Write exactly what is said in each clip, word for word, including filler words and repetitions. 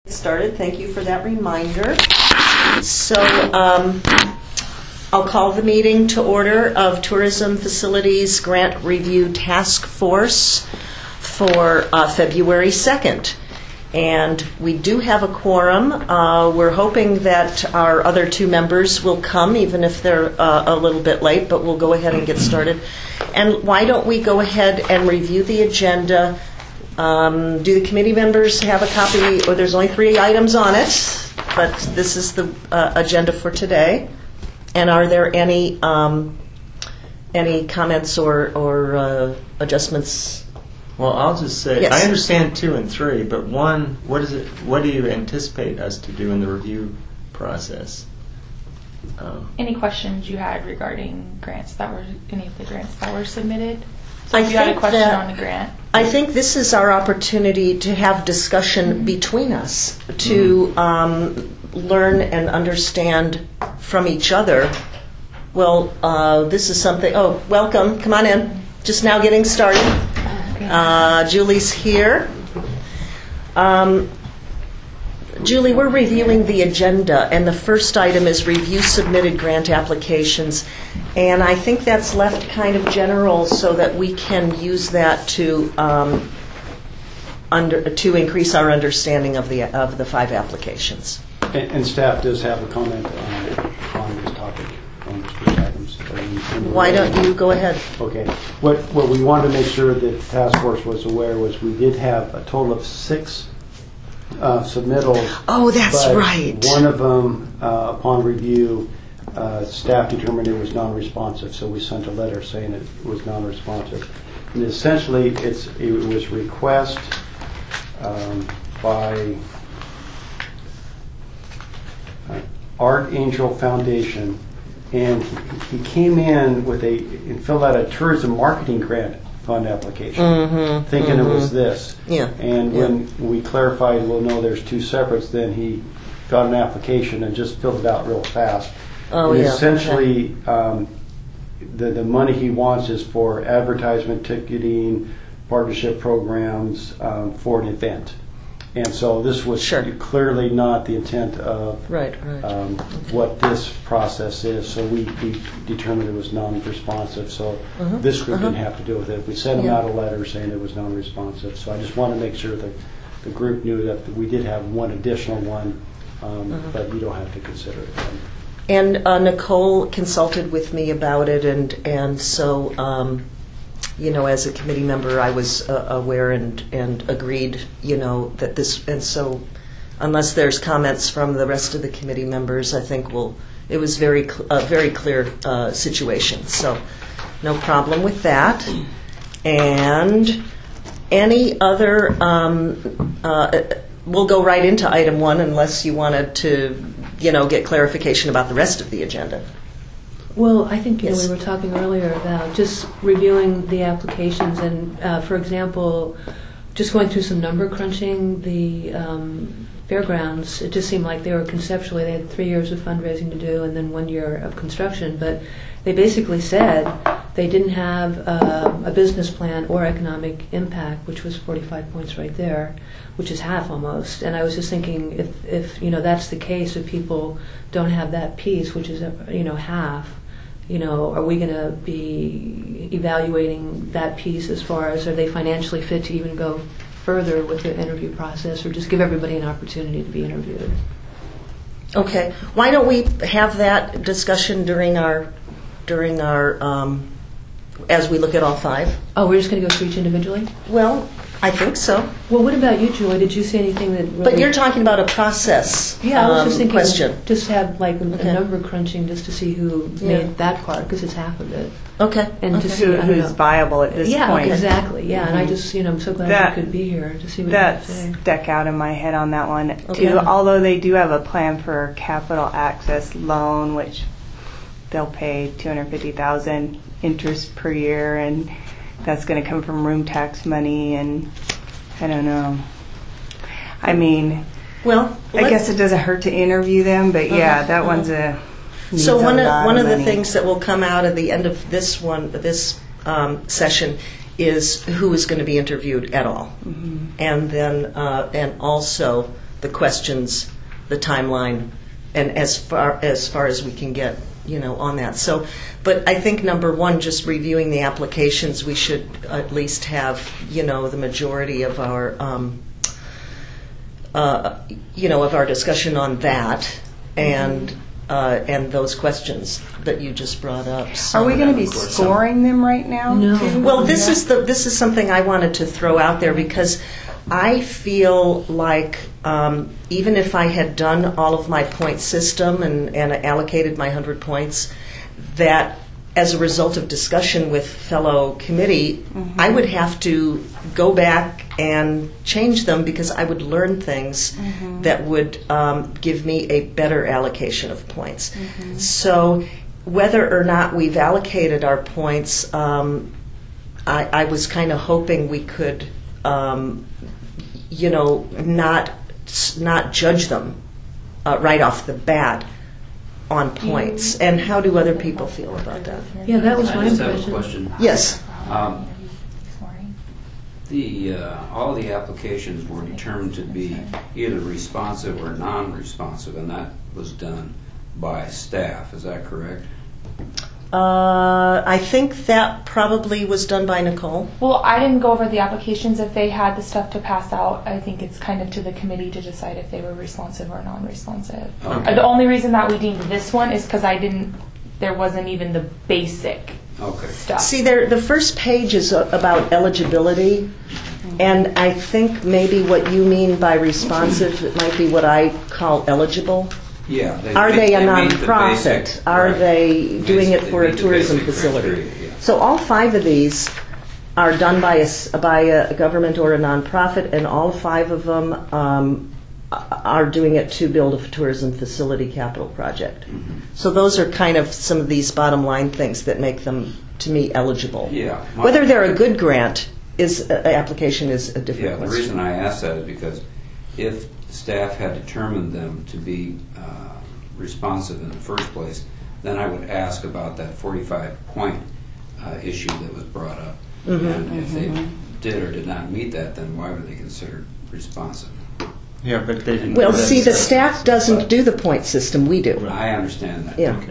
Started. Thank you for that reminder. So um, I'll call the meeting to order of Tourism Facilities Grant Review Task Force for uh, February second. And we do have a quorum. Uh, we're hoping that our other two members will come, even if they're uh, a little bit late, but we'll go ahead and get started. And why don't we go ahead and review the agenda? Um, do the committee members have a copy? Or there's only three items on it, but this is the uh, agenda for today. And are there any um, any comments or, or uh, adjustments? Well, I'll just say Yes. I understand two and three, but one, what is it? What do you anticipate us to do in the review process? Um, Any questions you had regarding grants that were any of the grants that were submitted? So I if you had a think question that- on a grant. I think this is our opportunity to have discussion between us, to um, learn and understand from each other. Well, uh, this is something, oh, welcome, come on in. Just now getting started. Uh, Julie's here. Um, Julie, we're reviewing the agenda, and the first item is review submitted grant applications. And I think that's left kind of general so that we can use that to um, under to increase our understanding of the of the five applications. And, and staff does have a comment on, on this topic, on these three items. Why don't you go ahead? Okay. What what we wanted to make sure that the task force was aware was we did have a total of six uh, submittals. Oh, that's but right. One of them, uh, upon review, uh, staff determined it was non-responsive, so we sent a letter saying it was non-responsive. And essentially, it's it was request um, by uh, Art Angel Foundation, and he came in with a and filled out a tourism marketing grant fund application, Mm-hmm, thinking mm-hmm. it was this. Yeah. And yeah. when we clarified, well, no, there's two separates, then he got an application and just filled it out real fast. Oh, and yeah. essentially, um, the the money he wants is for advertisement, ticketing, partnership programs um, for an event. And so this was Sure. clearly not the intent of Right, right. um, what this process is. So we, we determined it was non-responsive. So Uh-huh, this group uh-huh. didn't have to deal with it. We sent them Yeah. out a letter saying it was non-responsive. So I just want to make sure that the group knew that we did have one additional one, um, Uh-huh. but you don't have to consider it. And uh, Nicole consulted with me about it, and and so, um, you know, as a committee member, I was uh, aware and, and agreed, you know, that this, and so unless there's comments from the rest of the committee members, I think we'll, it was very, cl- a very clear uh, situation. So no problem with that. And any other, um, uh, we'll go right into item one unless you wanted to, you know, get clarification about the rest of the agenda. Well, I think you Yes. know we were talking earlier about just reviewing the applications and, uh, for example, just going through some number crunching. The um, fairgrounds, it just seemed like they were conceptually, they had three years of fundraising to do and then one year of construction, but they basically said they didn't have uh, a business plan or economic impact, which was forty-five points right there, which is half almost. And I was just thinking, if, if you know that's the case, if people don't have that piece, which is you know half, you know, are we going to be evaluating that piece as far as are they financially fit to even go further with the interview process, or just give everybody an opportunity to be interviewed? Okay. Why don't we have that discussion during our during our um, as we look at all five? Oh, we're just going to go through each individually? Well, I think so. Well, what about you, Joy? Did you see anything that really... But you're talking about a process Yeah, I was um, just thinking, question. just have like a Okay. number crunching just to see who Yeah. made that part, because it's half of it. Okay. And okay. to see, Who, I don't who's know. viable at this yeah, point. exactly. Yeah, and I Mhm. just, you know, I'm so glad That- you could be here to see what That you have to say. stuck out in my head on that one Okay. too. Although they do have a plan for capital access loan, which they'll pay two hundred fifty thousand dollars interest per year, and that's going to come from room tax money. And I don't know. I mean, Well, I let's- guess it doesn't hurt to interview them, but yeah, Uh-huh, that uh-huh. one's a. needs So a one lot of one of the money. things that will come out at the end of this one, this um, session, is who is going to be interviewed at all, Mhm. and then uh, and also the questions, the timeline, and as far as far as we can get, you know, on that. So, but I think number one, just reviewing the applications, we should at least have, you know, the majority of our, um, uh, you know, of our discussion on that, and uh, and those questions that you just brought up. Are we going to be Of course, some- scoring them right now? No. too? Well, this Yeah. is the this is something I wanted to throw out there because I feel like um, even if I had done all of my point system and, and allocated my one hundred points, that as a result of discussion with fellow committee, Mm-hmm. I would have to go back and change them because I would learn things Mm-hmm. that would um, give me a better allocation of points. Mm-hmm. So whether or not we've allocated our points, um, I, I was kind of hoping we could, um, you know, not not judge them uh, right off the bat on points. And how do other people feel about that? Yeah, that was my I just have a impression. question. Yes. Um, This morning. The, uh, all the applications were determined to be either responsive or non-responsive, and that was done by staff, is that correct? Uh, I think that probably was done by Nicole. Well, I didn't go over the applications. If they had the stuff to pass out, I think it's kind of to the committee to decide if they were responsive or non-responsive. Okay. Uh, The only reason that we deemed this one is because I didn't, there wasn't even the basic Okay. stuff. See, there, the first page is a- about eligibility, and I think maybe what you mean by responsive it might be what I call eligible. Yeah. They Are meet- they a meet the nonprofit? basic- Are right. they doing it They for a meet the tourism basic facility? criteria, yeah. So all five of these are done by a, s- by a government or a nonprofit, and all five of them um, are doing it to build a tourism facility capital project. Mm-hmm. So those are kind of some of these bottom line things that make them, to me, eligible. Yeah. My- Whether they're a good grant is uh, application is a different Yeah, the question. reason I asked that is because if staff had determined them to be uh, responsive in the first place, then I would ask about that forty-five point uh, issue that was brought up. Mm-hmm. And if they did or did not meet that, then why were they considered responsive? Yeah, but they didn't. Well, do that see, the stuff. staff doesn't do the point system. We do. I understand that. Yeah. Okay.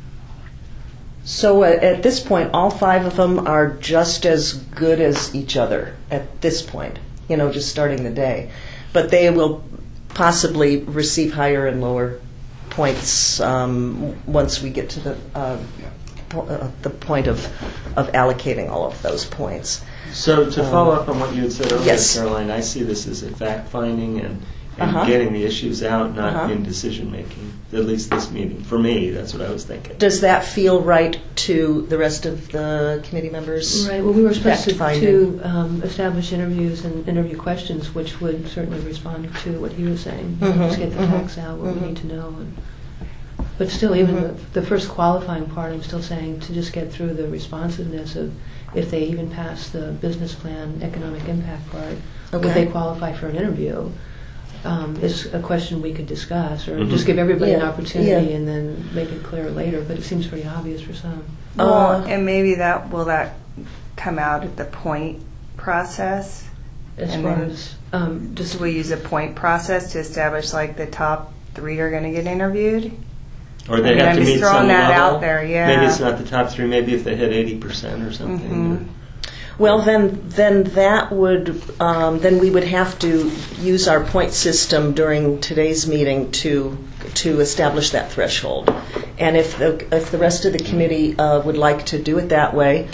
So uh, at this point, all five of them are just as good as each other at this point, you know, just starting the day. But they will possibly receive higher and lower points um, once we get to the uh, Yeah. po- uh, the point of of allocating all of those points. So to Um, follow up on what you had said earlier, yes. Caroline, I see this as a fact finding and, and Uh-huh. getting the issues out, not Uh-huh. in decision making. At least this meeting, for me, that's what I was thinking. Does that feel right to the rest of the committee members? Right, well, we were supposed to, Fact-finding. to um, establish interviews and interview questions, which would certainly respond to what he was saying. Mhm, Just get the mhm, facts out, what mhm. we need to know. And, but still, even Mhm. the, the first qualifying part, I'm still saying to just get through the responsiveness of if they even pass the business plan, economic impact part, would Okay. they qualify for an interview? Um, is a question we could discuss, or Mhm. just give everybody an Yeah, opportunity yeah. and then make it clear later. But it seems pretty obvious for some. Well, Uh, and maybe that, will that come out at the point process? As And far then as um, Just just we use a point process to establish like the top three are going to get interviewed? Or they I mean, have I'm to just meet throwing some that level. out there, yeah. Maybe it's not the top three. Maybe if they hit eighty percent or something. Mhm. Well, then, then that would, um, then we would have to use our point system during today's meeting to to establish that threshold. And if the if the rest of the committee uh, would like to do it that way,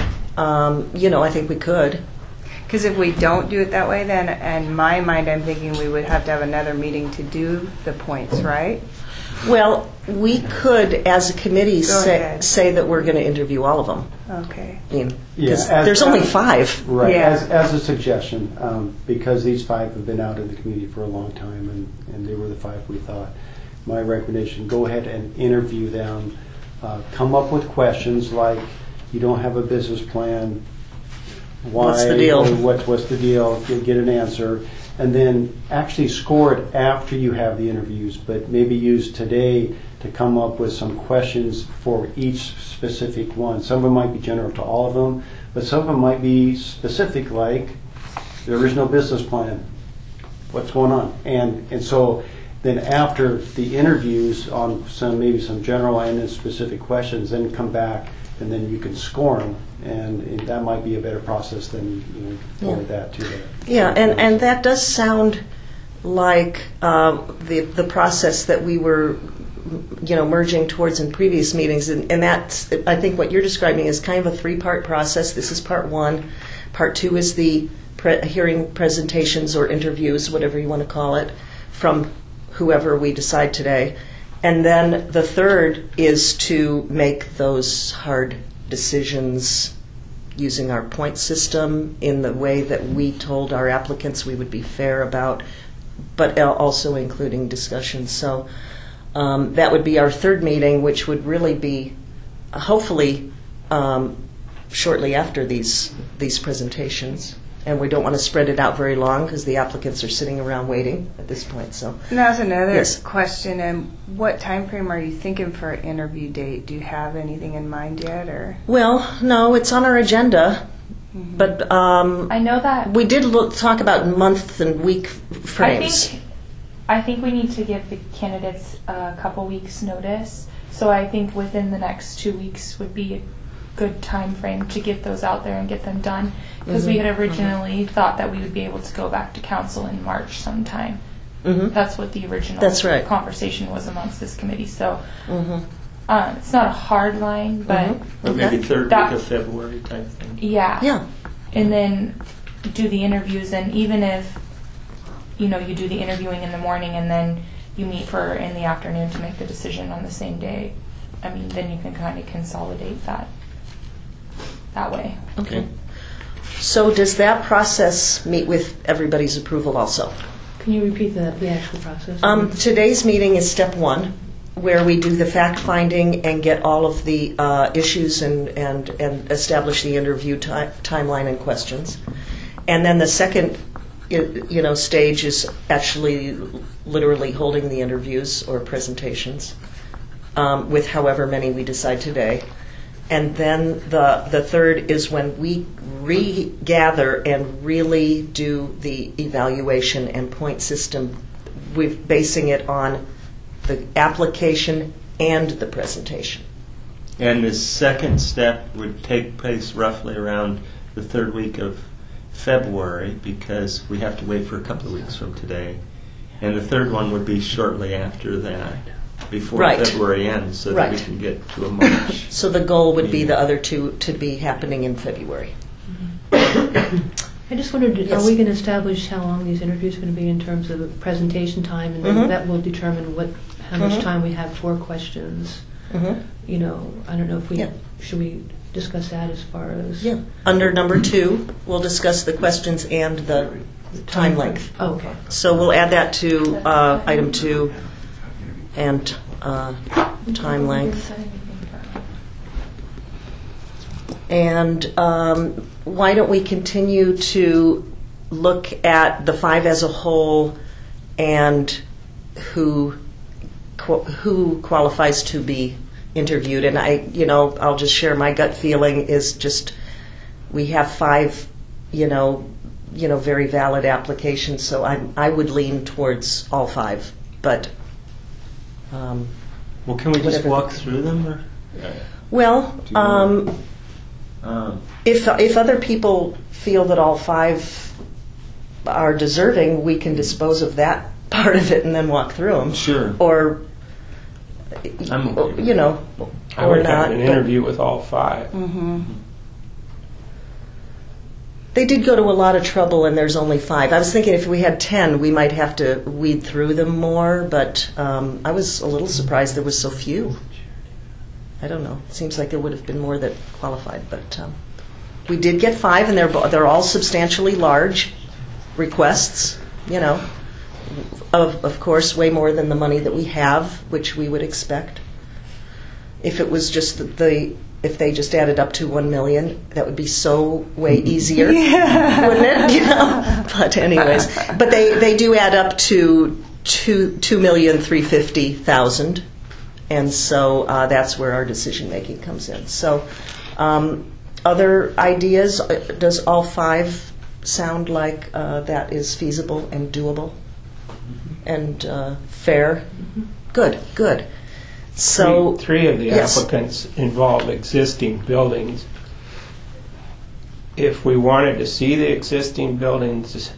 um, you know, I think we could. Because if we don't do it that way, then in my mind, I'm thinking we would have to have another meeting to do the points, right? Well, we could, as a committee, Go say, ahead. say that we're going to interview all of them. Okay. I mean, Yeah, 'cause as- there's only as- five. Right, Yeah. as, as a suggestion, um, because these five have been out in the community for a long time, and, and they were the five we thought. My recommendation, go ahead and interview them, uh, come up with questions like, you don't have a business plan, why? What's the deal? or What, what's the deal? Get, get an answer, and then actually score it after you have the interviews, but maybe use today to come up with some questions for each specific one. Some of them might be general to all of them, but some of them might be specific, like there is no business plan. what's going on? And, and so then after the interviews on some, maybe some general and then specific questions, then come back and then you can score them. And, and that might be a better process than, you know, forward that to the... Yeah, and, and that does sound like uh, the the process that we were, you know, merging towards in previous meetings, and, and that's, I think what you're describing is kind of a three-part process. This is part one. Part two is the pre- hearing presentations or interviews, whatever you want to call it, from whoever we decide today. And then the third is to make those hard decisions using our point system in the way that we told our applicants we would be fair about, but also including discussions. So um, that would be our third meeting, which would really be uh, hopefully um, shortly after these these presentations. And we don't want to spread it out very long because the applicants are sitting around waiting at this point. So And that's another Yes. question. And what time frame are you thinking for an interview date? Do you have anything in mind yet, or? well, no, it's on our agenda, but um, I know that. we did look, talk about month and week I frames. think I think we need to give the candidates a couple weeks notice. So I think within the next two weeks would be a good time frame to get those out there and get them done. Because we had originally thought that we would be able to go back to council in March sometime. Mhm. That's what the original That's right. conversation was amongst this committee. So Mhm. uh, it's not a hard line, but Mhm. Or maybe Okay. third That- week of February type thing. yeah. Yeah. And then do the interviews, and even if you know you do the interviewing in the morning and then you meet for in the afternoon to make the decision on the same day, I mean, then you can kind of consolidate that that way. Okay. So does that process meet with everybody's approval also? Can you repeat the, the actual process? Um, today's meeting is step one, where we do the fact-finding and get all of the uh, issues and, and, and establish the interview ti- timeline and questions. And then the second i- you know, stage is actually literally holding the interviews or presentations um, with however many we decide today. And then the the third is when we regather and really do the evaluation and point system. We're basing it on the application and the presentation. And the second step would take place roughly around the third week of February, because we have to wait for a couple of weeks from today. And the third one would be shortly after that, before Right. February ends, so that Right. we can get to a March. So the goal would be the other two to be happening in February. I just wondered, Yes. are we going to establish how long these interviews are going to be in terms of presentation time, and then Mhm. that will determine what how much Mhm. time we have for questions? Mhm. You know, I don't know if we Yeah. should we discuss that as far as Yeah. Under number two, we'll discuss the questions and the time length. Oh, okay. So we'll add that to uh, item two and uh, time length. And um, why don't we continue to look at the five as a whole and who qu- who qualifies to be interviewed? And I, you know, I'll just share my gut feeling is just we have five, you know, you know, very valid applications. So I I would lean towards all five, but. Um, Well, can we just Whatever. walk through them? Or, well, Do you um, um, if if other people feel that all five are deserving, we can dispose of that part of it and then walk through them. Sure. Or, I'm okay with you know, I or would not. have an but interview with all five. Mm-hmm. They did go to a lot of trouble, and there's only five. I was thinking if we had ten, we might have to weed through them more. But um, I was a little surprised there was so few. I don't know. It seems like there would have been more that qualified, but um, we did get five, and they're they're all substantially large requests. You know, of of course, way more than the money that we have, which we would expect. If it was just the, the if they just added up to one million, that would be so way easier, Yeah. wouldn't it? You know? But anyways, but they, they do add up to two two million three fifty thousand, and so uh, that's where our decision making comes in. So, um, other ideas? Uh, Does all five sound like uh, that is feasible and doable and uh, fair? Good, good. So, Three three of the yes. applicants involve existing buildings. If we wanted to see the existing buildings,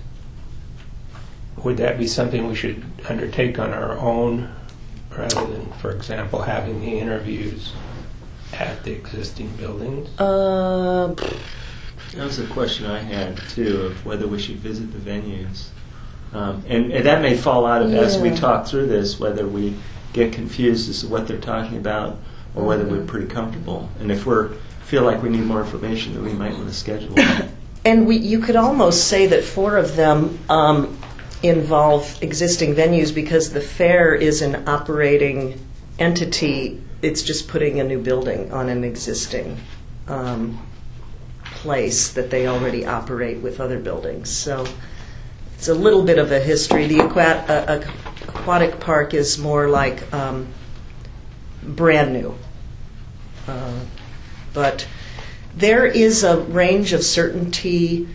would that be something we should undertake on our own, rather than, for example, having the interviews at the existing buildings? Uh, That was a question I had too, of whether we should visit the venues, um, and, and that may fall out of as we Yeah. talk through this, whether we get confused as to what they're talking about, or whether Mm-hmm. we're pretty comfortable. And if we feel like we need more information, then we might want to schedule it. and we, you could almost say that four of them um, involve existing venues because the fair is an operating entity. It's just putting a new building on an existing um, place that they already operate with other buildings. So it's a little bit of a history. The aqua- uh, aquatic park is more like um, brand new. Uh, but there is a range of certainty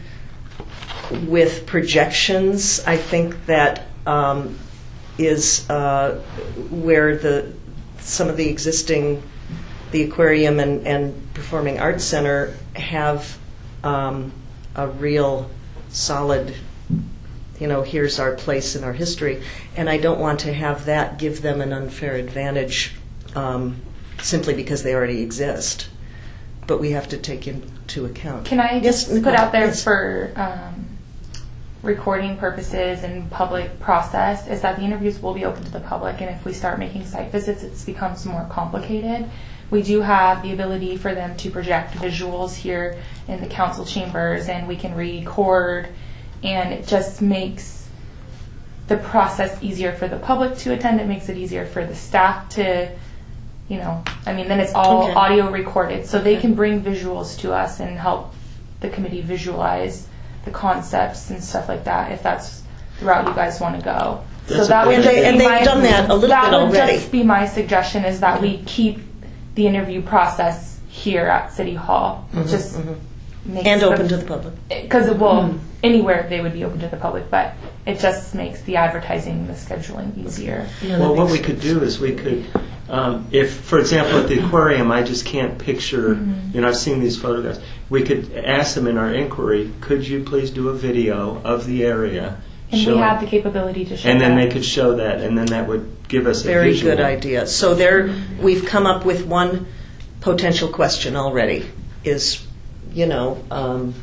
with projections, I think, that um, is uh, where the some of the existing, the aquarium and, and performing arts center have um, a real solid, you know, here's our place in our history. And I don't want to have that give them an unfair advantage um, simply because they already exist. But we have to take into account. Can I Yes, just Nicole, put out there yes. for um, recording purposes and public process is that the interviews will be open to the public, and if we start making site visits, it becomes more complicated. We do have the ability for them to project visuals here in the council chambers, and we can record, and it just makes the process easier for the public to attend. It makes it easier for the staff to, you know, I mean, then it's all Okay. audio recorded, so they Okay. can bring visuals to us and help the committee visualize the concepts and stuff like that, if that's the route you guys want to go. That's so a that great would And, they, just and be they've my, done that a little that bit would already. just be my suggestion, is that we keep the interview process here at City Hall. It just makes And open to the public. because it will anywhere they would be open to the public, but it just makes the advertising and the scheduling easier. Yeah, that Well, what makes we could sense. do is we could, um, if, for example, at the aquarium, I just can't picture, you know, I've seen these photographs. We could ask them in our inquiry, could you please do a video of the area? And we showing- have the capability to show And then that. they could show that, and then that would give us a Very visual. good idea. So there, we've come up with one potential question already. Is, you know, um,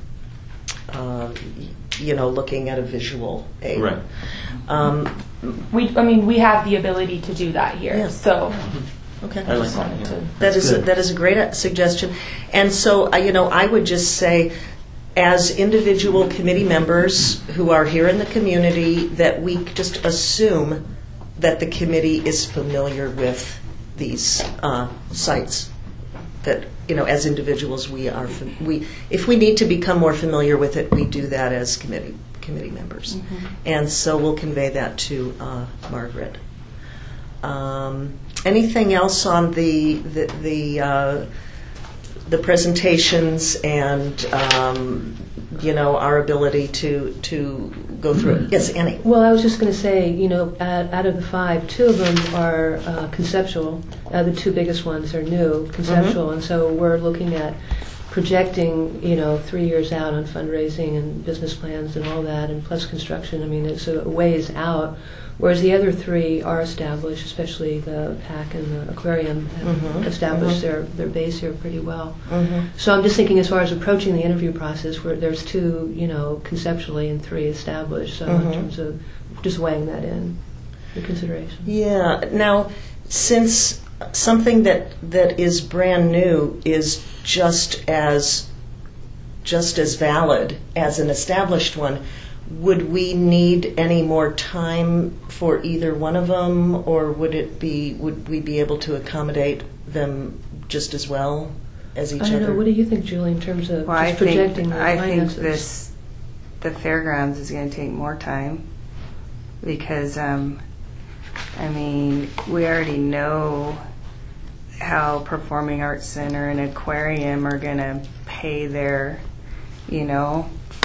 uh, you know, looking at a visual aid. Right. Um, We, I mean, we have the ability to do that here. Yeah. So okay. I like just that. wanted yeah. to. That That's is a, good. that is a great uh, suggestion. And so, uh, you know, I would just say, as individual committee members who are here in the community, that we just assume that the committee is familiar with these uh, sites. That, you know, as individuals, we are fam- we if we need to become more familiar with it, we do that as committee committee members. And so we'll convey that to uh, Margaret. Um, anything else on the the the, uh, the presentations and um, you know, our ability to to go through it? Yes, Annie. Well, I was just going to say, you know, out, out of the five, two of them are uh, conceptual. Uh, the two biggest ones are new, conceptual, and so we're looking at projecting, you know, three years out on fundraising and business plans and all that, and plus construction. I mean, it's a ways out. Whereas the other three are established, especially the P A C and the aquarium have Mhm, established mhm. their, their base here pretty well. Mm-hmm. So I'm just thinking, as far as approaching the interview process, where there's two, you know, conceptually and three established. So Mhm. in terms of just weighing that in, the consideration. Yeah. Now, since something that that is brand new is just as just as valid as an established one, would we need any more time for either one of them, or would it be would we be able to accommodate them just as well as each I don't other? know. What do you think, Julie, in terms of Well, I just projecting think, the I think finances? this, the fairgrounds is going to take more time because, um, I mean, we already know how Performing Arts Center and Aquarium are going to pay their, you know,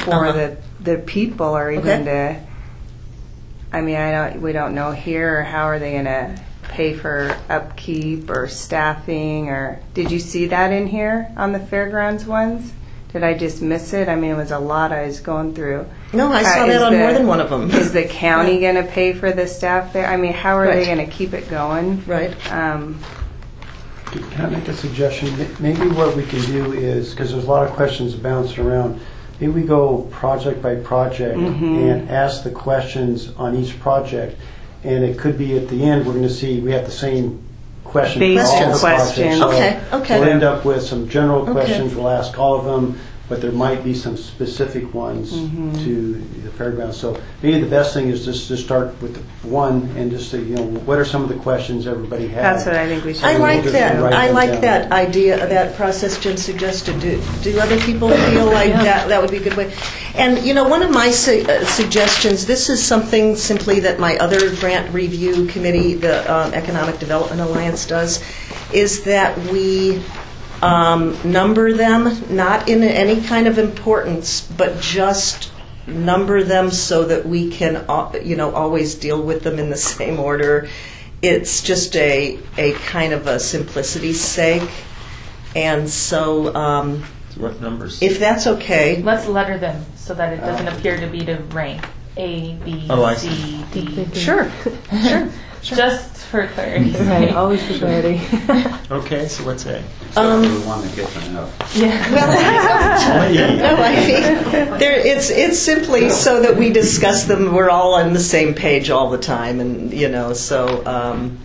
for Uh-huh. the the people or even Okay. to. I mean, I don't. We don't know here. How are they going to pay for upkeep or staffing? Or did you see that in here on the fairgrounds ones? Did I just miss it? I mean, it was a lot I was going through. No, I Uh, saw is that on the- more than one of them. Is the county going to pay for the staff there? I mean, how are Right. they going to keep it going? Right. Um, Can I make a suggestion? Maybe what we can do is, because there's a lot of questions bouncing around, maybe we go project by project and ask the questions on each project. And it could be at the end, we're going to see, we have the same question for all Basic the questions. projects. So Okay, okay. We'll end up with some general Okay. questions, we'll ask all of them, but there might be some specific ones to the fairgrounds. So maybe the best thing is just to start with the one and just say, you know, what are some of the questions everybody has? that's what I think we should. I do. like just that. write I them like down. that idea, that process Jim suggested. Do, do other people feel like that that would be a good way? And, you know, one of my su- uh, suggestions, this is something simply that my other grant review committee, the um, Economic Development Alliance, does, is that we um, number them, not in any kind of importance, but just number them so that we can, uh, you know, always deal with them in the same order. It's just a a kind of a simplicity's sake, and so um, What numbers? if that's okay, Let's letter them so that it doesn't appear to be to rank A, B, Oh, I C, D. sure, sure. Just for clarity's Right, sake. always for clarity. Okay, so what's A? Except for the one that gets enough. Yeah. No, I mean, there, it's it's simply so that we discuss them. We're all on the same page all the time, and you know. So, um,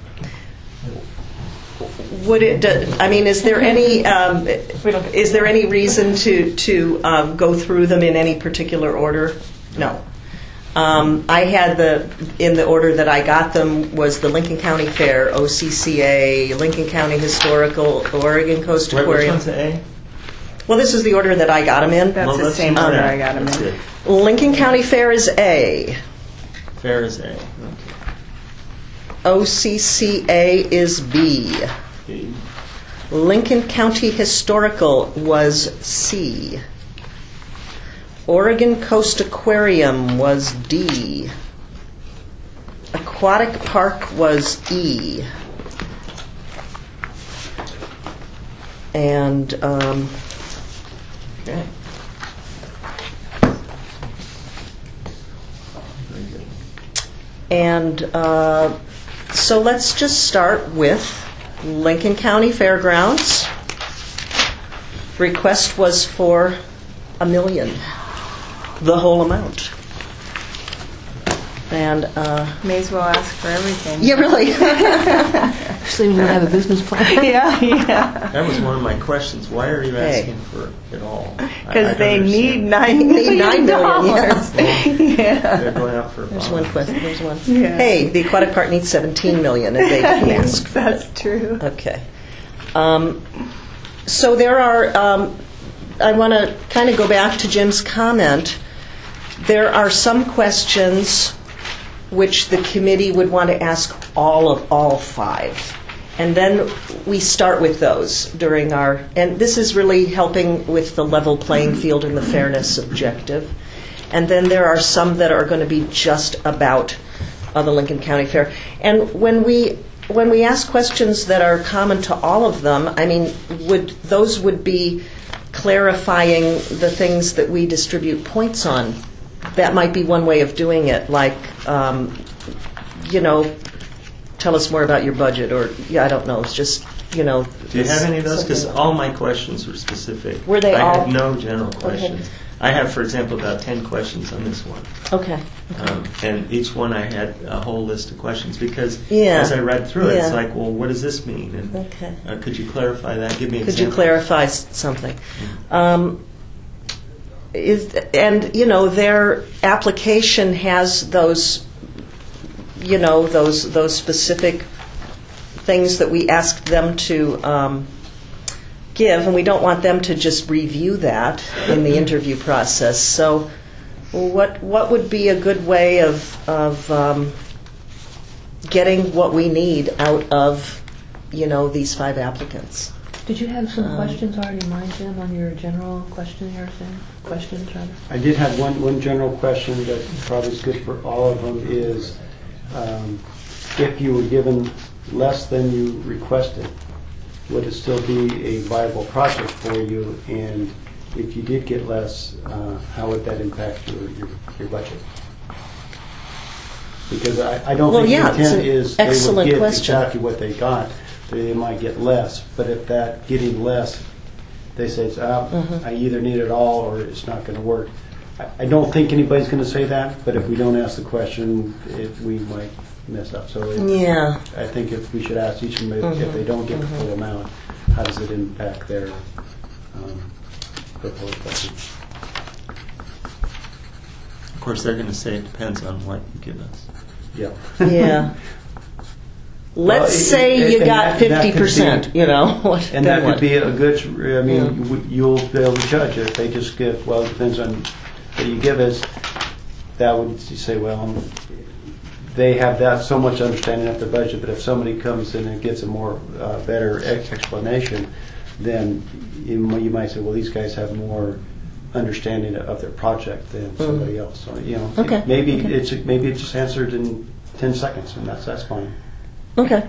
would it? Do, I mean, is there any um, We don't get- is there any reason to to um, go through them in any particular order? No. Um, I had the in the order that I got them was the Lincoln County Fair, O C C A, Lincoln County Historical, Oregon Coast Wait, which Aquarium. one's the A? Well, this is the order that I got them in. That's Well, the let's same use order that. I got 'em That's in. good. Lincoln County Fair is A. Fair is A. O C C A is B. Okay. Lincoln County Historical was C. Oregon Coast Aquarium was D. Aquatic Park was E. And, um, okay. Very good. And uh, so let's just start with Lincoln County Fairgrounds. Request was for a million, the whole amount. And, uh, May as well ask for everything. yeah, really. Especially when you don't have a business plan. yeah, yeah. That was one of my questions. Why are you Hey. asking for it all? I- I Because don't they need understand. nine Need million nine million, dollars. Yeah. They're going out for a There's bond. one question, there's one. Yeah. Hey, the aquatic park needs seventeen million, and they didn't ask for That's it. true. Okay. Um, so there are, um, I want to kind of go back to Jim's comment. There are some questions which the committee would want to ask all of all five. And then we start with those during our, and this is really helping with the level playing field and the fairness objective. And then there are some that are going to be just about uh, the Lincoln County Fair. And when we when we ask questions that are common to all of them, I mean, would those would be clarifying the things that we distribute points on. That might be one way of doing it, like, um, you know, tell us more about your budget, or, yeah, I don't know, it's just, you know. Do you have any of those? Because something- all my questions were specific. Were they I all- had no general questions. I have, for example, about ten questions on this one. Okay. Um, and each one I had a whole list of questions because Yeah. as I read through it, it's Yeah. like, well, what does this mean? And Okay. uh, could you clarify that? Give me an Could you example. clarify s- something? Um, is and you know their application has those, you know those those specific things that we asked them to um, give, and we don't want them to just review that in the interview process. So, what what would be a good way of of um, getting what we need out of you know these five applicants? Did you have some Um, questions already in mind, Jim, on your general questionnaire thing? Questions, rather? I did have one, one general question that probably is good for all of them is, um, if you were given less than you requested, would it still be a viable project for you? And if you did get less, uh, how would that impact your, your, your budget? Because I, I don't Well, think yeah, the it's intent an is they would excellent get question. exactly what they got. They might get less, but if that getting less, they say, it's, ah, Mhm. I either need it all or it's not going to work. I, I don't think anybody's going to say that, but if we don't ask the question, it, we might mess up. So it, Yeah. I think if we should ask each of them, if, if they don't get the Mhm. full amount, how does it impact their um, proposed budget? Of course, they're going to say it depends on what you give us. Yeah. Yeah. Let's Well, it- say it- you and got that- that could fifty percent, be- you know? what- And then that what? could be a good, I mean, Yeah. you- you'll be able to judge if they just give, well, it depends on what you give us. That would you say, well, they have that so much understanding of the budget, but if somebody comes in and gets a more, uh, better ex- explanation, then you mi- you might say, well, these guys have more understanding of their project than somebody else. So, you know, Mm-hmm. Okay, maybe okay. it's, maybe it's just answered in ten seconds, and that's, that's fine. Okay.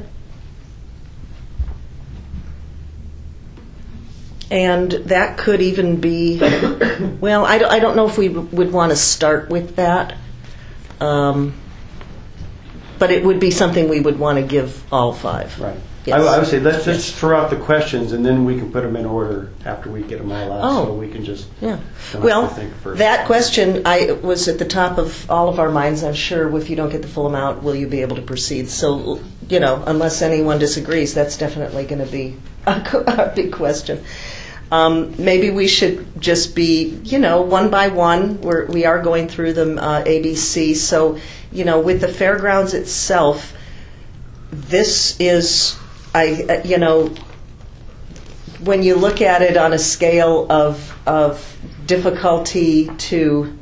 And that could even be, well, I don't, I don't know if we would want to start with that. Um, but it would be something we would want to give all five. Right. Yes. I would- I would say, let's Yes. just throw out the questions, and then we can put them in order after we get them all out, Oh. so we can just Yeah. don't have Well, to think first. that question I was at the top of all of our minds. I'm sure if you don't get the full amount, will you be able to proceed? So, you know, unless anyone disagrees, that's definitely going to be a, co- a big question. Um, maybe we should just be, you know, one by one. We're, we are going through them uh, A B C. So, you know, with the fairgrounds itself, this is, I, uh, you know, when you look at it on a scale of of difficulty to,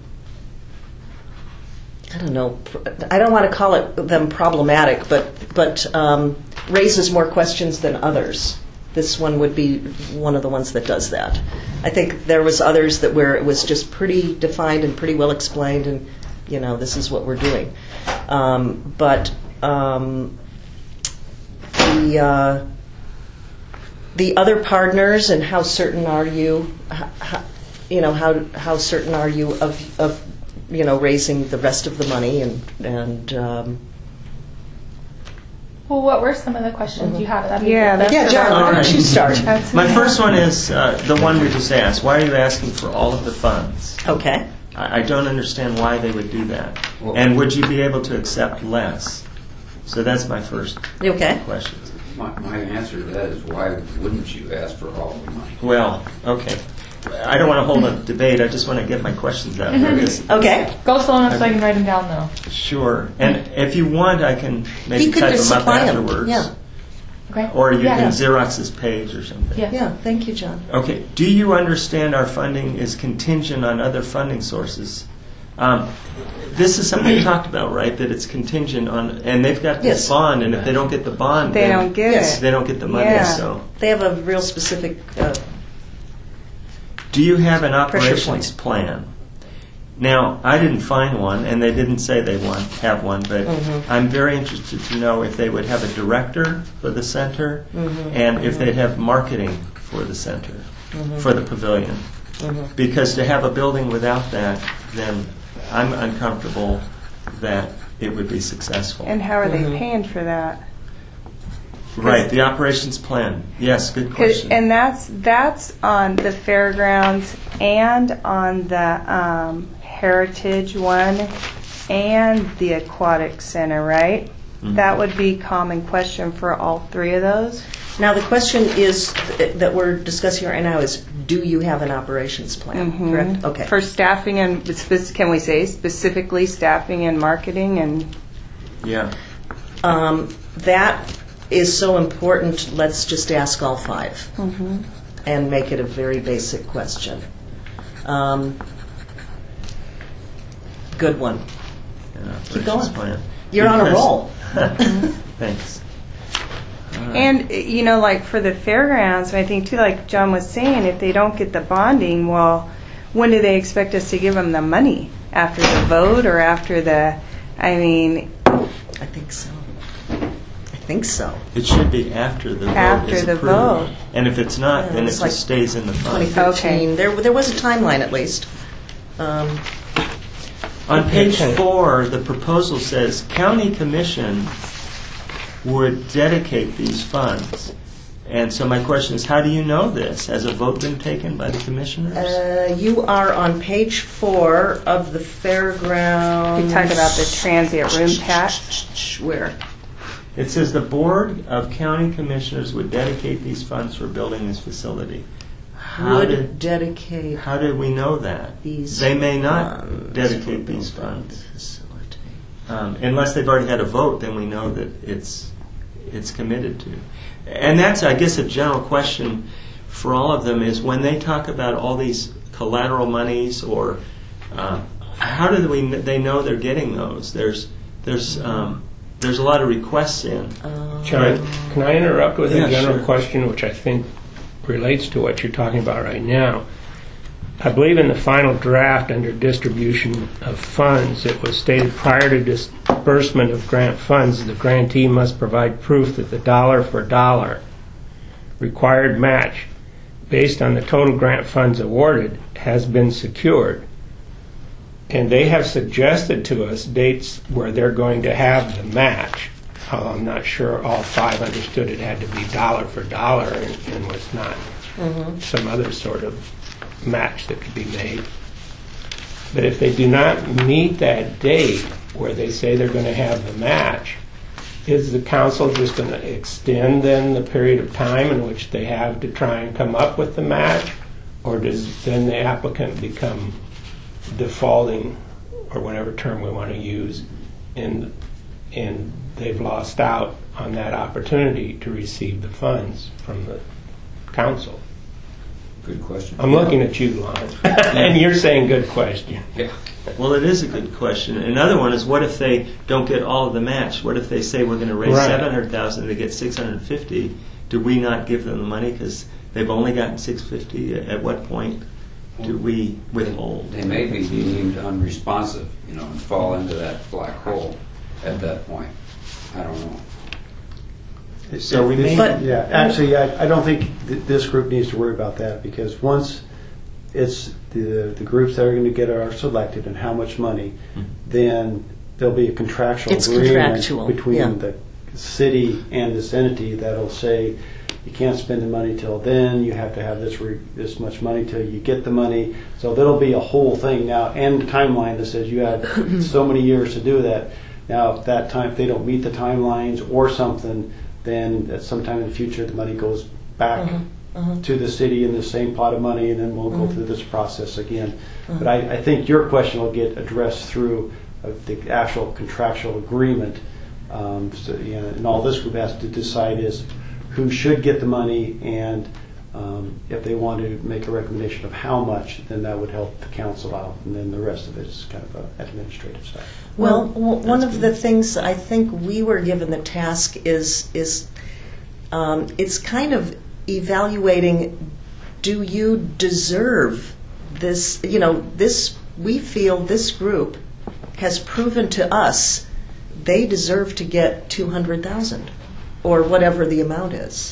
I don't know, pr- I don't want to call it them problematic, but but um, raises more questions than others. This one would be one of the ones that does that. I think there was others that where it was just pretty defined and pretty well explained, and you know, this is what we're doing. Um, but um, the uh, the other partners, and how certain are you? How, you know, how how certain are you of of you know raising the rest of the money and and. Um, Well, what were some of the questions you had? That'd be Yeah, good. that's yeah, John, All why don't right. you start? That's My first one is uh, the one we just asked. Why are you asking for all of the funds? Okay. I, I don't understand why they would do that. Well- And would you be able to accept less? So that's my first Okay. question. My, my answer to that is why wouldn't you ask for all the money? Well, okay. I don't want to hold a debate. I just want to get my questions out there. Yes. Okay. Go slow enough so I can write them down, though. Sure. And if you want, I can maybe You could type just them up supply 'em. afterwards. Yeah. Okay. Or you yeah. can Xerox this page or something. Yeah. Yeah. Thank you, John. Okay. Do you understand our funding is contingent on other funding sources? Um, this is something we talked about, right? That it's contingent on, and they've got this Yes. bond, and if they don't get the bond, They then don't get Yes. it. they don't get the money. Yeah. So, They have a real specific. Uh, do you have an Pressure operations plan? Now, I didn't find one, and they didn't say they want have one, but Mhm. I'm very interested to know if they would have a director for the center, Mhm. and if they'd have marketing for the center, Mhm. for the pavilion. mhm. Because to have a building without that, then I'm uncomfortable that it would be successful. And how are they Mhm. paying for that? Right, the operations plan. Yes, good 'Cause- question. And that's that's on the fairgrounds and on the um, heritage one and the aquatic center, right? Mhm. That would be common question for all three of those. Now the question is th- that we're discussing right now is: do you have an operations plan? Mhm. Correct. Okay. For staffing and spec- can we say specifically staffing and marketing and Yeah. Um, that is so important. Let's just ask all five and make it a very basic question. Um, good one. yeah Keep operations going. Plan. You're on a Because- roll. Thanks. right. And, you know, like for the fairgrounds, I think too, like John was saying, if they don't get the bonding, well, when do they expect us to give them the money? After the vote or after the, I mean, I think so. I think so. It should be after the vote After is the approved. vote. And if it's not, Yeah, then it it's just like stays in the twenty fund. fifteen. Okay. There, there was a timeline at least. Um, On page Okay. four, the proposal says county commission would dedicate these funds. And so my question is, how do you know this? Has a vote been taken by the commissioners? uh, you are on page four of the fairgrounds. we talked about the transient room tax. Where? It says the board of county commissioners would dedicate these funds for building this facility. How Would did, dedicate how did we know that? these They may not funds dedicate for these building funds. the facility. Um, unless they've already had a vote, then we know that it's it's committed to. And that's, I guess, a general question for all of them is when they talk about all these collateral monies, or uh, how do we they know they're getting those? There's there's um, there's a lot of requests in. Um, John, can I interrupt with Yeah, a general sure. question, which I think relates to what you're talking about right now? I believe in the final draft under distribution of funds, it was stated prior to disbursement of grant funds, the grantee must provide proof that the dollar for dollar required match based on the total grant funds awarded has been secured. And they have suggested to us dates where they're going to have the match. Although I'm not sure all five understood it had to be dollar for dollar and, and was not some other sort of match that could be made. But if they do not meet that date where they say they're going to have the match, is the council just going to extend then the period of time in which they have to try and come up with the match? Or does then the applicant become defaulting, or whatever term we want to use, and, and they've lost out on that opportunity to receive the funds from the council? Good question. I'm looking at you, Lon, and you're saying good question. Yeah. Well, it is a good question. Another one is, what if they don't get all of the match? What if they say we're going to raise Right. seven hundred thousand, they get six hundred fifty? Do we not give them the money because they've only gotten six fifty? At what point do we withhold? They may be deemed unresponsive, you know, and fall into that black hole at that point. I don't know. So we may- But- Yeah, actually, I, I don't think th- this group needs to worry about that, because once it's the the groups that are going to get are selected and how much money, then there'll be a contractual It's agreement contractual, between yeah. the city and this entity that'll say you can't spend the money till then, you have to have this re- this much money till you get the money. So there'll be a whole thing now, and timeline that says you have so many years to do that. Now, if that time, if they don't meet the timelines or something, then at some time in the future, the money goes back Uh-huh, uh-huh. to the city in the same pot of money, and then we'll go Mhm. through this process again. Uh-huh. But I, I think your question will get addressed through uh, the actual contractual agreement. Um, so, you know, and all this group has to decide is who should get the money, and um, if they want to make a recommendation of how much, then that would help the council out, and then the rest of it is kind of uh, administrative stuff. Well, w- one of the things I think we were given the task is is um, it's kind of evaluating, do you deserve this? You know, this we feel this group has proven to us they deserve to get two hundred thousand or whatever the amount is.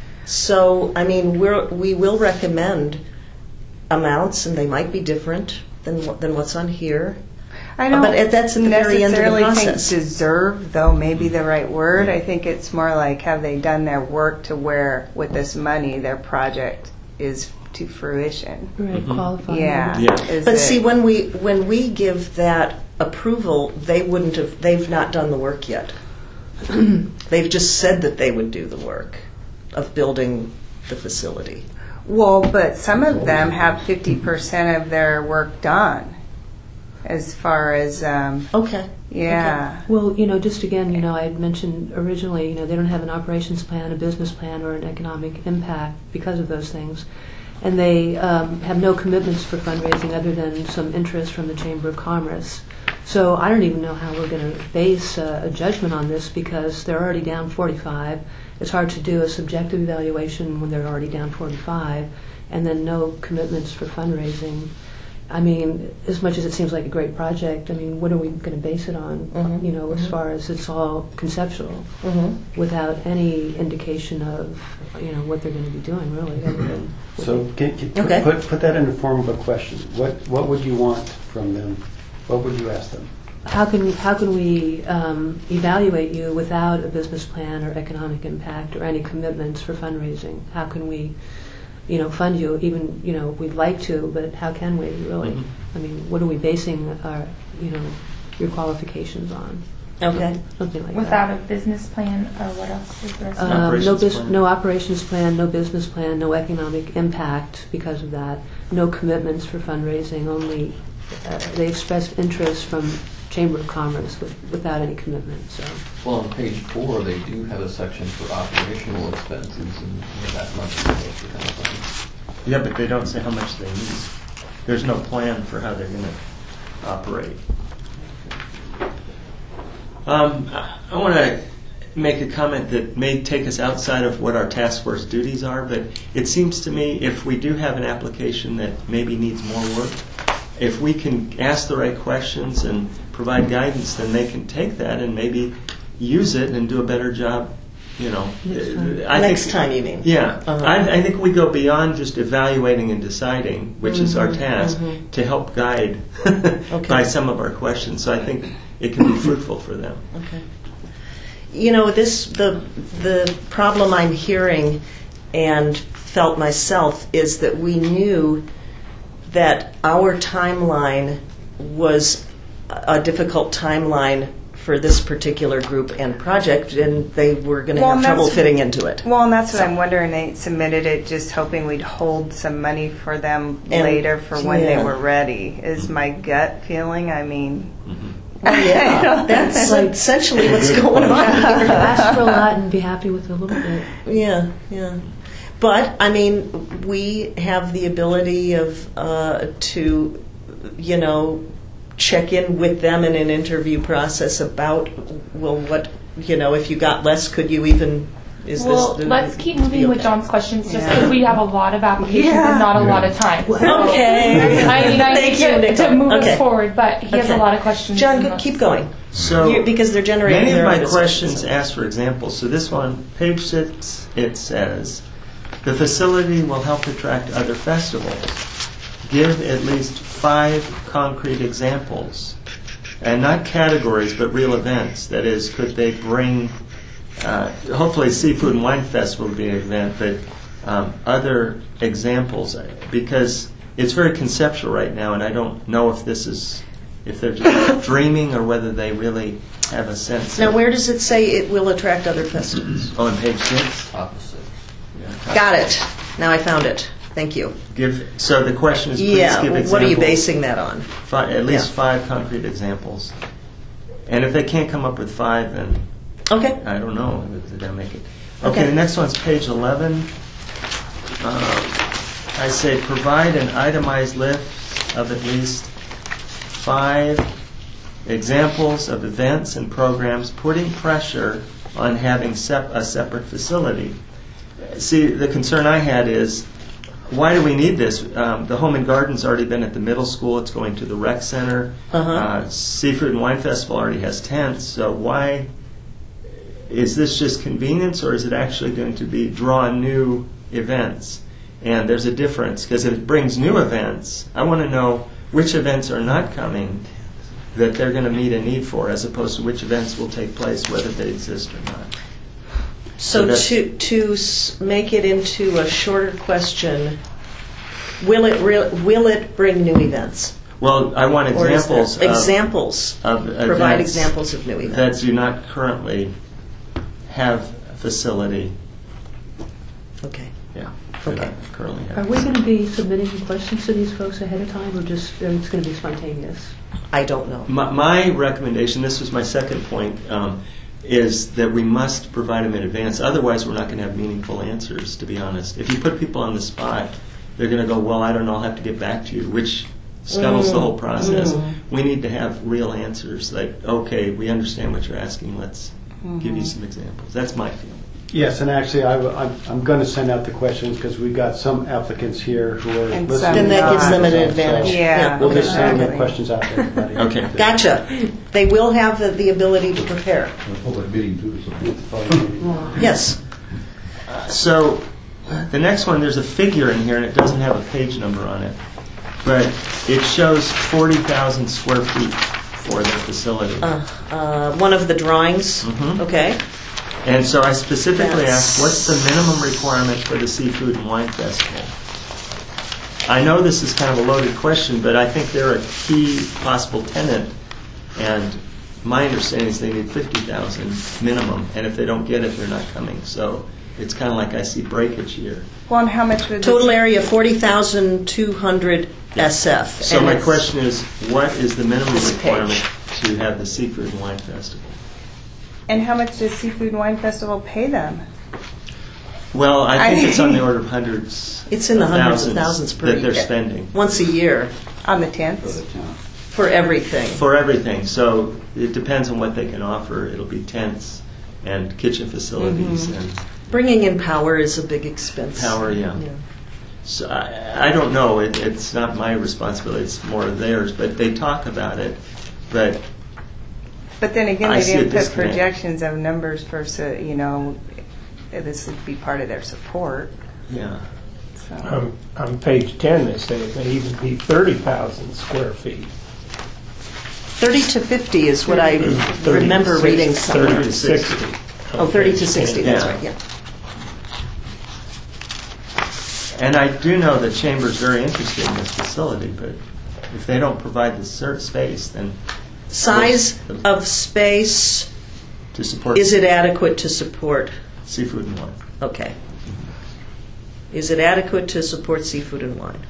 So, I mean, we're, we will recommend amounts, and they might be different than what- than what's on here. I don't But at- that's at the very end of the necessarily process. think deserve, though, may be the right word. I think it's more like, have they done their work to where, with this money, their project is to fruition? Right, Mhm. qualifying. Yeah. Yeah. Is But it- see, when we when we give that approval, they wouldn't have. They've not done the work yet. They've just said that they would do the work of building the facility. Well, but some of them have fifty percent of their work done, as far as, um, Okay. yeah. Well, you know, just again, you know, I had mentioned originally, you know, they don't have an operations plan, a business plan, or an economic impact because of those things. And they um, have no commitments for fundraising other than some interest from the Chamber of Commerce. So I don't even know how we're going to base uh, a judgment on this because they're already down forty-five. It's hard to do a subjective evaluation when they're already down forty-five, and then no commitments for fundraising. I mean, as much as it seems like a great project, I mean, what are we going to base it on, Mhm. you know, as Mhm. far as it's all conceptual, Mhm. without any indication of, you know, what they're going to be doing, really, other than... So can, can, Okay. put, put that in the form of a question. What, what would you want from them? What would you ask them? How can we, how can we um, evaluate you without a business plan or economic impact or any commitments for fundraising? How can we, you know, fund you? Even, you know, we'd like to, but how can we really? Mhm. I mean, what are we basing our, you know, your qualifications on? Okay. Something like Without that. a business plan, or what else is there? Um, no, Operations bus- plan. no operations plan, no business plan, no economic impact because of that. No commitments for fundraising. Only uh, they expressed interest from Chamber of Commerce with, without any commitment. So. Well, on page four, they do have a section for operational expenses, and you know, that much is supposed to kind of thing. Yeah, but they don't say how much they need. There's no plan for how they're going to operate. Um, I, I want to make a comment that may take us outside of what our task force duties are, but it seems to me if we do have an application that maybe needs more work, if we can ask the right questions and provide guidance, then they can take that and maybe use it and do a better job. You know, Next time. I Next think, time, you mean? Yeah, Uh-huh. I, I think we go beyond just evaluating and deciding, which is our task, mhm. to help guide Okay. by some of our questions. So I think it can be fruitful for them. Okay. You know, this the the problem I'm hearing and felt myself is that we knew that our timeline was a difficult timeline for this particular group and project, and they were going to Well, have and trouble that's- fitting into it. Well, and that's what So- I'm wondering. They submitted it just hoping we'd hold some money for them And- later for when yeah. they were ready, is my gut feeling. I mean, Oh, yeah, that's essentially what's going on here. Ask for a lot and be happy with a little bit. Yeah, yeah. But, I mean, we have the ability of uh, to, you know, check in with them in an interview process about, well, what, you know, if you got less, could you even, is Well, this... let's keep moving with John's questions just Yeah. because we have a lot of applications Yeah. and not a lot of time. So, Okay. I mean, I Thank need you, to, Nicole. to move Okay. us forward, but he has Okay. a lot of questions. John, and go- let's- keep going. So You- because they're generating many of their my own discussions. questions ask for examples. So this one, page six, it says, the facility will help attract other festivals. Give at least five concrete examples. And not categories, but real events. That is, could they bring, uh, hopefully Seafood and Wine Festival would be an event, but um, other examples. Because it's very conceptual right now, and I don't know if this is, if they're just dreaming or whether they really have a sense. Now, of, where does it say it will attract other festivals? Oh, on page six? Opposite. Got it. Now I found it. Thank you. Give, so the question is, please Yeah, give examples. what are you basing that on? Fi- at least Yeah. five concrete examples. And if they can't come up with five, then Okay. I don't know if they're going to make it. Okay. Okay, the next one's page eleven. Um, I say provide an itemized list of at least five examples of events and programs putting pressure on having sep- a separate facility. See, the concern I had is, why do we need this? Um, the Home and Garden's already been at the middle school. It's going to the rec center. Uh-huh. Uh, Seafood and Wine Festival already has tents. So why is this just convenience, or is it actually going to be draw new events? And there's a difference, because if it brings new events, I want to know which events are not coming that they're going to meet a need for, as opposed to which events will take place, whether they exist or not. So So that's- to to s- make it into a shorter question, will it re- will it bring new events? Well, I want Or is there- examples of, examples. of Provide events examples of new that events. do not currently have a facility. Okay. Yeah, that Okay. I currently Are have. we going to be submitting questions to these folks ahead of time, or just or it's going to be spontaneous? I don't know. My, my recommendation, this was my second point, um, is that we must provide them in advance. Otherwise, we're not going to have meaningful answers, to be honest. If you put people on the spot, they're going to go, well, I don't know, I'll have to get back to you, which scuttles the Mm. whole process. Mm. We need to have real answers. Like, okay, we understand what you're asking. Let's give you some examples. That's my feeling. Yes, and actually, I, am I'm going to send out the questions because we've got some applicants here who are And listening. some Then that gives them an So advantage. Yeah. We'll just send the Okay. questions out to everybody. Okay. Gotcha. They will have the, the ability to prepare. Public meeting too, so. Yes. So the next one, there's a figure in here, and it doesn't have a page number on it, but it shows forty thousand square feet for the facility. Uh, uh, one of the drawings. Mhm. Okay. And so I specifically That's- asked, what's the minimum requirement for the Seafood and Wine Festival? I know this is kind of a loaded question, but I think they're a key possible tenant, and my understanding is they need fifty thousand minimum, and if they don't get it, they're not coming. So it's kind of like I see breakage here. Well, and how much would Total this- area forty thousand two hundred S F. So And my it's- question is, what is the minimum This page. requirement to have the Seafood and Wine Festival? And how much does Seafood and Wine Festival pay them? Well, I think I- it's on the order of hundreds. It's in the hundreds of thousands per that they're year. spending Once a year On the tenth? for everything. for everything. So it depends on what they can offer. It'll be tents and kitchen facilities Mm-hmm. and Bringing in power is a big expense. power. Yeah. So I, I don't know. It, it's not my responsibility. It's more theirs. But they talk about it. But But then again, I they see a didn't put disconnect. projections of numbers for, so- you know, this would be part of their support. yeah. So. On, on page ten, they say it may even be thirty thousand square feet. thirty to fifty is what I thirty remember to reading six- somewhere. thirty to sixty. Oh, thirty to sixty, that's Yeah. right, yeah. And I do know the Chamber's very interested in this facility, but if they don't provide the cer- space, then Size of space, to support is it adequate to support? seafood and wine. Okay. Is it adequate to support seafood and wine?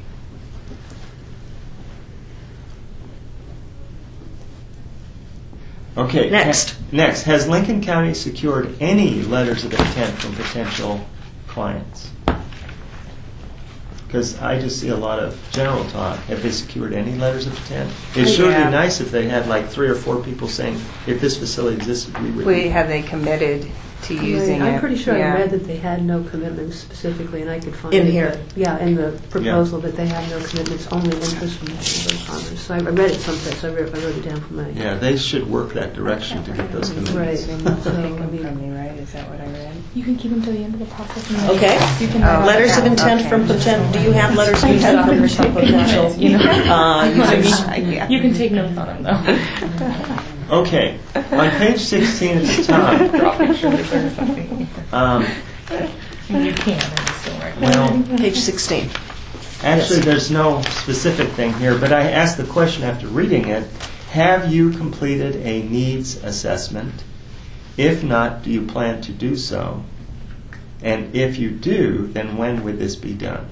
Okay. Next. ha- next, has Lincoln County secured any letters of intent from potential clients? Because I just see a lot of general talk. Have they secured any letters of intent? It sure would Yeah. be nice if they had like three or four people saying, if this facility existed, we would. We, have they committed to using it? I'm pretty sure Yeah. I read that they had no commitments specifically, and I could find In it, here. but- Yeah, in the proposal, that they have no commitments, only interest from Chamber of Commerce. So I I read it someplace, I wrote, I wrote it down for my... Yeah, they should work that direction to get those commitments. Right. They must So, take I them mean- from me, right? Is that what I read? You can keep them till the end of the process. and then Okay. You can Oh, Letters of okay. intent from Okay. potential, do you have letters of intent from potential You know. uh, users? Yeah. You can take notes on them though. Okay, on page sixteen at the top, Draw pictures or something. um, You can, I'm still right. well, Page sixteen. actually, there's no specific thing here, but I asked the question after reading it, have you completed a needs assessment? If not, do you plan to do so? And if you do, then when would this be done?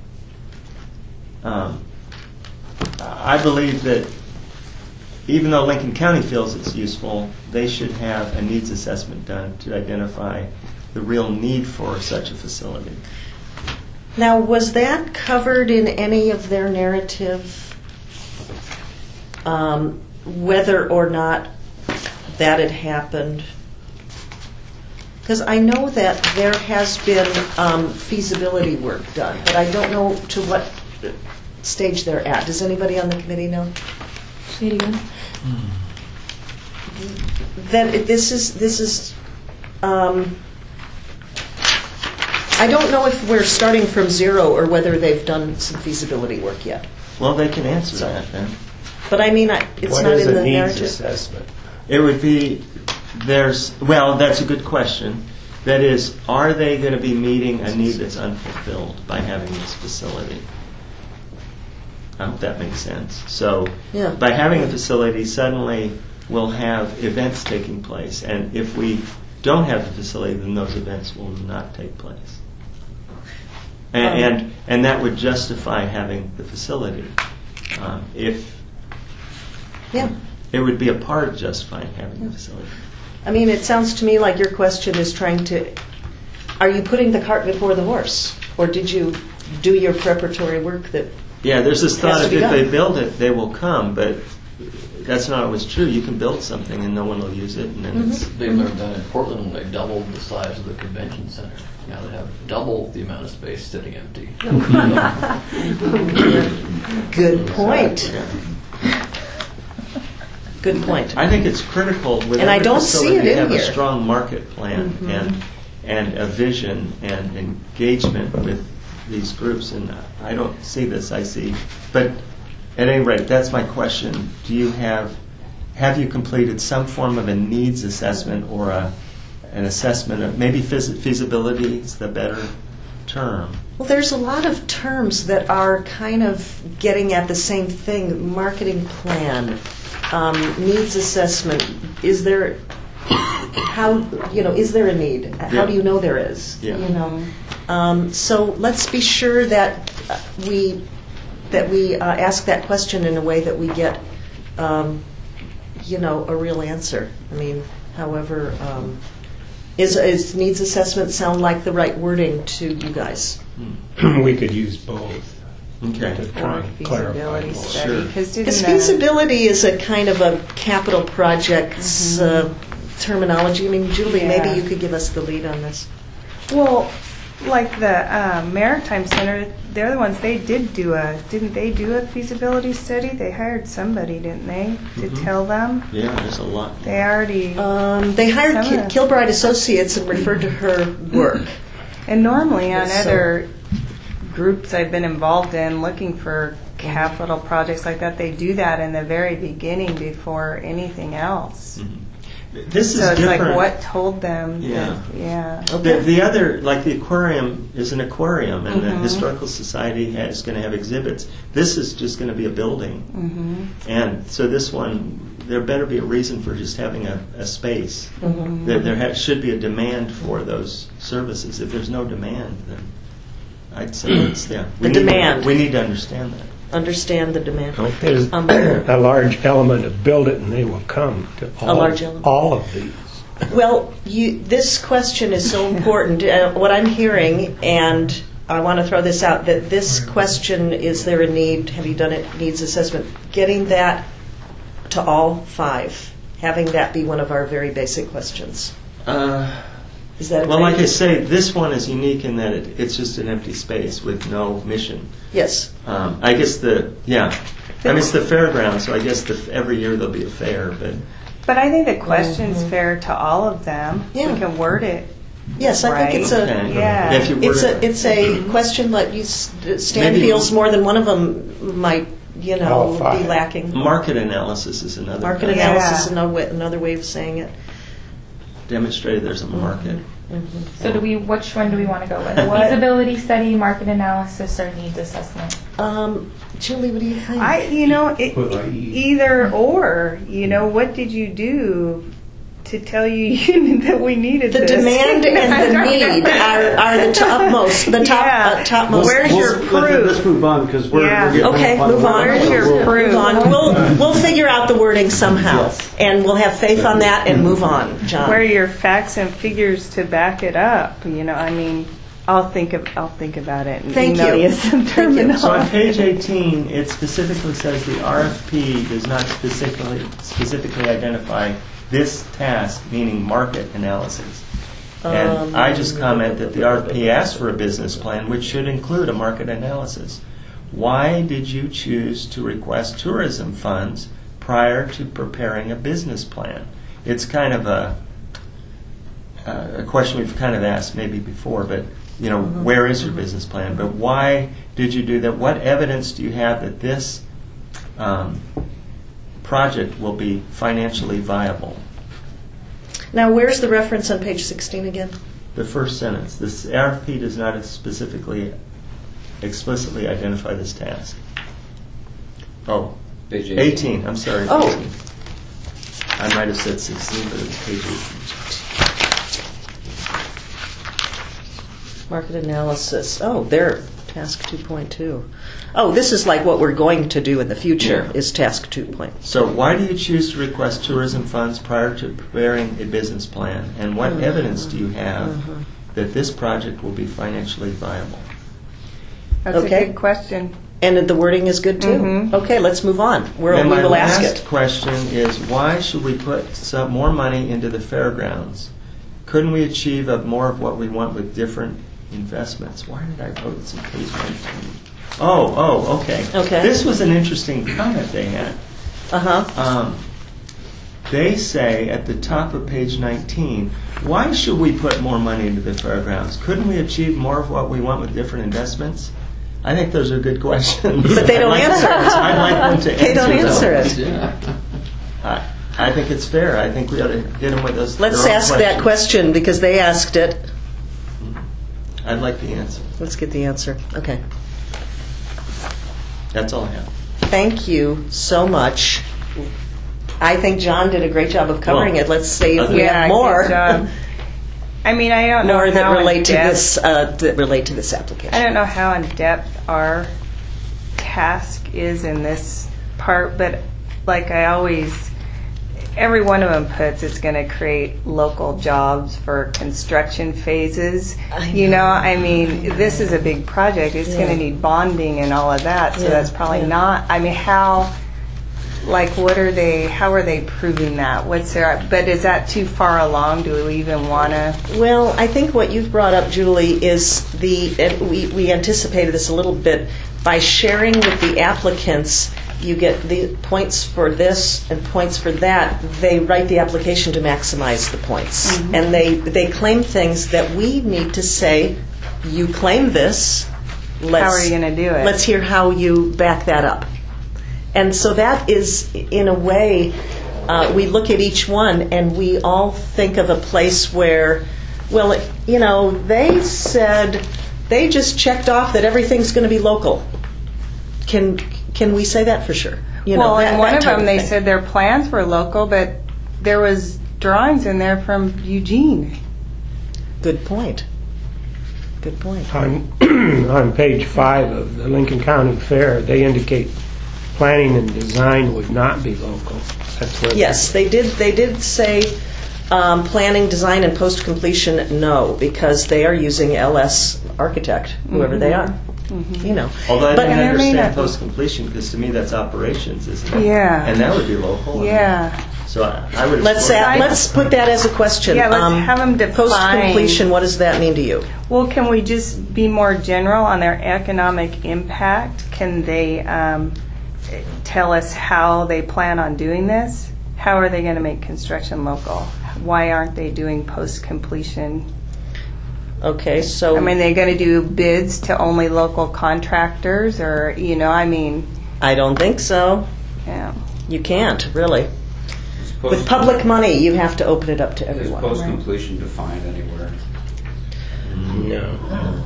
Um, I believe that even though Lincoln County feels it's useful, they should have a needs assessment done to identify the real need for such a facility. Now, was that covered in any of their narrative, um, whether or not that had happened? Because I know that there has been um, feasibility work done, but I don't know to what stage they're at. Does anybody on the committee know? Say it again. That it- this is this is. Um, I don't know if we're starting from zero or whether they've done some feasibility work yet. Well, they can answer So- that then. But I mean, I, it's What not is in a the needs narrative. assessment? It would be, there's, well, that's a good question. That is, are they going to be meeting a need that's unfulfilled by having this facility? I hope that makes sense. So, Yeah. by having a facility, suddenly we'll have events taking place. And if we don't have the facility, then those events will not take place. And, Um, and, and that would justify having the facility. Um, if Yeah. it would be a part of justifying having the facility. I mean, it sounds to me like your question is trying to, are you putting the cart before the horse? Or did you do your preparatory work that Yeah, there's this thought to if, be if done. they build it, they will come, but that's not always true. You can build something and no one will use it, and then Mm-hmm. it's They learned that in Portland when they doubled the size of the convention center. Now they have double the amount of space sitting empty. Good point. Yeah. Good point. I think it's critical with And I every don't see facility it to in have here. a strong market plan Mhm. and and a vision and engagement with these groups. And I don't see this. I see, but at any rate, that's my question. Do you have have you completed some form of a needs assessment or a an assessment of maybe feas- feasibility is the better term? Well, there's a lot of terms that are kind of getting at the same thing. Marketing plan, um, needs assessment. Is there how you know is there a need? How Yeah. do you know there is? Yeah. You know. Um, so let's be sure that uh, we that we uh, ask that question in a way that we get um, you know a real answer. I mean, however. Um, Is, is needs assessment sound like the right wording to you guys? We could use both Okay. to try Or and clarify feasibility more. study. Sure. Because Because feasibility is a kind of a capital projects uh, terminology. I mean, Julie, Yeah. maybe you could give us the lead on this. Well, like the um, Maritime Center, they're the ones, they did do a, didn't they do a feasibility study? They hired somebody, didn't they, to Mhm. tell them? Yeah, there's a lot. They already, Um, they hired Some Ki- of- Kilbride Associates and referred to her work. and normally on So- other groups I've been involved in looking for capital projects like that, they do that in the very beginning before anything else. Mhm. This is So it's different. like what told them, Yeah. that, yeah. The, the other, like the aquarium, is an aquarium, and the Mhm. Historical Society is going to have exhibits. This is just going to be a building. Mm-hmm. And so this one, there better be a reason for just having a, a space. Mhm. There, there ha- should be a demand for those services. If there's no demand, then I'd say it's, yeah. we The need to- demand. we need to understand that. Understand the demand. Well, There's Um, a large element of build it and they will come to A all, large element. all of these. Well, you, this question is so important. Uh, what I'm hearing, and I want to throw this out, that this question, is there a need, have you done it, needs assessment, getting that to all five, having that be one of our very basic questions. Uh, Is that well, like I agreed? say, this one is unique in that it, it's just an empty space with no mission. Yes. Um, I guess the, yeah. I mean, it's the fairground, so I guess the, every year there'll be a fair, but But I think the question's Mhm. fair to all of them. Yeah. We can word it. Yes, I think it's a, Okay. Yeah. If you word it's it- a, it's a question that you, s- Stan Maybe- feels more than one of them might, you All know, five. be lacking. market analysis is another. Market kind. Yeah. analysis is another way, another way of saying it. Demonstrated there's a market. So do we? Which one do we want to go with? What? Feasibility study, market analysis, or needs assessment? Um, Julie, what do you think? I, you know, it, Well, I- either or. You know, what did you do to tell you that we needed the this? demand and the need are, are the topmost, the top, Yeah. uh, topmost. Where's things. your Let's- proof? Let's move on, because we're, Yeah. we're getting Okay, up move the on. wire, Where's so your we'll- proof? Move on. We'll we'll figure out the wording somehow, Yes. and we'll have faith on that and move on, John. Where are your facts and figures to back it up? You know, I mean, I'll think of, I'll think about it and Thank email you. you some Thank you. terminology. So on page eighteen, it specifically says the R F P does not specifically specifically identify this task, meaning market analysis. And Um, I just comment that the R F P asks for a business plan, which should include a market analysis. Why did you choose to request tourism funds prior to preparing a business plan? It's kind of a uh, a question we've kind of asked maybe before, but you know, where is your business plan? But why did you do that? What evidence do you have that this um, project will be financially viable? Now, where's the reference on page sixteen again? The first sentence, this R F P does not specifically, explicitly identify this task. Oh, Page eighteen, I'm sorry. Oh. eighteen. I might have said sixteen, but it's page eighteen. Market analysis. Oh, there, task two point two. Oh, this is like what we're going to do in the future, Yeah. is task two point. So why do you choose to request tourism funds prior to preparing a business plan? And what evidence do you have that this project will be financially viable? That's Okay. a good question. And the wording is good, too? Mhm. Okay, let's move on. We're, And we my will ask last it. question is, why should we put some more money into the fairgrounds? Couldn't we achieve a, more of what we want with different investments? Why did I wrote this on page nineteen? Oh, oh, okay. Okay. This was an interesting comment they had. Uh-huh. Um, they say at the top of page nineteen, why should we put more money into the fairgrounds? Couldn't we achieve more of what we want with different investments? I think those are good questions. But they don't I'd like answer to- it. I'd like them to They don't answer answer those. it. Yeah. I, I think it's fair. I think we ought to hit them with those. Let's their own ask that questions. question because they asked it. I'd like the answer. Let's get the answer. Okay. That's all I have. Thank you so much. I think John did a great job of covering Well, it. Let's see if we Yeah, have more. good job. I mean, I don't know More that how in relate to depth- this uh, that relate to this application. I don't know how in depth our task is in this part, but like I always, every one of them puts, it's going to create local jobs for construction phases. I You know. know, I mean, this is a big project. It's going Yeah. to need bonding and all of that, so Yeah, that's probably yeah. not. I mean, how? Like, what are they? How are they proving that? What's their? But is that too far along? Do we even want to? Well, I think what you've brought up, Julie, is the, and we, we anticipated this a little bit, by sharing with the applicants, you get the points for this and points for that. They write the application to maximize the points. And they, they claim things that we need to say, you claim this. Let's, How are you going to do it? Let's hear how you back that up. And so that is, in a way, uh, we look at each one and we all think of a place where, well, it, you know, they said, they just checked off that everything's going to be local. Can can we say that for sure? You know, well, that- in one that of type them, they thing. said their plans were local, but there was drawings in there from Eugene. Good point. Good point. On, on page five of the Lincoln County Fair, they indicate planning and design would not be local. That's where Yes, they did. They did say um, planning, design, and post completion. No, because they are using L S Architect, whoever they are. You know, Although I But- don't And there may understand not be- post completion because to me that's operations, isn't it? Yeah. And that would be local. Yeah. So I, I would. let's explore add, that. let's put that as a question. Yeah, let's have 'em define- Post completion. What does that mean to you? Well, can we just be more general on their economic impact? Can they um, tell us how they plan on doing this? How are they going to make construction local? Why aren't they doing post completion? Okay, so I mean, they're going to do bids to only local contractors, or you know, I mean, I don't think so. yeah. You can't really. Is With post- public money, you have to open it up to Is everyone. post-completion defined anywhere? No.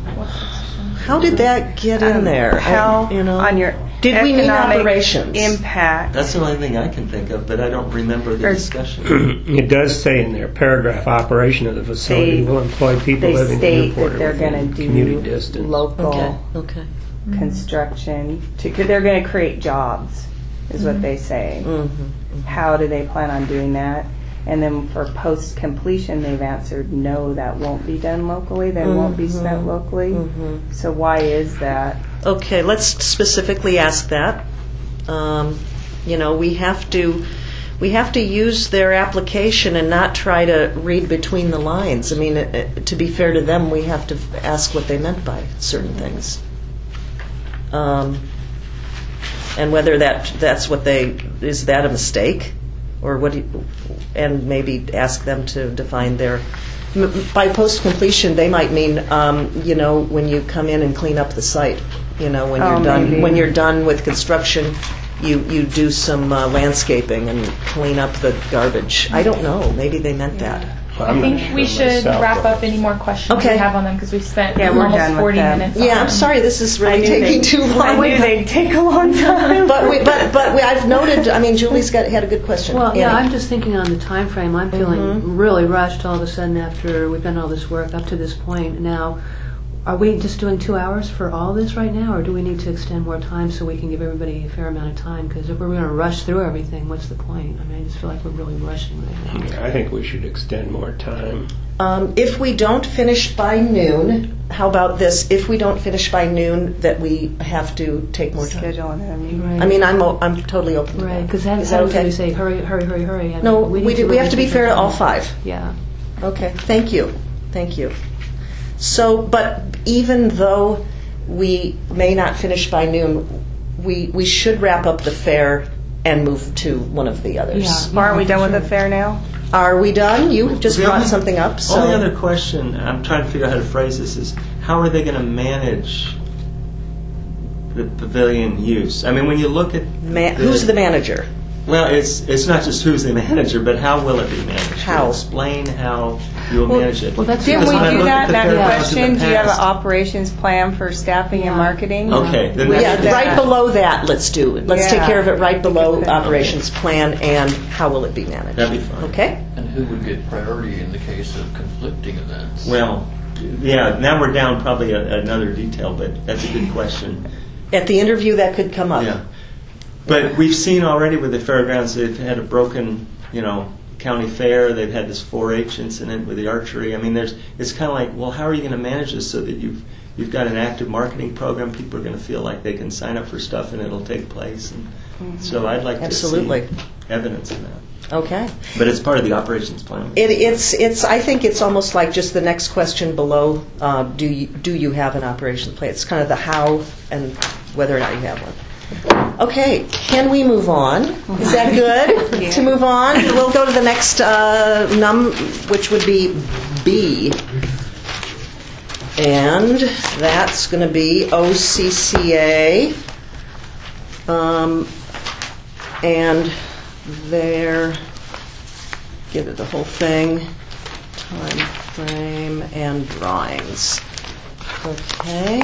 How did that get in Um, there? I- How you know, on your did we need economic operations? impact? That's the only thing I can think of, but I don't remember the Or- discussion. It does say in their paragraph, operation of the facility They- will employ people They living in state Newport that or they're within going to commuting do distance. local Okay. Okay. construction. To, 'cause they're going to create jobs, is what they say. Mm-hmm. How do they plan on doing that? And then for post completion, they've answered no, that won't be done locally. They won't be spent locally. So why is that? Okay, let's specifically ask that. Um, you know, we have to we have to use their application and not try to read between the lines. I mean, it, it, to be fair to them, we have to f- ask what they meant by certain things. Um, and whether that that's what they is that a mistake, or what? Do you, and maybe ask them to define their. m- By post completion, they might mean um, you know when you come in and clean up the site. You know when Oh, you're done maybe. when you're done with construction, you you do some uh, landscaping and clean up the garbage. I don't know. Maybe they meant that. I think we should wrap up any more questions Okay. we have on them because we've spent Yeah, we're almost done with forty them. minutes. on Yeah, I'm them. sorry. This is really I knew taking they- too long. I knew they'd take a long time. But we, but but we, I've noted. I mean, Julie's got had a good question. Well, yeah, Annie? I'm just thinking on the time frame. I'm feeling really rushed all of a sudden after we've done all this work up to this point. Now, are we just doing two hours for all this right now, or do we need to extend more time so we can give everybody a fair amount of time? Because if we're going to rush through everything, what's the point? I mean, I just feel like we're really rushing right now. I think we should extend more time. Um, if we don't finish by noon, how about this? If we don't finish by noon, that we have to take more time. Schedule another meeting. Right. I mean, I'm o- I'm totally open to Right, that. because that Is that happens when okay? we say, hurry, hurry, hurry, hurry. I mean, No, we, need do, we have to be really fair to all take five. Yeah. Okay, thank you, thank you. So, but even though we may not finish by noon, we we should wrap up the fair and move to one of the others. Yeah. Aren't we done with Sure. the fair now? Are we done? You just The brought only- something up, so... Only other question, I'm trying to figure out how to phrase this, is how are they going to manage the pavilion use? I mean, when you look at... Ma- who's the manager? Well, it's it's not just who's the manager, but how will it be managed? Can How? you explain how you'll manage it. well, that's- Didn't Because we when I do look that, at the that fairgrounds in question? the Do you have an past- operations plan for staffing and Yeah. marketing? Okay, then Yeah, that- right below that, let's do it. Let's take Yeah. care of it right below Okay. operations plan and how will it be managed. That'd be fine. Okay? And who would get priority in the case of conflicting events? Well, yeah, now we're down probably a, another detail, but that's a good question. At the interview, that could come up. Yeah. But we've seen already with the fairgrounds, they've had a broken, you know, county fair. They've had this four H incident with the archery. I mean, there's. It's kind of like, well, how are you going to manage this so that you've you've got an active marketing program? People are going to feel like they can sign up for stuff and it'll take place. And Mm-hmm. so I'd like Absolutely. to see evidence of that. Okay. But it's part of the operations plan. It, it's, it's, I think it's almost like just the next question below, uh, do you, do you have an operations plan? It's kind of the how and whether or not you have one. Okay, can we move on? Is that good Yeah. to move on? We'll go to the next uh, num, which would be B. And that's going to be O C C A. Um, and there, give it the whole thing, time frame and drawings. Okay.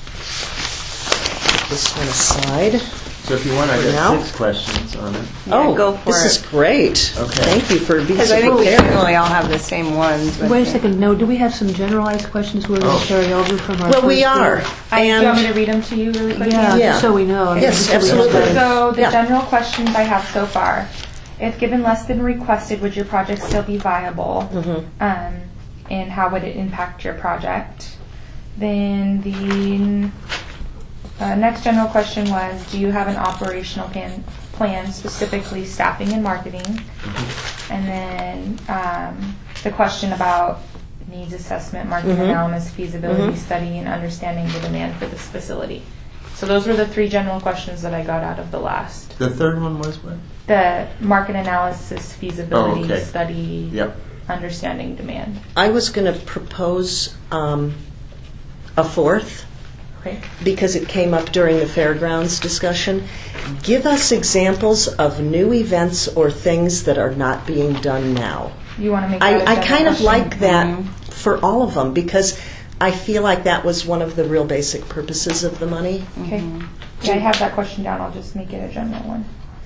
Put this one aside. So if you want, I For now? got six questions on it. Yeah, Oh, go for this it. is great. Okay. Thank you for being Because so I think we prepared. generally all have the same ones. but- Wait a second. No, do we have some generalized questions we're going Oh. to carry over from our Well, we first are. group? I, do you want me to And read them to you really quickly? Yeah, Yeah. just so we know. I mean, Yes, just so we have absolutely. that. So the Yeah. general questions I have so far: if given less than requested, would your project still be viable? Mhm. Um, and how would it impact your project? Then the uh, next general question was: do you have an operational plan, plan specifically staffing and marketing? And then um, the question about needs assessment, market Mhm. analysis, feasibility Mhm. study, and understanding the demand for this facility. So those were the three general questions that I got out of the last. The third one was what? The market analysis, feasibility Oh, okay. study, Yep. understanding demand. I was going to propose um, a fourth, Okay. because it came up during the fairgrounds discussion. Give us examples of new events or things that are not being done now. You want to make that a I, I general kind of question? like that Mhm. for all of them, because I feel like that was one of the real basic purposes of the money. Okay. Yeah, I have that question down. I'll just make it a general one.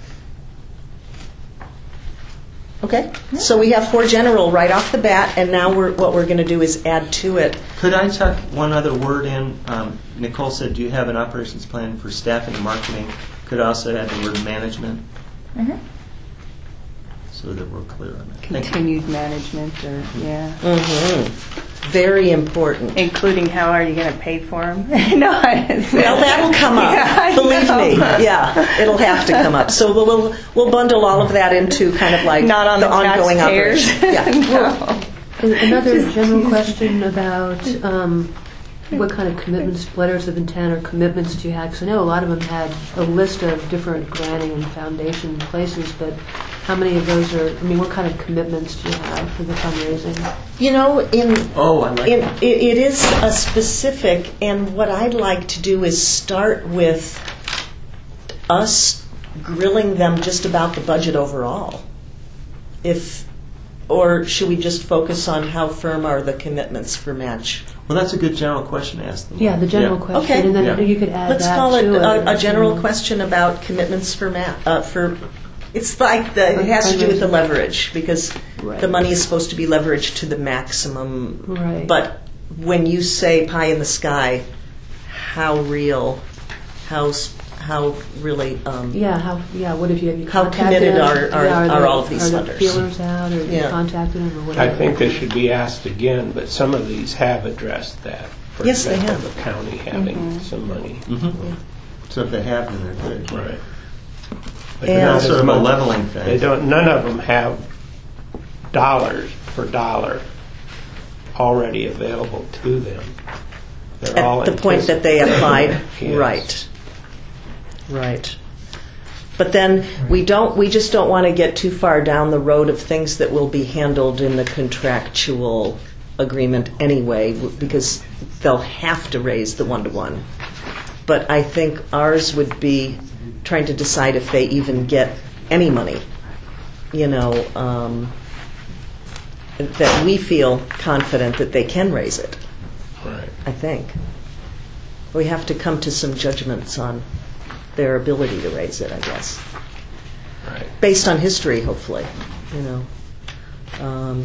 Okay? So we have four general right off the bat, and now we're, what we're going to do is add to it. Could I tuck one other word in? Um, Nicole said, do you have an operations plan for staffing and marketing? Could I also add the word management Mm-hmm. so that we're clear on that? Thank you. Continued management, or, yeah. Mm-hmm. Very important. Including how are you going to pay for them? No, it's- Well, that'll come up. Yeah, I Believe know. me. Yeah, it'll have to come up. So we'll, we'll we'll bundle all of that into kind of like Not on the, ongoing taxpayers. operation. Yeah. No. And another general question about um, what kind of commitments, letters of intent or commitments do you have? Because I know a lot of them had a list of different granting and foundation places, but how many of those are, I mean, what kind of commitments do you have for the fundraising? You know, in Oh, I like in, that. it, it is a specific, and what I'd like to do is start with us grilling them just about the budget overall. If, or should we just focus on how firm are the commitments for match? Well, that's a good general question to ask them. Yeah, the general Yeah. question, Okay. and then Yeah. you could add Let's that call it to a, a general Mm. question about commitments for ma- uh, for. It's like the, it has to do with the leverage, because Right. the money is supposed to be leveraged to the maximum. Right. But when you say pie in the sky, how real, how s- how really. Um, Yeah, how, yeah, what if you, have you How contacted committed them? are- are- Yeah, are the- all of these Are the funders? feelers out, or you Yeah. contacted them, or whatever? I think they should be asked again, but some of these have addressed that. for Yes, they example, have. the county having some money. Mhm. So if they have, then they're good. Right. And- But That's not sort as of a much- leveling thing. They don't. None of them have dollars for dollar already available to them. They're all At the point that they anticipated. applied, Yes. right. Right. But then we don't, we just don't want to get too far down the road of things that will be handled in the contractual agreement anyway, w- because they'll have to raise the one-to-one. But I think ours would be trying to decide if they even get any money, you know, um, that we feel confident that they can raise it, Right. I think. We have to come to some judgments on their ability to raise it, I guess. Right. Based on history, hopefully, you know. Um,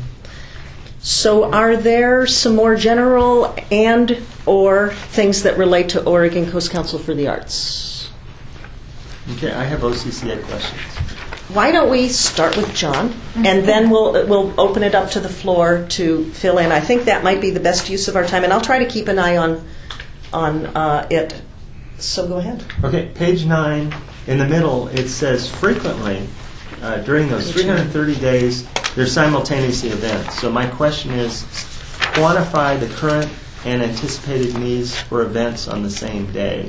so are there some more general and/or things that relate to Oregon Coast Council for the Arts? Okay, I have O C C A questions. Why don't we start with John, and then we'll we'll open it up to the floor to fill in. I think that might be the best use of our time, and I'll try to keep an eye on on uh, it. So go ahead. Okay, page nine, in the middle, it says frequently, uh, during those three hundred thirty days, there's simultaneous events. So my question is, quantify the current and anticipated needs for events on the same day.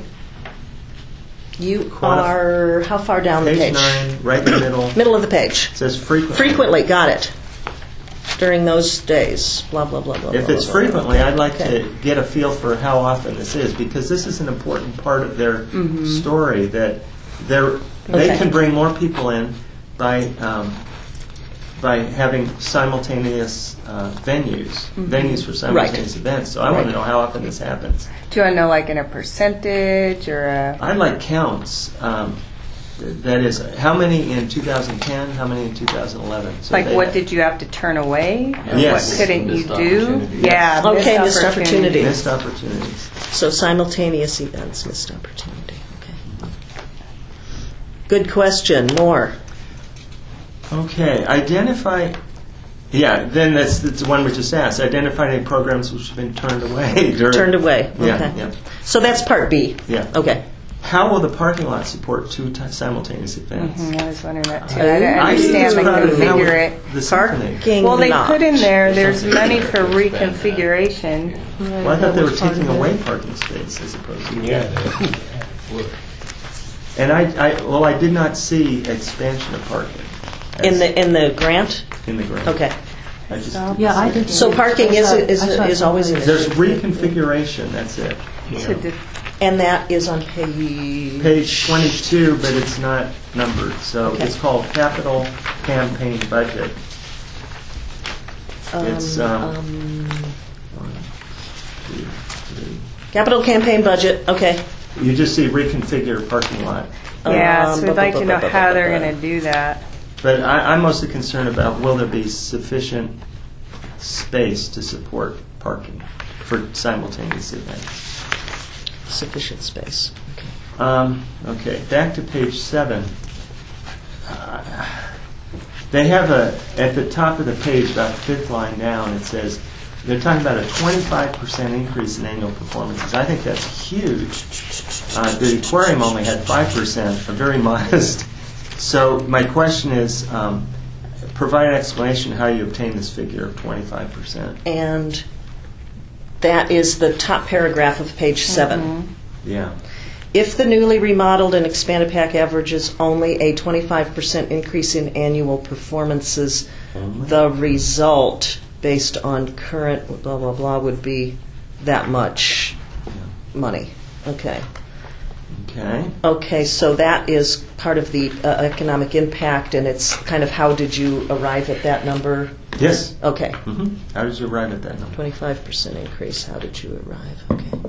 You Quantif- are how far down the Page page? nine, right in the middle, Middle of the page. it says frequently. Frequently, got it. During those days, blah, blah, blah, blah. If blah, it's blah, blah. frequently, I'd like Okay. to get a feel for how often this is, because this is an important part of their story, that they're, they Okay. can bring more people in by um, by having simultaneous uh, venues, venues for simultaneous events. So I want to Right. know how often this happens. Do you want to know like in a percentage or a? I'd like counts. Um, th- that is, how many in two thousand ten, how many in two thousand eleven? So Like they- what did you have to turn away? Or Yes. What couldn't you Missed do? opportunity. Yeah. Okay, missed opportunity. Missed opportunities. So simultaneous events, missed opportunity. Okay. Good question. More. Okay, identify. Yeah, then that's, that's the one we just asked. Identify any programs which have been turned away. During, Turned away. Yeah, Okay. yeah, So that's part B. yeah. Okay. How will the parking lot support two t- simultaneous events? Mhm, I was wondering that too. Uh, I didn't I understand just the crowded how configure would it. The symphony. Parking Well, they lot. put in there. There's money for reconfiguration. Well, I thought they were taking away parking space as opposed to. Yeah. they- And I, I, well, I did not see expansion of parking as- in the in the grant. in the grant. Okay. I just, Yeah, I did. So parking is is is always in there's it, reconfiguration. That's it. To de- and that is on page Page twenty-two, but it's not numbered. So Okay. it's called capital campaign budget. Um, It's, um, um, One, two, three. capital campaign budget. Okay. You just see reconfigure parking lot. yeah, Um, so we'd like to know how they're going to do that. But I, I'm mostly concerned about will there be sufficient space to support parking for simultaneous events. Sufficient space. Okay. Um, okay, back to page seven. Uh, they have a, at the top of the page, about the fifth line down, it says, they're talking about a twenty-five percent increase in annual performances. I think that's huge. Uh, the aquarium only had five percent, a very modest. So my question is, um, provide an explanation how you obtain this figure of twenty-five percent. And that is the top paragraph of page seven. Yeah. If the newly remodeled and expanded pack averages only a twenty-five percent increase in annual performances, Only? the result, based on current blah, blah, blah, would be that much money. Okay. Okay. Okay, so that is part of the uh, economic impact, and it's kind of how did you arrive at that number? Yes. Okay. hmm How did you arrive at that number? twenty-five percent increase, how did you arrive? Okay.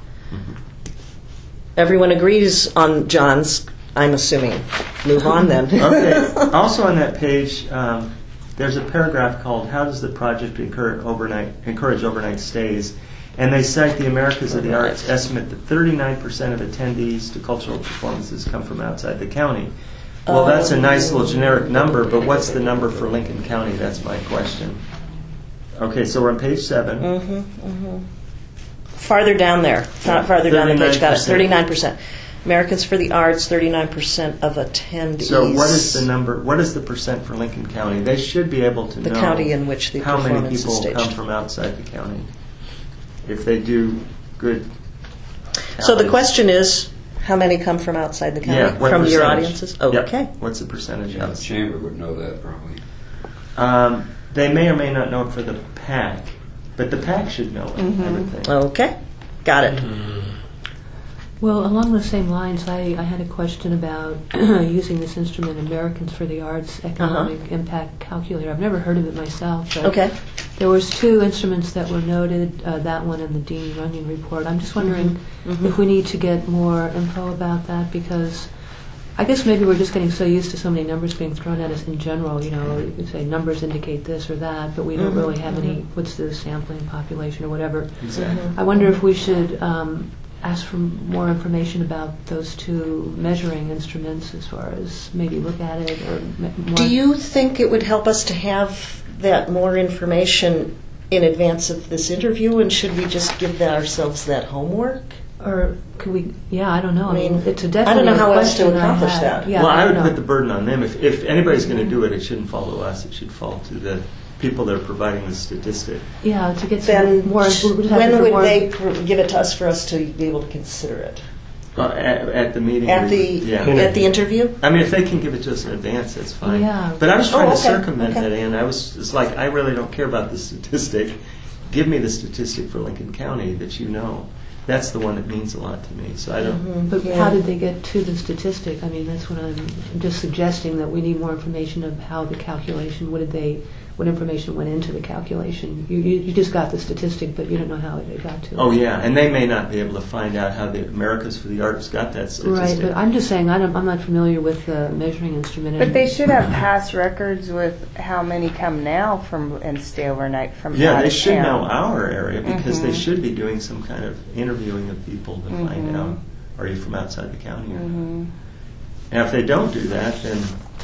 Everyone agrees on John's, I'm assuming. Move on then. Okay. Also on that page, um, there's a paragraph called "How does the project encourage overnight encourage overnight stays?" And they cite the Americas of the Arts estimate that thirty-nine percent of attendees to cultural performances come from outside the county. Well, that's a nice little generic number, but what's the number for Lincoln County? That's my question. Okay, so we're on page seven. Mm-hmm, mm-hmm. farther down there. It's not farther down the page. Got it. thirty-nine percent. thirty-nine percent. Americans for the Arts, thirty-nine percent of attendees. So what is the number, what is the percent for Lincoln County? They should be able to The know county in which the how many performance is people staged. come from outside the county. If they do good. So the tallies. question is, how many come from outside the county? Yeah, what from your percentage? audiences? Oh, Yep. okay. What's the percentage? Yeah, the Yes. chamber would know that probably. Um, they may or may not know it for the PAC, but the PAC should know it, I would think. Okay. Got it. Well, along the same lines, I, I had a question about using this instrument, Americans for the Arts Economic Impact Calculator. I've never heard of it myself. But Okay. there was two instruments that were noted, uh, that one and the Dean Runyon report. I'm just wondering Mhm. if we need to get more info about that, because I guess maybe we're just getting so used to so many numbers being thrown at us in general. You know, you could say numbers indicate this or that, but we don't Mhm, really have any, mhm. what's the sampling population or whatever. Exactly. I wonder if we should um, ask for more information about those two measuring instruments, as far as maybe look at it or m- more. Do you think it would help us to have that more information in advance of this interview, and should we just give that ourselves that homework? Or could we? Yeah, I don't know. I, I mean, mean, it's a I definitely don't know a how else to question I accomplish had. that. Yeah, Well, I would don't put know. the burden on them. If, if anybody's going to do it, it shouldn't fall to us. It should fall to the people that are providing the statistic. Yeah, to get some Then more. we'll have to when get would more- they pr- give it to us for us to be able to consider it? Uh, at, at the meeting. At we the would- yeah. at the interview? I mean, if they can give it to us in advance, that's fine. Yeah. But I was trying Oh, to okay, circumvent okay. that, and I was it's like, I really don't care about the statistic. Give me the statistic for Lincoln County that you know. That's the one that means a lot to me. So I don't. Mhm, But yeah. how did they get to the statistic? I mean, that's what I'm I'm just suggesting, that we need more information of how the calculation. What did they? What information went into the calculation? You you, you just got the statistic, but you don't know how it got to it. Oh yeah, and they may not be able to find out how the Americas for the Arts got that Right, statistic. but I'm just saying I don't, I'm not familiar with the measuring instrument. But and- they should have past records with how many come now from and stay overnight from Yeah, out they of should town. know our area because they Mhm. should be doing some kind of interviewing of people to find Mhm. out, are you from outside the county or not? Mhm. And if they don't do that, then,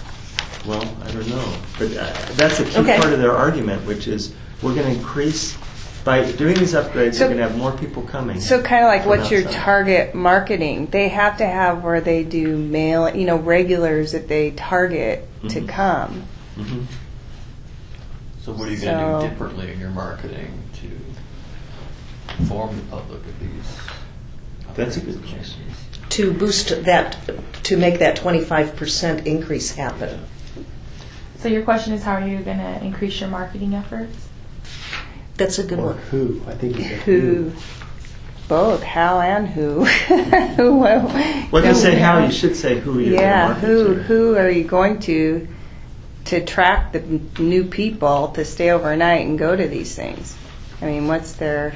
well, I don't know. But uh, that's a key Okay. part of their argument, which is we're going to increase, by doing these upgrades, So- we're going to have more people coming. So kind of like from what's your outside. target marketing? They have to have where they do mail, you know, regulars that they target to Mhm. come. Mhm. So what are you going to So- do differently in your marketing to inform the public of these? That's a good upgrades and question. changes? To boost that, to make that twenty-five percent increase happen. So your question is, how are you going to increase your marketing efforts? That's a good Or one. who? I think you said Who? Both how and who. Who? Well, Well, if you say how, you should say who you're Yeah, going to who? market to. Who are you going to to attract the n- new people to stay overnight and go to these things? I mean, what's their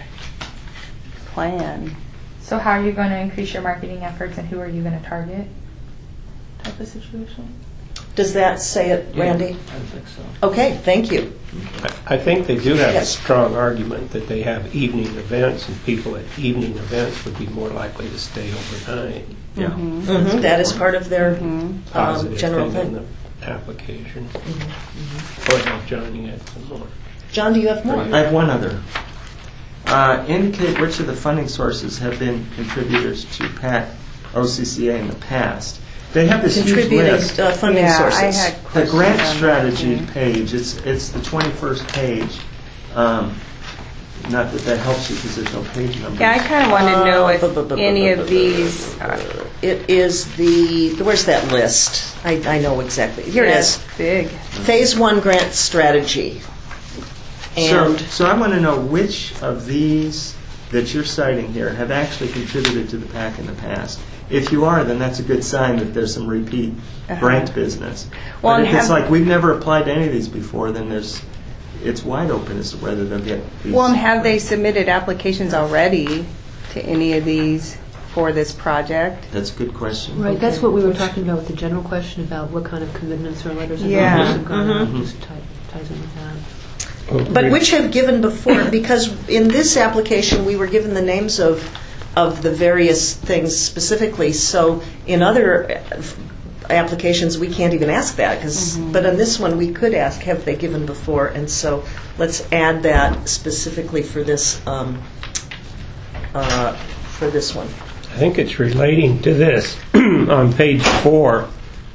plan? So how are you going to increase your marketing efforts, and who are you going to target? Type of situation. Does that say it, Randy? I think so. Okay, thank you. I I think they do have a Yes. strong argument that they have evening events, and people at evening events would be more likely to stay overnight. Yeah. Mhm. Mhm, That is part of their Mhm. um, Positive general thing in thing. the application. Or now John, you had some more. John, do you have more? I have one other. Uh, indicate which of the funding sources have been contributors to PAC O C C A in the past. They have this huge Contributing list. uh, funding yeah, sources. I had The questions grant on that, strategy too. page, it's, it's the twenty-first page. Um, not that that helps you because there's no page number. Yeah, I kind of want to know Uh, bu- bu- if bu- any bu- bu- of bu- these. Uh, It is the, where's that list? I, I know exactly. Here it Yeah, is. it's big. Phase one grant strategy. So, And so I want to know which of these that you're citing here have actually contributed to the PAC in the past. If you are, then that's a good sign that there's some repeat Uh-huh. grant business. Well, but and if it's have- like we've never applied to any of these before, then there's it's wide open as to whether they'll get these. Well, and have they submitted applications already to any of these for this project? That's a good question. Right, that's Okay. what we were talking about with the general question about what kind of commitments or letters of Yeah. interest have gone out. Mhm. Just tie- ties in with that. But which have given before, because in this application, we were given the names of, of the various things specifically, so in other uh, applications, we can't even ask that, 'cause- but on this one, we could ask, have they given before? And so let's add that specifically for this um, uh, for this one? I think it's relating to this on page four.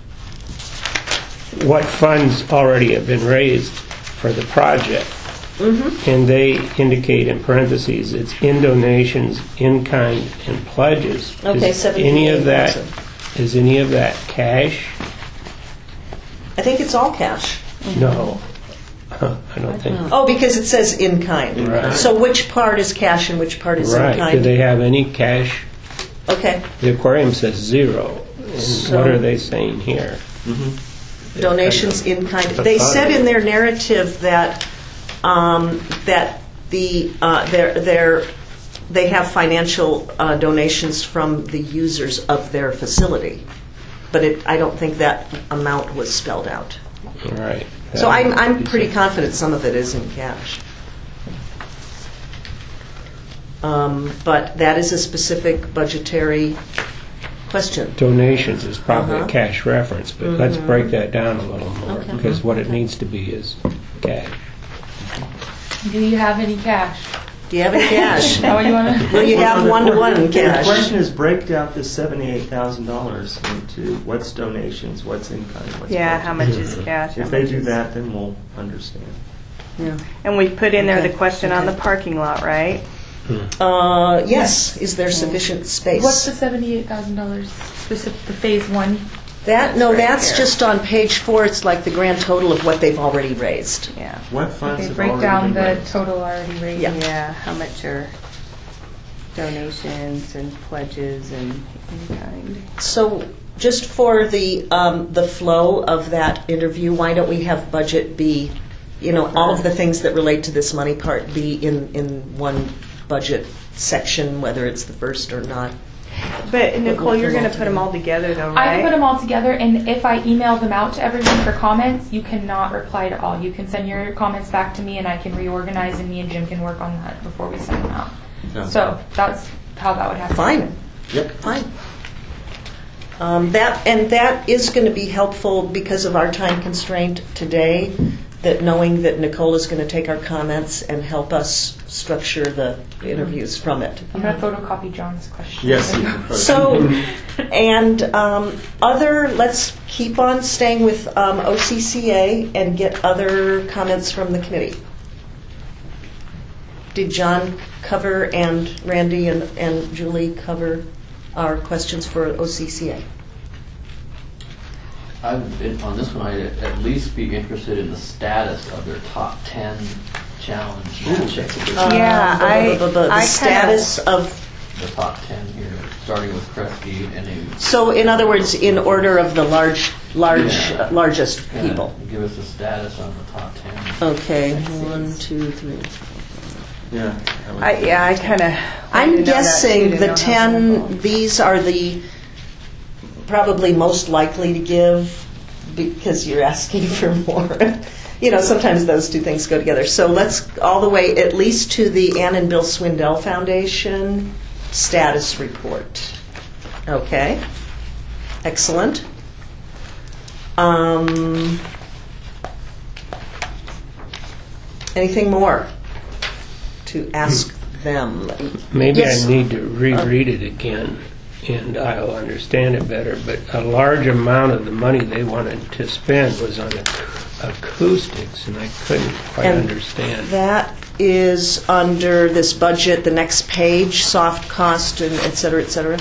What funds already have been raised for the project? Mm-hmm. And they indicate in parentheses it's in donations, in kind, and pledges. Okay, is any of that seventy-eight thousand. Is any of that cash? I think it's all cash. No, I don't think. Oh, because it says in kind. Right. So which part is cash and which part is in Right. Do kind? they have any cash? Okay. The aquarium says zero. And So- what are they saying here? Donations in kind. The They fund. said in their narrative that um, that the uh, their their they have financial uh, donations from the users of their facility, but it, I don't think that amount was spelled out. Right. So I'm I'm pretty confident some of it is in cash. Um, but that is a specific budgetary question. Donations is probably Uh-huh. a cash reference, but let's break that down a little more, Okay. because what it needs to be is cash. Do you have any cash? Do you have any cash? Is that what you want to? Will you have one-to-one The cash? question is, break out the seventy-eight thousand dollars into what's donations, what's in kind, what's Yeah, budget. how much is cash? how If they much do is- that, then we'll understand. And we put in there Okay. the question on the parking lot, right? Uh, yes. Is there sufficient space? What's the seventy-eight thousand dollars specific the phase one? That, no, Right that's here. just on page four. It's like the grand total of what they've already raised. Yeah. What funds Okay, have break already down been the raised? total already raised. Yeah. Yeah, how much are donations and pledges and in kind? So just for the, um, the flow of that interview, why don't we have budget be, you know, all of the things that relate to this money part be in, in one budget section, whether it's the first or not? But Nicole, you're going to put them all together though, I right? can put them all together, and if I email them out to everyone for comments, you cannot reply to all. You can send your comments back to me, and I can reorganize, and me and Jim can work on that before we send them out. Sounds So that's how that would happen. Fine. Yep. Fine. Um, that, and that is going to be helpful because of our time constraint today, that knowing that Nicole is going to take our comments and help us structure the interviews from it. I'm going to photocopy John's question. Yes. you can put it. So, and um, other, let's keep on staying with um, O C C A and get other comments from the committee. Did John cover, and Randy and, and Julie cover our questions for O C C A? I would, in- on this one, I'd at least be interested in the status of their top ten challenge matchups. Yeah, Um, the- I- the, the, the I kinda- status of, The top ten here, starting with Kresge and a so in other words, in order of the large, large, Yeah. uh, largest kinda people. give us a status on the top ten. Okay, one, two, three. Yeah. I would- I, yeah, I kind of. I'm guessing the ten, these are the probably most likely to give because you're asking for more. You know, sometimes those two things go together. So let's all the way at least to the Ann and Bill Swindell Foundation status report. Okay. Excellent. Um, anything more to ask them? Maybe Yes. I need to reread it again, and I'll understand it better, but a large amount of the money they wanted to spend was on ac- acoustics, and I couldn't quite And understand. That is under this budget, the next page, soft cost and et cetera, et cetera.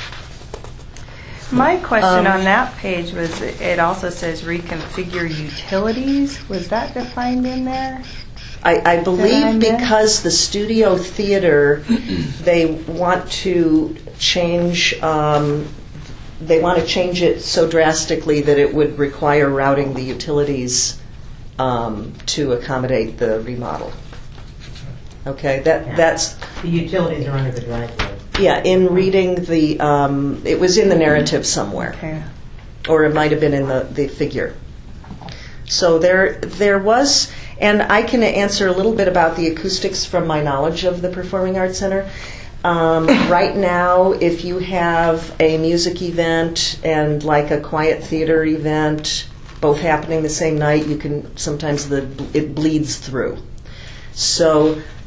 My question Um, on that page was, it also says reconfigure utilities. Was that defined in there? I, I Did I believe miss? because the studio theater, they want to change, um, they want to change it so drastically that it would require routing the utilities um, to accommodate the remodel. Okay, that that's The utilities are under the driveway. yeah. In reading the, um, it was in the narrative somewhere. Okay. Or it might have been in the, the figure. So there there was, and I can answer a little bit about the acoustics from my knowledge of the Performing Arts Center. Um, right now, if you have a music event and like a quiet theater event, both happening the same night, you can sometimes the it bleeds through. So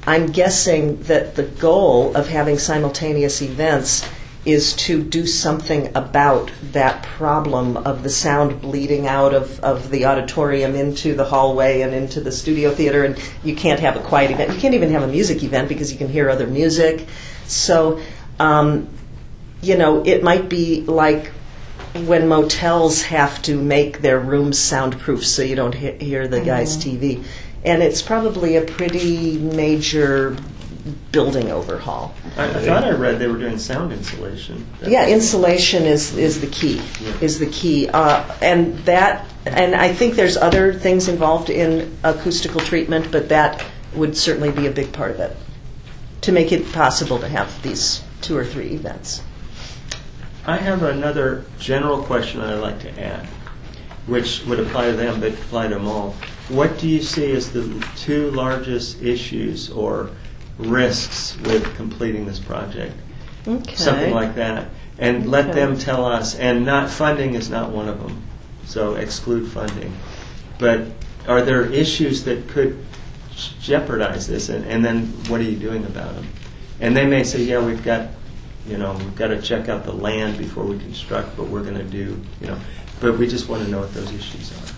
I'm guessing that the goal of having simultaneous events is to do something about that problem of the sound bleeding out of, of the auditorium into the hallway and into the studio theater, and you can't have a quiet event. You can't even have a music event because you can hear other music. So, um, you know, it might be like when motels have to make their rooms soundproof so you don't he- hear the guy's T V. And it's probably a pretty major building overhaul. I, I thought I read they were doing sound insulation. Yeah, insulation is, is the key. Yeah. Is the key, uh, and that, and I think there's other things involved in acoustical treatment, but that would certainly be a big part of it to make it possible to have these two or three events. I have another general question I'd like to add, which would apply to them, but apply to them all. What do you see as the two largest issues or risks with completing this project? Okay. Something like that. And let Okay. them tell us. And not funding is not one of them. So exclude funding. But are there issues that could jeopardize this? And, and then what are you doing about them? And they may say, yeah, we've got, you know, we've got to check out the land before we construct what we're going to do, you know. But we just want to know what those issues are.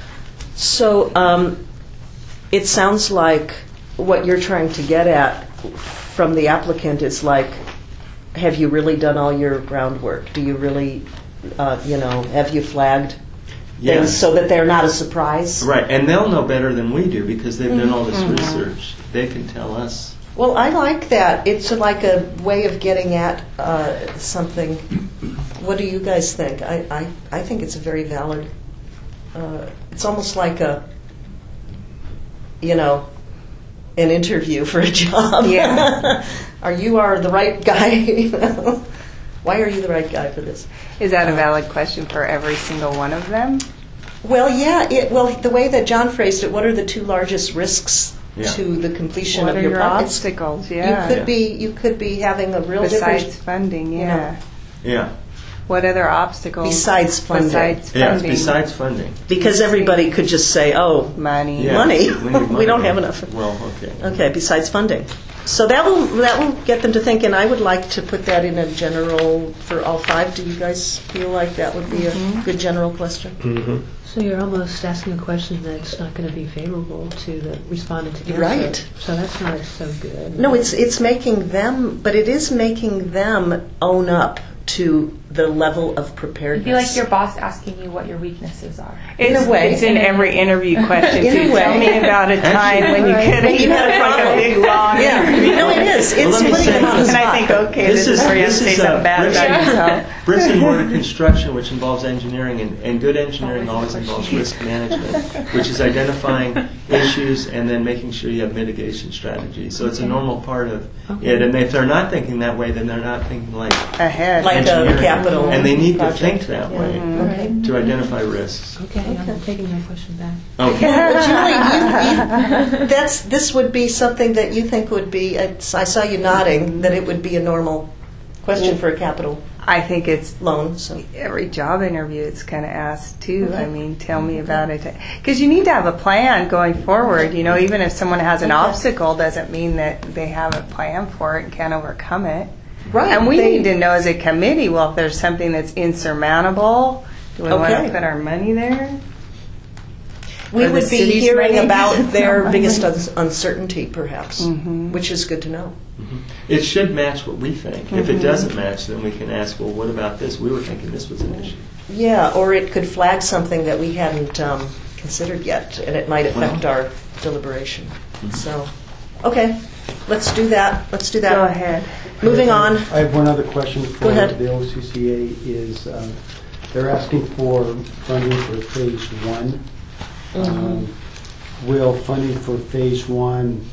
So um, it sounds like what you're trying to get at from the applicant is like, have you really done all your groundwork? Do you really, uh, you know, have you flagged Yes. things so that they're not a surprise? Right, and they'll know better than we do because they've done all this Mm-hmm. research. They can tell us. Well, I like that. It's like a way of getting at uh, something. What do you guys think? I, I, I think it's a very valid, uh, it's almost like a, you know, an interview for a job. Yeah. Are you are the right guy? Why are you the right guy for this? Is that a valid question for every single one of them? Well, yeah. It, well, the way that John phrased it, what are the two largest risks Yeah. to the completion What of are your your project? obstacles? You Yeah. could be you could be having a real Besides difference. funding, you yeah. Yeah. What other obstacles? Besides funding. Besides Yeah, it's funding. besides funding. Because everybody could just say, "Oh, Money. Yeah. money. We need money. We don't have enough." Well, okay. Okay, besides funding. So that will that will get them to think, and I would like to put that in a general for all five. Do you guys feel like that would be a good general question? Mm-hmm. So you're almost asking a question that's not going to be favorable to the respondent to answer. Right. So that's not so good. No, it's it's making them, but it is making them own up to the level of It'd preparedness. be like your boss asking you what your weaknesses are. It's, In a way. it's in every interview question In a too. way. Tell me about a time when you could When you had a like a problem. big long Yeah, interview. no, it is. It's let me putting say- them on the And spot. I think, okay, This this, is- is where you have this to say is, uh, something bad about Bricks- yourself. Bricks and mortar construction, which involves engineering, and, and good engineering always involves risk management, which is identifying issues and then making sure you have mitigation strategies. So it's a normal part of it. And if they're not thinking that way, then they're not thinking like Ahead. Like a engineering. capital And they need project. to think that way All right. to identify risks. Okay, I'm taking my question back. Okay. Julie, you, you, that's this would be something that you think would be. It's, I saw you nodding that it would be a normal question for a capital I think it's loan. So every job interview it's kind of asked too. I mean, tell me about it. Because you need to have a plan going forward. You know, even if someone has an Okay. obstacle, doesn't mean that they have a plan for it and can't overcome it. right, And we they- need to know as a committee, well, if there's something that's insurmountable, do we want Okay. to put our money there? we or the would be city's hearing money. about It's their not biggest money. uns- uncertainty, perhaps, Mhm. which is good to know. It should match what we think. If it doesn't match, then we can ask, well, what about this? We were thinking this was an issue. Yeah, or it could flag something that we hadn't um, considered yet, and it might affect our deliberation. So, okay, let's do that. Let's do that. Go ahead. Moving on. I have one other question for Go ahead. the O C C A is, uh, they're asking for funding for phase one. Um, Will funding for phase one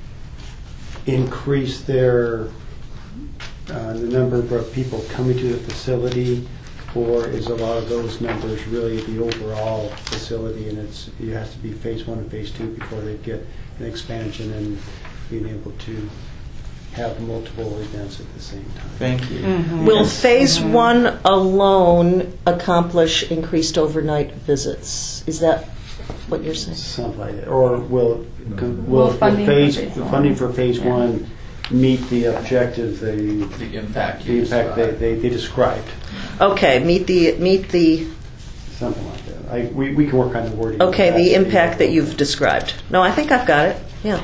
increase their, uh, the number of people coming to the facility, or is a lot of those numbers really the overall facility, and it's, it has to be phase one and phase two before they get an expansion and being able to have multiple events at the same time? Thank you. Will phase one alone accomplish increased overnight visits? Is that what you're saying? Something like that. Or will, will Will will funding for phase, phase one. funding for phase Yeah. one meet the objective, the, The impact the you impact they, described. they they described? Okay, meet the, meet the, Something like that. I, we, we can work on the wording. okay, of the impact that you've described. No, I think I've got it, yeah.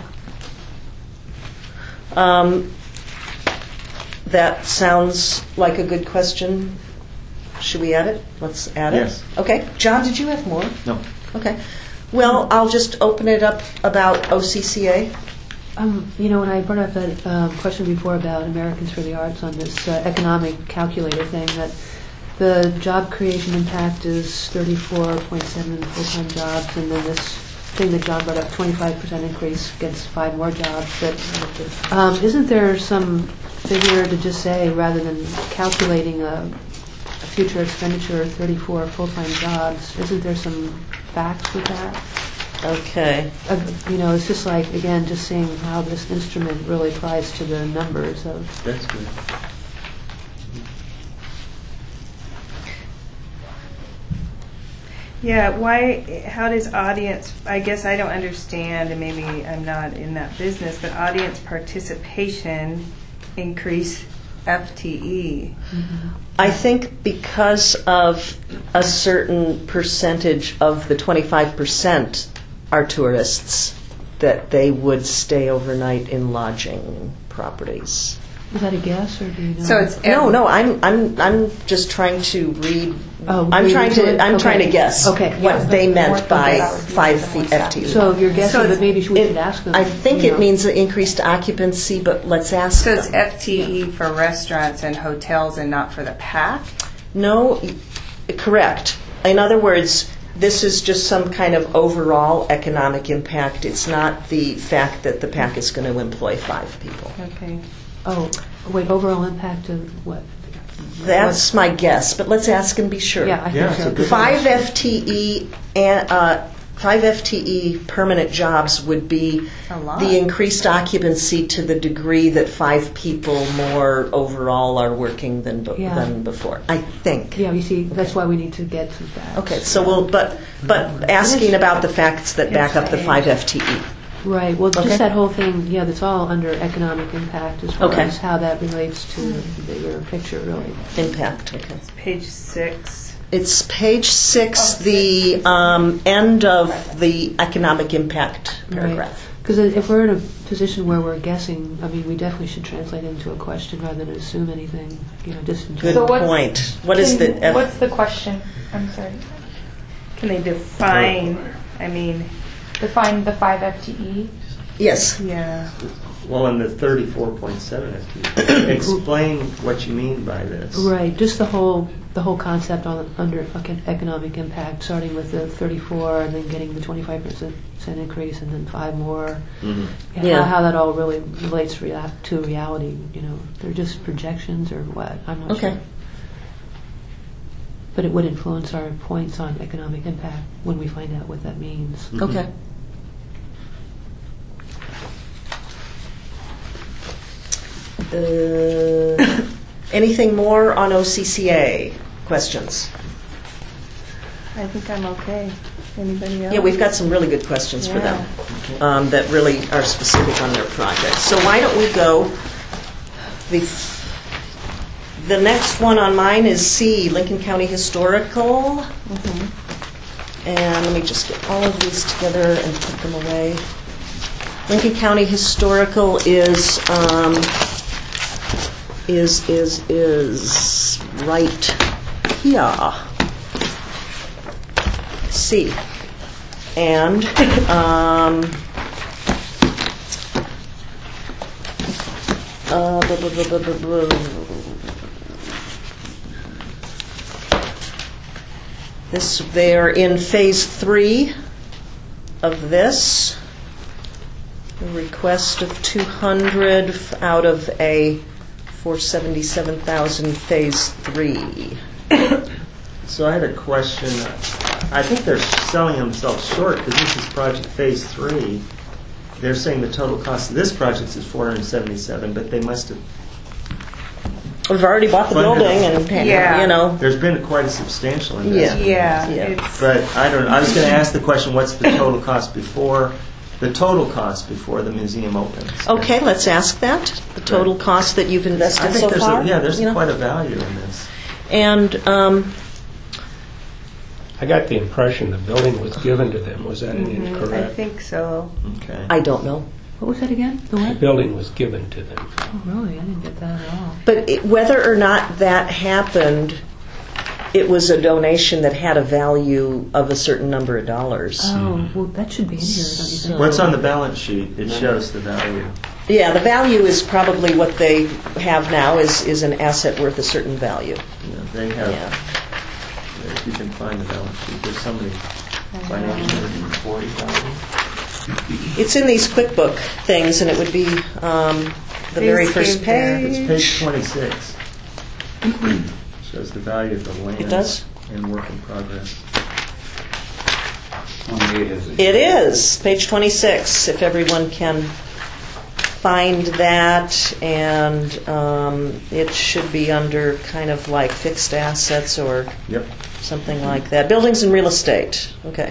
Um, That sounds like a good question. Should we add it? Let's add it. Yes. Okay. John, did you have more? No. Okay. Well, I'll just open it up about O C C A. Um, you know, when I brought up that um, question before about Americans for the Arts on this uh, economic calculator thing, that the job creation impact is thirty-four point seven full-time jobs, and then this thing that John brought up, twenty-five percent increase gets five more jobs. But um, isn't there some figure to just say, rather than calculating a, a future expenditure of thirty-four full-time jobs, isn't there some facts with that? Okay. Uh, you know, it's just like, again, just seeing how this instrument really applies to the numbers of. That's good. Yeah, why, how does audience, I guess I don't understand, and maybe I'm not in that business, but audience participation increase F T E? I think because of a certain percentage of the twenty-five percent are tourists, that they would stay overnight in lodging properties. Is that a guess, or do you know? So it's No, no, I'm I'm I'm just trying to read. Oh, I'm read trying into to it? I'm Okay. trying to guess Okay, what yeah. they meant More by hours, five more feet staff. F T E. So you're guessing, So but it's- maybe we It- should ask them. I think you it know. means increased occupancy, but let's ask So it's them. F T E for restaurants and hotels and not for the pack? No, y- correct. In other words, this is just some kind of overall economic impact. It's not the fact that the PAC is going to employ five people. Okay. Oh, wait, overall impact of what? That's my guess, but let's ask and be sure. Yeah, I Yeah, think so. it's a good Five F T E and uh, five F T E permanent jobs would be A lot. the increased occupancy to the degree that five people more overall are working than be- Yeah. than before. I think. Yeah, you see, that's why we need to get some facts. Okay, so we'll but but asking about the facts that back up the five F T E. Right, well, Okay. just that whole thing, yeah, that's all under economic impact as far Okay. as how that relates to the bigger picture, really. Impact. Okay. Page six. It's page six, the um, end of the economic impact paragraph. Because if we're in a position where we're guessing, I mean, we definitely should translate it into a question rather than assume anything, you know, just in Good So what's- point. What is Can- the? What's the question? I'm sorry. Can they define, I mean, Define the five F T E. Yes. yeah. Well, in the thirty-four point seven F T E, explain what you mean by this. Right, just the whole the whole concept on under econ- economic impact, starting with the thirty-four and then getting the twenty-five percent increase and then five more. Mhm. Yeah, Yeah. How, how that all really relates rea- to reality, you know, they're just projections or what? I'm not Okay. sure. But it would influence our points on economic impact when we find out what that means. Mhm. Okay. Uh, anything more on O C C A? Questions? I think I'm okay. Anybody else? Yeah, we've got some really good questions for them Yeah. um, that really are specific on their project. So why don't we go? The the next one on mine is C, Lincoln County Historical. And let me just get all of these together and put them away. Lincoln County Historical is um, is is is right here. C. And um, uh, blah, blah, blah, blah, blah, blah. This, they're in phase three of this. A request of two hundred out of a four hundred seventy-seven thousand phase three. So I had a question. I think they're selling themselves short because this is project phase three. They're saying the total cost of this project is four hundred seventy-seven, but they must have We've already bought the Funded. building, and Yeah. you know, There's been quite a substantial Yeah. investment. Yeah, Yeah. it's, But I don't. I was going to ask the question: what's the total cost before the total cost before the museum opens? okay, let's ask that. The total cost that you've I invested think so there's far. a, yeah, there's you know? quite a value in this. And um, I got the impression the building was given to them. Was that mhm, I incorrect? think so. Okay. I don't know. What was that again? The The what? building was given to them. Oh, really? I didn't get that at all. But it, whether or not that happened, it was a donation that had a value of a certain number of dollars. Oh, well, that should be in here, don't you think? What's on the balance sheet? It shows the value. Yeah, the value is probably what they have now is, is an asset worth a certain value. You know, they have. Yeah. If you can find the balance sheet, there's somebody financially forty thousand. It's in these QuickBook things, and it would be um, the very Please first give there. It's page. page twenty-six. Shows the value of the land. It does? And work in progress. twenty-eight is It is, page twenty-six, if everyone can find that, and um, it should be under kind of like fixed assets or Yep. something like that. Buildings and real estate, okay.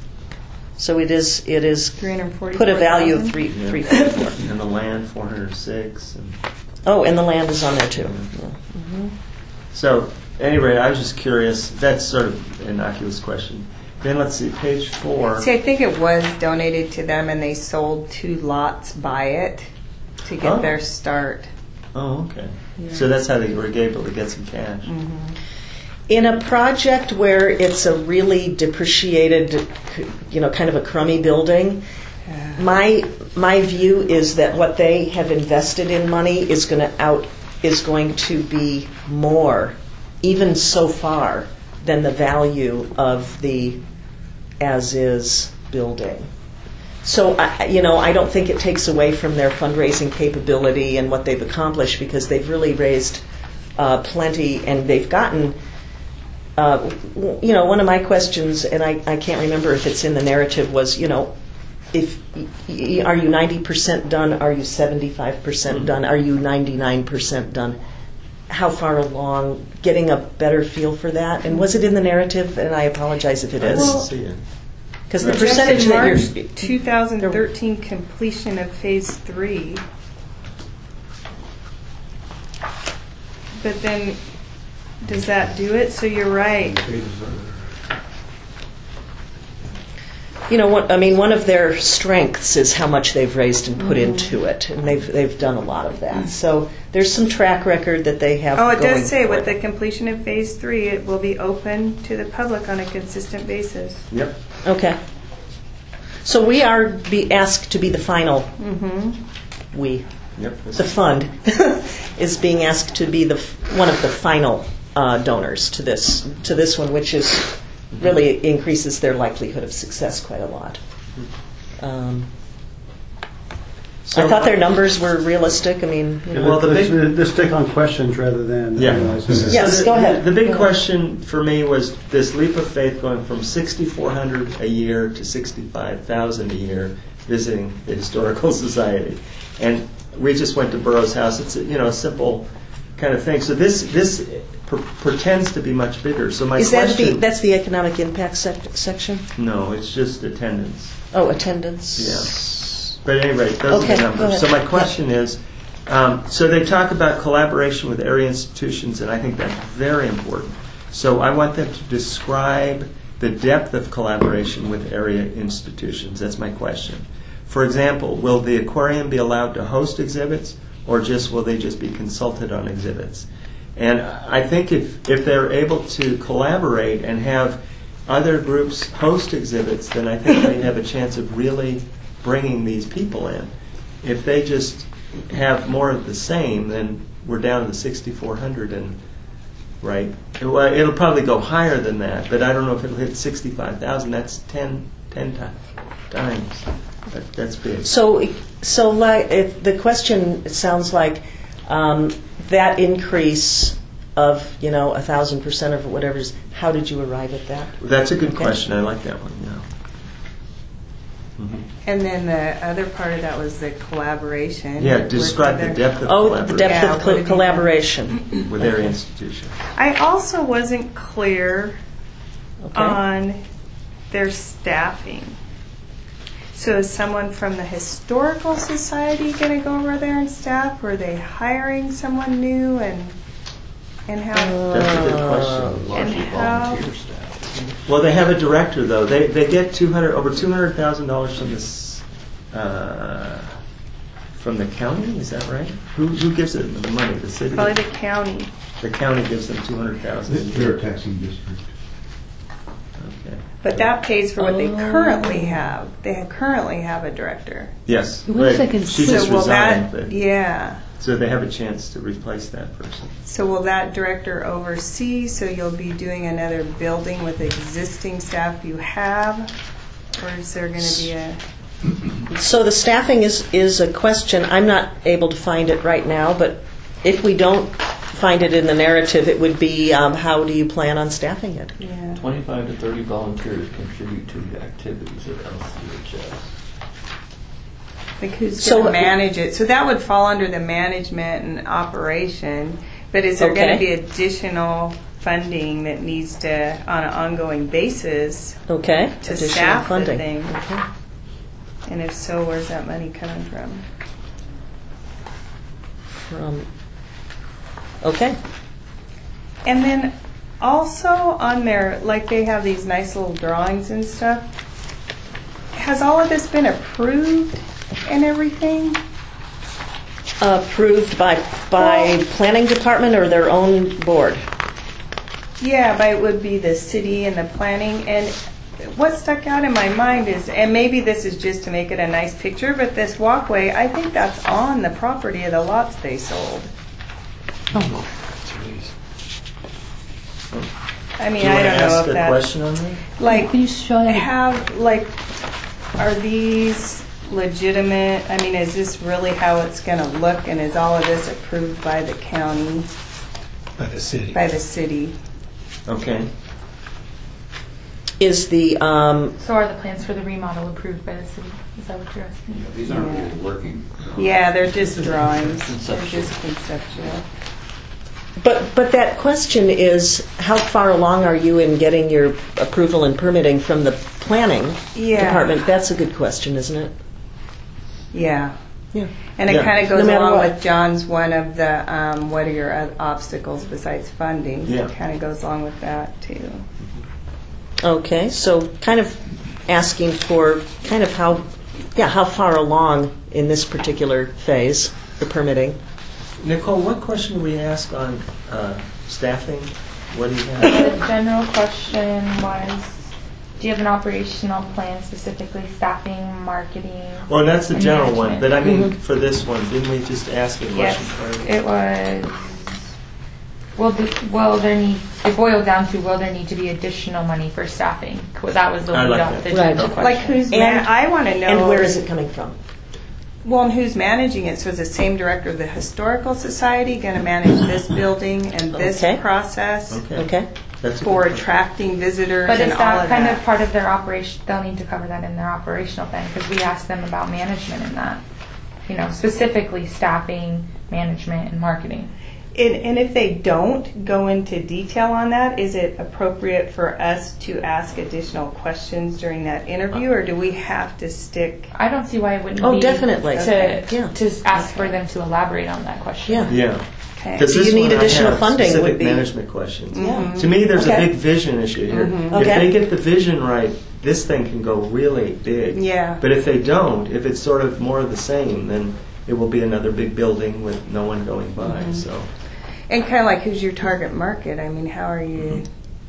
So it is, it is, three hundred forty-four put a value of thousand. three, Yeah. three forty-four. And the land, four hundred six. And Oh, and the land is on there too. Yeah. so, anyway, I was just curious. That's sort of an innocuous question. Then let's see, page four. See, I think it was donated to them, and they sold two lots by it to get Oh. their start. Oh, okay. So that's how they were able to get some cash. In a project where it's a really depreciated, you know, kind of a crummy building, my my view is that what they have invested in money is going to out is going to be more, even so far, than the value of the as-is building. So, I, you know, I don't think it takes away from their fundraising capability and what they've accomplished, because they've really raised uh, plenty, and they've gotten. Uh, you know, one of my questions, and I, I can't remember if it's in the narrative, was, you know, if y- are you ninety percent done? Are you seventy-five percent done? Are you ninety-nine percent done? How far along? Getting a better feel for that. And was it in the narrative? And I apologize if it I is, didn't see it. because the Projected percentage that March you're. twenty thirteen completion of phase three. But then, does that do it? So you're right. You know what? I mean, one of their strengths is how much they've raised and put into it, and they've they've done a lot of that. So there's some track record that they have. Oh, it going does say for with the it. completion of phase three, it will be open to the public on a consistent basis. Yep. Okay. So we are be asked to be the final. Mm-hmm. We, Yep. the fund, is being asked to be the f- one of the final uh, donors to this to this one, which is really increases their likelihood of success quite a lot. Um, So- I thought their numbers were realistic. I mean, you know. Well, the let's, big- let's stick on questions rather than Yeah. analyzing this. Yes, So the, go ahead. The big Go ahead. question for me was this leap of faith going from sixty-four hundred a year to sixty-five thousand a year visiting the Historical Society. And we just went to Burroughs House. It's a, you know, a simple kind of thing. So this this pr- pretends to be much bigger. So my Is that the question that's the economic impact sec- section? No, it's just attendance. Oh, attendance. Yeah. But anyway, those Okay, are the go numbers. ahead. So my Yeah. question is, um, so they talk about collaboration with area institutions, and I think that's very important. So I want them to describe the depth of collaboration with area institutions. That's my question. For example, will the aquarium be allowed to host exhibits, or just will they just be consulted on exhibits? And I think if, if they're able to collaborate and have other groups host exhibits, then I think they have a chance of really bringing these people in. If they just have more of the same, then we're down to the sixty-four hundred, and right, well, it'll probably go higher than that, but I don't know if it'll hit sixty-five thousand. That's ten, ten ti- times. That, that's big. So, so like, if the question it sounds like um, that increase of you know a thousand percent or whatever is. How did you arrive at that? That's a good Okay. question. I like that one. Yeah. Mhm. And then the other part of that was the collaboration. Yeah, with describe the other- depth of Oh, the collaboration depth Yeah, of what co- did you collaboration. with their institution. I also wasn't clear Okay. on their staffing. So is someone from the Historical Society going to go over there and staff? Or are they hiring someone new and and how? That's a good question. Largely And how- volunteer staff. Well, they have a director though. They they get two hundred over two hundred thousand dollars from this uh, from the county. Is that right? Who who gives them the money? The city. Probably the county. The county gives them two hundred thousand. They're a taxing district. Okay. But that pays for what they Oh. currently have. They currently have a director. Yes. Wait a right. second. She so just will resigned, that? but Yeah. so they have a chance to replace that person. So will that director oversee? So you'll be doing another building with existing staff you have, or is there going to be a? So the staffing is, is a question. I'm not able to find it right now, but if we don't find it in the narrative, it would be um, how do you plan on staffing it? Yeah. twenty-five to thirty volunteers contribute to the activities of L C H S. Like who's So- going to manage it? So that would fall under the management and operation. But is there going to Okay. be additional funding that needs to, on an ongoing basis, Okay. to Additional staff the funding. thing? Okay. And if so, where's that money coming from? From, okay. And then also on their, like they have these nice little drawings and stuff. Has all of this been approved and everything? Approved by, by Well- planning department or their own board? Yeah, but it would be the city and the planning. And what stuck out in my mind is, and maybe this is just to make it a nice picture, but this walkway, I think that's on the property of the lots they sold. I mean, Do you I want to don't know ask if a that's question on that? like Can you show that? have like are these legitimate? I mean, is this really how it's going to look? And is all of this approved by the county, By the city. by the city? Okay. Is the, um, So are the plans for the remodel approved by the city? Is that what you're asking? These aren't really working. Yeah, they're just drawings. They're Conceptual. just conceptual. but, but that question is, how far along are you in getting your approval and permitting from the planning Yeah. department? That's a good question, isn't it? Yeah. Yeah. And it Yeah. kind of goes No matter along what. with John's one of the um, what are your o- obstacles besides funding? Yeah. It kind of goes along with that too. Okay, so kind of asking for kind of how, yeah, how far along in this particular phase, the permitting? Nicole, what question do we ask on uh, staffing? What do you have? The general question was, do you have an operational plan, specifically staffing, marketing? Well, that's the and general one, management? but I mean, Mhm. for this one, didn't we just ask a question? Yes, for it? it was. Will the, will there need? It boiled down to will there need to be additional money for staffing? Well, that was the I lead like up. that. The Right. general question. Like who's And- man- I want to know. And where is it coming from? Well, and who's managing it? So is the same director of the Historical Society going to manage this building and this Okay. process Okay. Okay. That's a for good question. attracting visitors But and is all that of kind that? of part of their operation? They'll need to cover that in their operational plan because we asked them about management in that. You know, specifically staffing, management, and marketing. And, and if they don't go into detail on that, is it appropriate for us to ask additional questions during that interview, or do we have to stick? I don't see why it wouldn't Oh, be definitely. to Okay. Yeah. to ask for them to elaborate on that question. Yeah. Yeah. Okay. Because Do you this need one I additional have funding specific would be- management questions. Yeah. To me, there's Okay. a big vision issue here. If Okay. they get the vision right, this thing can go really big. Yeah. But if they don't, if it's sort of more of the same, then it will be another big building with no one going by. Mm-hmm. So And kind of like, who's your target market? I mean, how are you?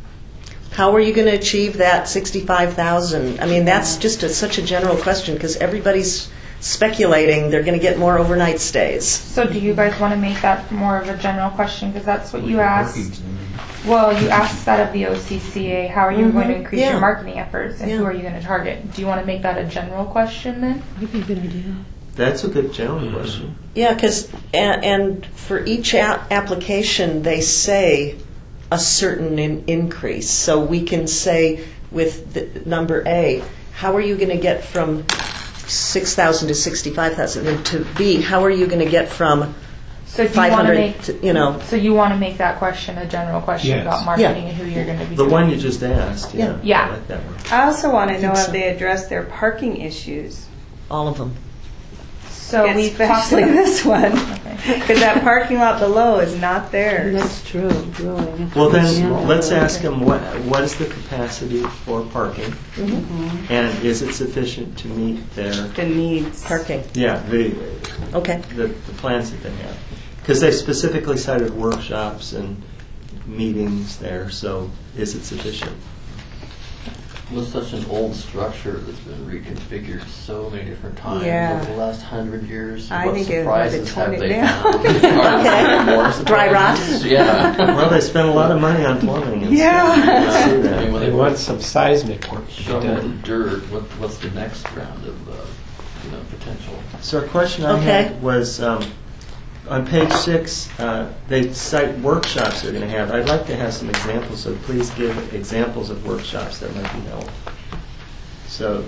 How are you going to achieve that sixty-five thousand? I mean, that's just a, such a general question because everybody's speculating they're going to get more overnight stays. So do you guys want to make that more of a general question because that's what you asked? Working. Well, you asked that of the O C C A. How are you Mhm. going to increase Yeah. your marketing efforts, and who Yeah. are you going to target? Do you want to make that a general question then? That'd be a good idea. that's a good general question. Yeah, because and, and for each a- application they say a certain in- increase. So we can say with the number A, how are you going to get from six thousand to sixty-five thousand. And to B, how are you going to get from So do you five want to hundred make, to, you know, so you want to make that question a general question Yes. about marketing and who you're going to be The doing? one you just asked, yeah. Yeah. I like that one. I also want to know think if so. they address their parking issues, all of them? So we've talked especially this one, Okay. because that parking lot below is not there. That's true, really. That's Well, really then, yeah. let's ask them, what, what is the capacity for parking? Mm-hmm. And is it sufficient to meet their, The needs. Parking. yeah, the, Okay. the, the plans that they have? Because they specifically cited workshops and meetings there, so is it sufficient? With such an old structure that's been reconfigured so many different times Yeah. over the last hundred years, I what think it might have surprises torn have it they down. found? Are there more Dry rot? surprises? Yeah. Well, they spent a lot of money on plumbing and Yeah. stuff. I see I mean, that. when They they want some seismic work to be shovel the done. dirt, what, what's the next round of, uh, you know, potential? So a question I Okay. had was, um, on page six, uh, they cite workshops they're going to have. I'd like to have some examples, so please give examples of workshops that might be held. So,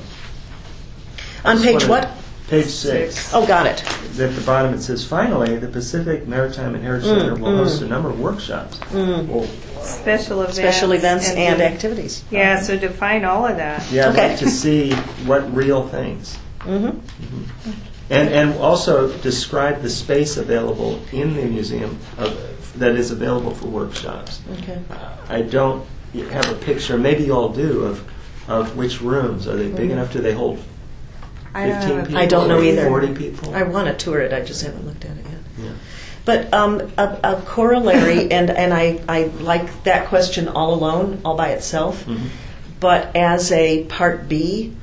I On just page wanted- what? Page six. Oh, got it. At the bottom it says, finally, the Pacific Maritime and Heritage Mm, Center will mm. host a number of workshops. Mm. Well, Special events. Special events and the- activities. Yeah, so define all of that. yeah, I'd Okay. like to see what real things. Mm-hmm. And, and also describe the space available in the museum of, that is available for workshops. Okay. I don't have a picture, maybe you all do, of, of which rooms. Are they big Mhm. enough? Do they hold I don't fifteen have a people? I don't know or either. forty people? I want to tour it. I just haven't looked at it yet. Yeah. But um, a, a corollary, and, and I, I like that question all alone, all by itself. Mhm. But as a part B,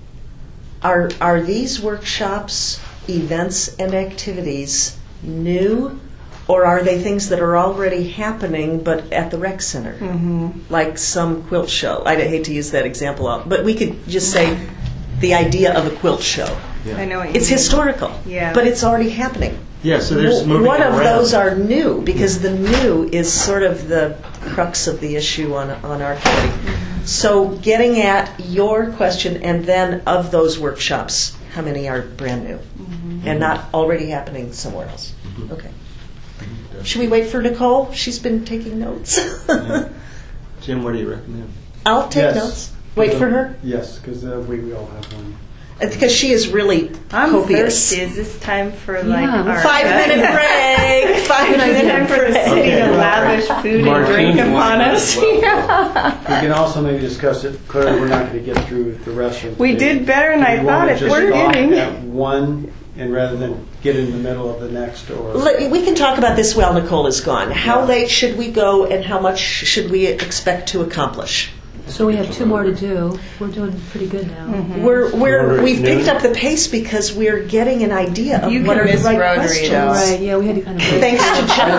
are are these workshops, events, and activities new, or are they things that are already happening but at the rec center, Mm-hmm. like some quilt show? I hate to use that example, out, but we could just say the idea of a quilt show. Yeah. I know what you It's mean. historical, Yeah. but it's already happening. Yeah, so there's moving One of around. those are new, because the new is sort of the crux of the issue on, on our committee. So getting at your question, and then of those workshops, how many are brand new and not already happening somewhere else? Mhm. Okay. Should we wait for Nicole? She's been taking notes. Yeah. Jim, what do you recommend? I'll take Yes. notes. Wait for her? Yes, because uh, we, we all have one. Because she is really I'm copious. thirsty. Is this time for like Yeah. our Five minute break. Five Is it time minute for the break. city Okay. to lavish food and Martini. drink upon us? Yeah. We can also maybe discuss it. Clearly, we're not going to get through the rest of. We the- did better than Do I we thought wanna at the just stop beginning. at one, and rather than get in the middle of the next, or Let- We can talk about this while Nicole is gone. How Yeah. late should we go, and how much should we expect to accomplish? So we have two more to do. We're doing pretty good now. Mm-hmm. We're, we're, Rotary we've picked noon. up the pace because we're getting an idea of You what can are the miss right Rotary, questions. though. Right, yeah, we had to kind of break. Thanks to John.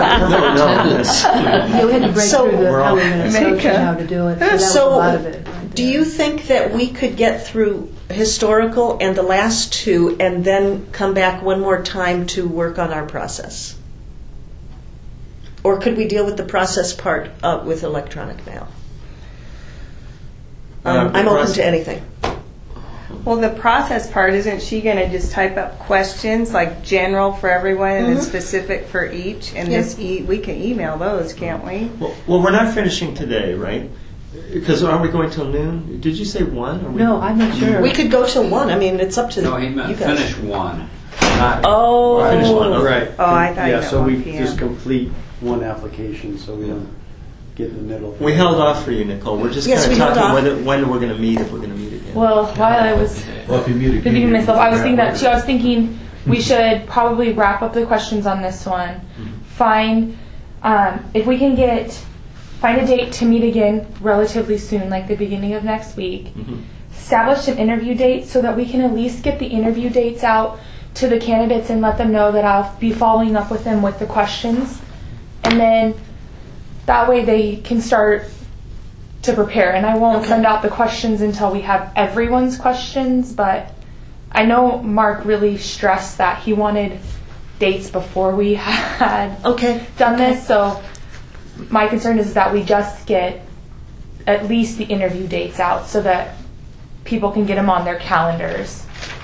Yeah, we had to break So- through the We're how all- we're going to Make approach a- and how to do it. So that was a So, lot of it. right do there. you think that we could get through historical and the last two and then come back one more time to work on our process? Or could we deal with the process part uh, with electronic mail? Um, Uh, the I'm open process- to anything. Well, the process part, isn't she going to just type up questions like general for everyone and then Mhm. specific for each? And Yeah. this e- we can email those, can't we? Well, well, we're not finishing today, right? Because aren't we going till noon? Did you say one? Or we- No, I'm not sure. We could go till one. I mean, it's up to No, he you meant guys. finish one, not. Oh. Finish one, okay. right. Oh, I thought you Yeah, meant so we one p m. just complete one application, so we don't get in the middle. We held off for you, Nicole. We're just Yes, kind we of held talking off. whether, when we're going to meet, if we're going to meet again. Well, while I was Well, if you meet again, repeating you myself, can I was thinking that wrap too. I was thinking we should probably wrap up the questions on this one. Find um, if we can get find a date to meet again relatively soon, like the beginning of next week. Mhm. Establish an interview date so that we can at least get the interview dates out to the candidates and let them know that I'll be following up with them with the questions, and then that way they can start to prepare. And I won't Okay. send out the questions until we have everyone's questions, but I know Mark really stressed that he wanted dates before we had Okay. done this, so my concern is that we just get at least the interview dates out so that people can get them on their calendars. So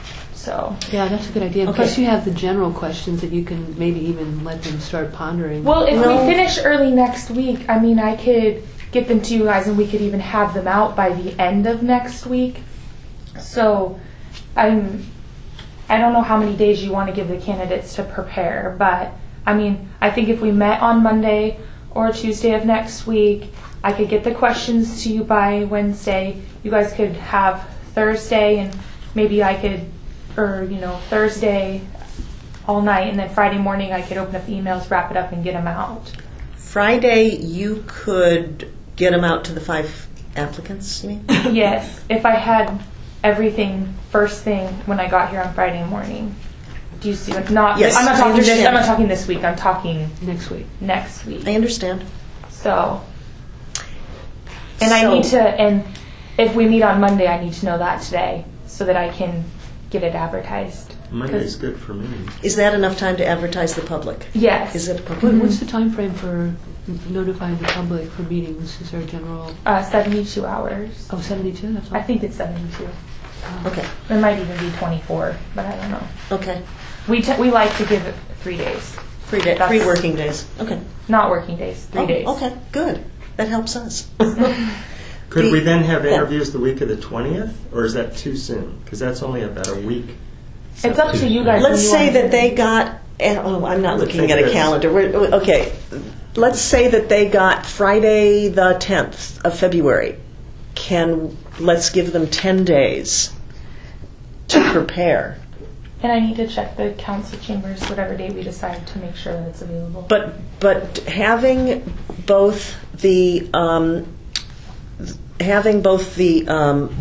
So, Yeah, that's a good idea. Okay. Plus, you have the general questions that you can maybe even let them start pondering. well, if No. we finish early next week, I mean, I could get them to you guys, and we could even have them out by the end of next week. So, I'm. I don't know how many days you want to give the candidates to prepare, but I mean, I think if we met on Monday or Tuesday of next week, I could get the questions to you by Wednesday. You guys could have Thursday, and maybe I could, or you know, Thursday all night, and then Friday morning I could open up the emails, wrap it up, and get them out. Friday, you could get them out to the five applicants, you mean? Yes, if I had everything first thing when I got here on Friday morning. Do you see? What, not. Yes, I'm not I talking this. understand. I'm not talking this week. I'm talking Next week. next week. I understand. So, and I So- need to, and if we meet on Monday, I need to know that today so that I can get it advertised. Monday's good for me. Is that enough time to advertise the public? Yes. Is it a What, public? what's the time frame for notifying the public for meetings? Is there a general? Uh, seventy-two hours. Oh, seventy-two. That's all. I think it's seventy-two. Okay, It might even be twenty-four, but I don't know. okay. We t- we like to give it three days, Three day, That's- three working days. Okay. not working days. Three Oh, days. Okay, good. That helps us. Could The- we then have yeah. interviews the week of the twentieth, or is that too soon? Because that's only about a week. It's up to you guys. when Let's you say want that to- they got, eh, oh, I'm not Let's looking think at a this. calendar. We're- Okay, let's say that they got Friday the tenth of February. Can, let's give them ten days to prepare. And I need to check the council chambers, whatever day we decide, to make sure that it's available. But, but having both the, um, having both the, um,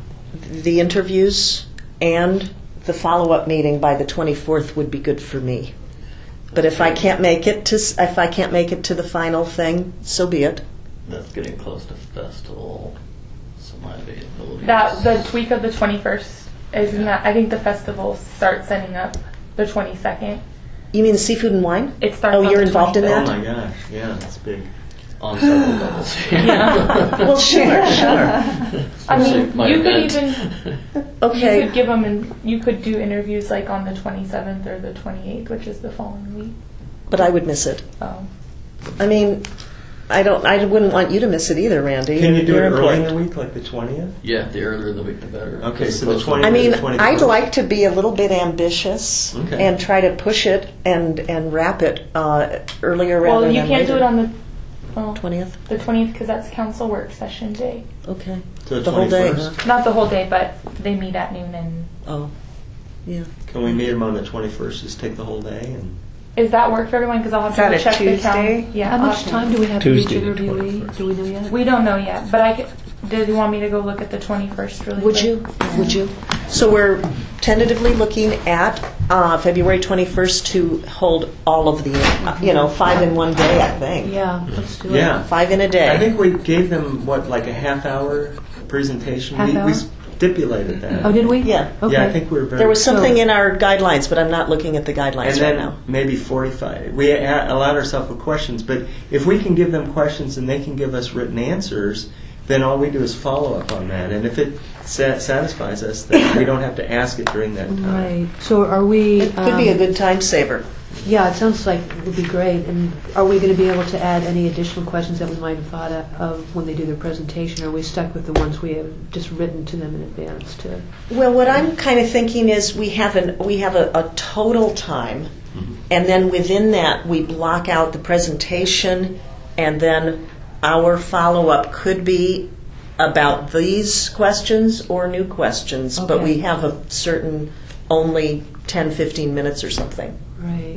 the interviews and the follow-up meeting by the twenty-fourth would be good for me. But if I can't make it to, s- if I can't make it to the final thing, so be it. That's getting close to festival, so my availability. That is- the week of the twenty-first is not. I think the festival starts setting up the twenty-second. You mean the seafood and wine? It starts. Oh, on you're the involved in Oh that? my gosh, yeah, that's big. on several levels. Well, sure, sure. I mean, My you could event. even you Okay, could give them and you could do interviews like on the twenty-seventh or the twenty-eighth, which is the following week. but I would miss it. Oh. I mean, I don't. I wouldn't want you to miss it either, Randy. Can you do You're it early in important. the week, like the twentieth? Yeah, the earlier the week, the better. Okay, As so the opposed to- twentieth. I mean, the twenty-first. I'd like to be a little bit ambitious Okay. and try to push it and and wrap it uh, earlier rather Well, you than can't later. do it on the well, twentieth. the twentieth because that's council work session day. Okay. So the whole day, twenty-first? huh? Not the whole day, but they meet at noon. And Oh, yeah. Can we meet them on the twenty-first? Just take the whole day and. is that work for everyone? Because I'll have Is that to a check the Tuesday? calendar. Yeah. How I'll much have to- time do we have for each Tuesday the interviewee? twenty-first. Do we know yet? We don't know yet, but I could, did you want me to go look at the twenty-first really Would quick? you? Would you? So we're tentatively looking at uh, February twenty-first to hold all of the, uh, you know, five in one day. I think. Yeah, let's do it. Yeah. Five in a day. I think we gave them, what, like a half-hour presentation? Half we, hour? we stipulated that. Oh, did we? Yeah. Okay. Yeah, I think we were very... There was something So- in our guidelines, but I'm not looking at the guidelines And right then now. maybe forty-five. We a- allowed ourselves with questions, but if we can give them questions and they can give us written answers, then all we do is follow up on that. And if it sa- satisfies us, then we don't have to ask it during that time. Right. So are we? It could be a um, good time saver. Yeah, it sounds like it would be great. And are we going to be able to add any additional questions that we might have thought of when they do their presentation? Or are we stuck with the ones we have just written to them in advance? To Well, what I'm kind of thinking is we have an we have a, a total time, Mhm. and then within that we block out the presentation, and then our follow up could be about these questions or new questions, but Okay. we have a certain only ten, fifteen minutes or something. right.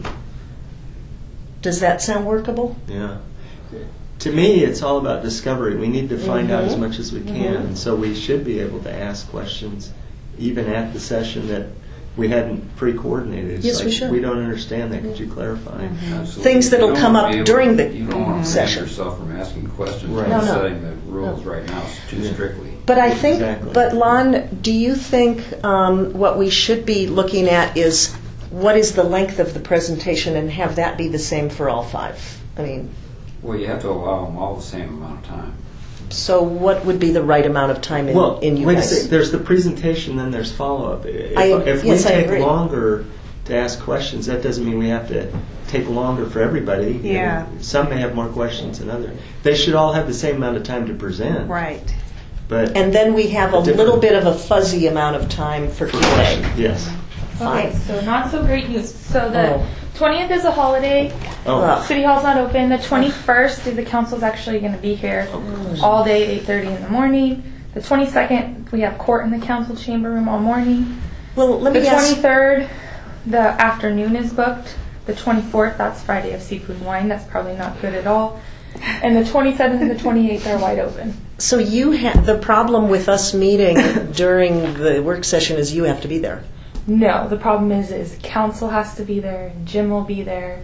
Does that sound workable? Yeah. To me, it's all about discovery. We need to find out as Mhm. much as we can. Mhm. And so we should be able to ask questions even at the session that we hadn't pre-coordinated. It's Yes, we like, should. We don't understand that. Could you clarify? Absolutely. Things that'll You don't come wanna up be able- during the You don't want to session. prevent yourself from asking questions Right. and No, no. setting the rules right now too Yeah. strictly. But I think, Exactly. but Lon, do you think um, what we should be looking at is what is the length of the presentation and have that be the same for all five? I mean, Well, you have to allow them all the same amount of time. So what would be the right amount of time in, Well, in you wait a guys? sec. There's the presentation, then there's follow-up. If, I- if we yes, I take agree. longer to ask questions, that doesn't mean we have to take longer for everybody. You Yeah. know, some may have more questions than others. They should all have the same amount of time to present. Right. But And then we have a Different- little bit of a fuzzy amount of time for Q and A. yes. Okay, Fine. so not so great news. So the Oh. twentieth is a holiday. Oh, Ugh. City Hall's not open. The twenty-first is the council's actually going to be here all day, eight thirty in the morning. The twenty-second, we have court in the council chamber room all morning. Well, let The me ask. twenty-third, the afternoon is booked. The twenty-fourth, that's Friday of seafood and wine. That's probably not good at all. And the twenty-seventh and the twenty-eighth are wide open. So you have the problem with us meeting during the work session is you have to be there. No, the problem is, is council has to be there, and Jim will be there,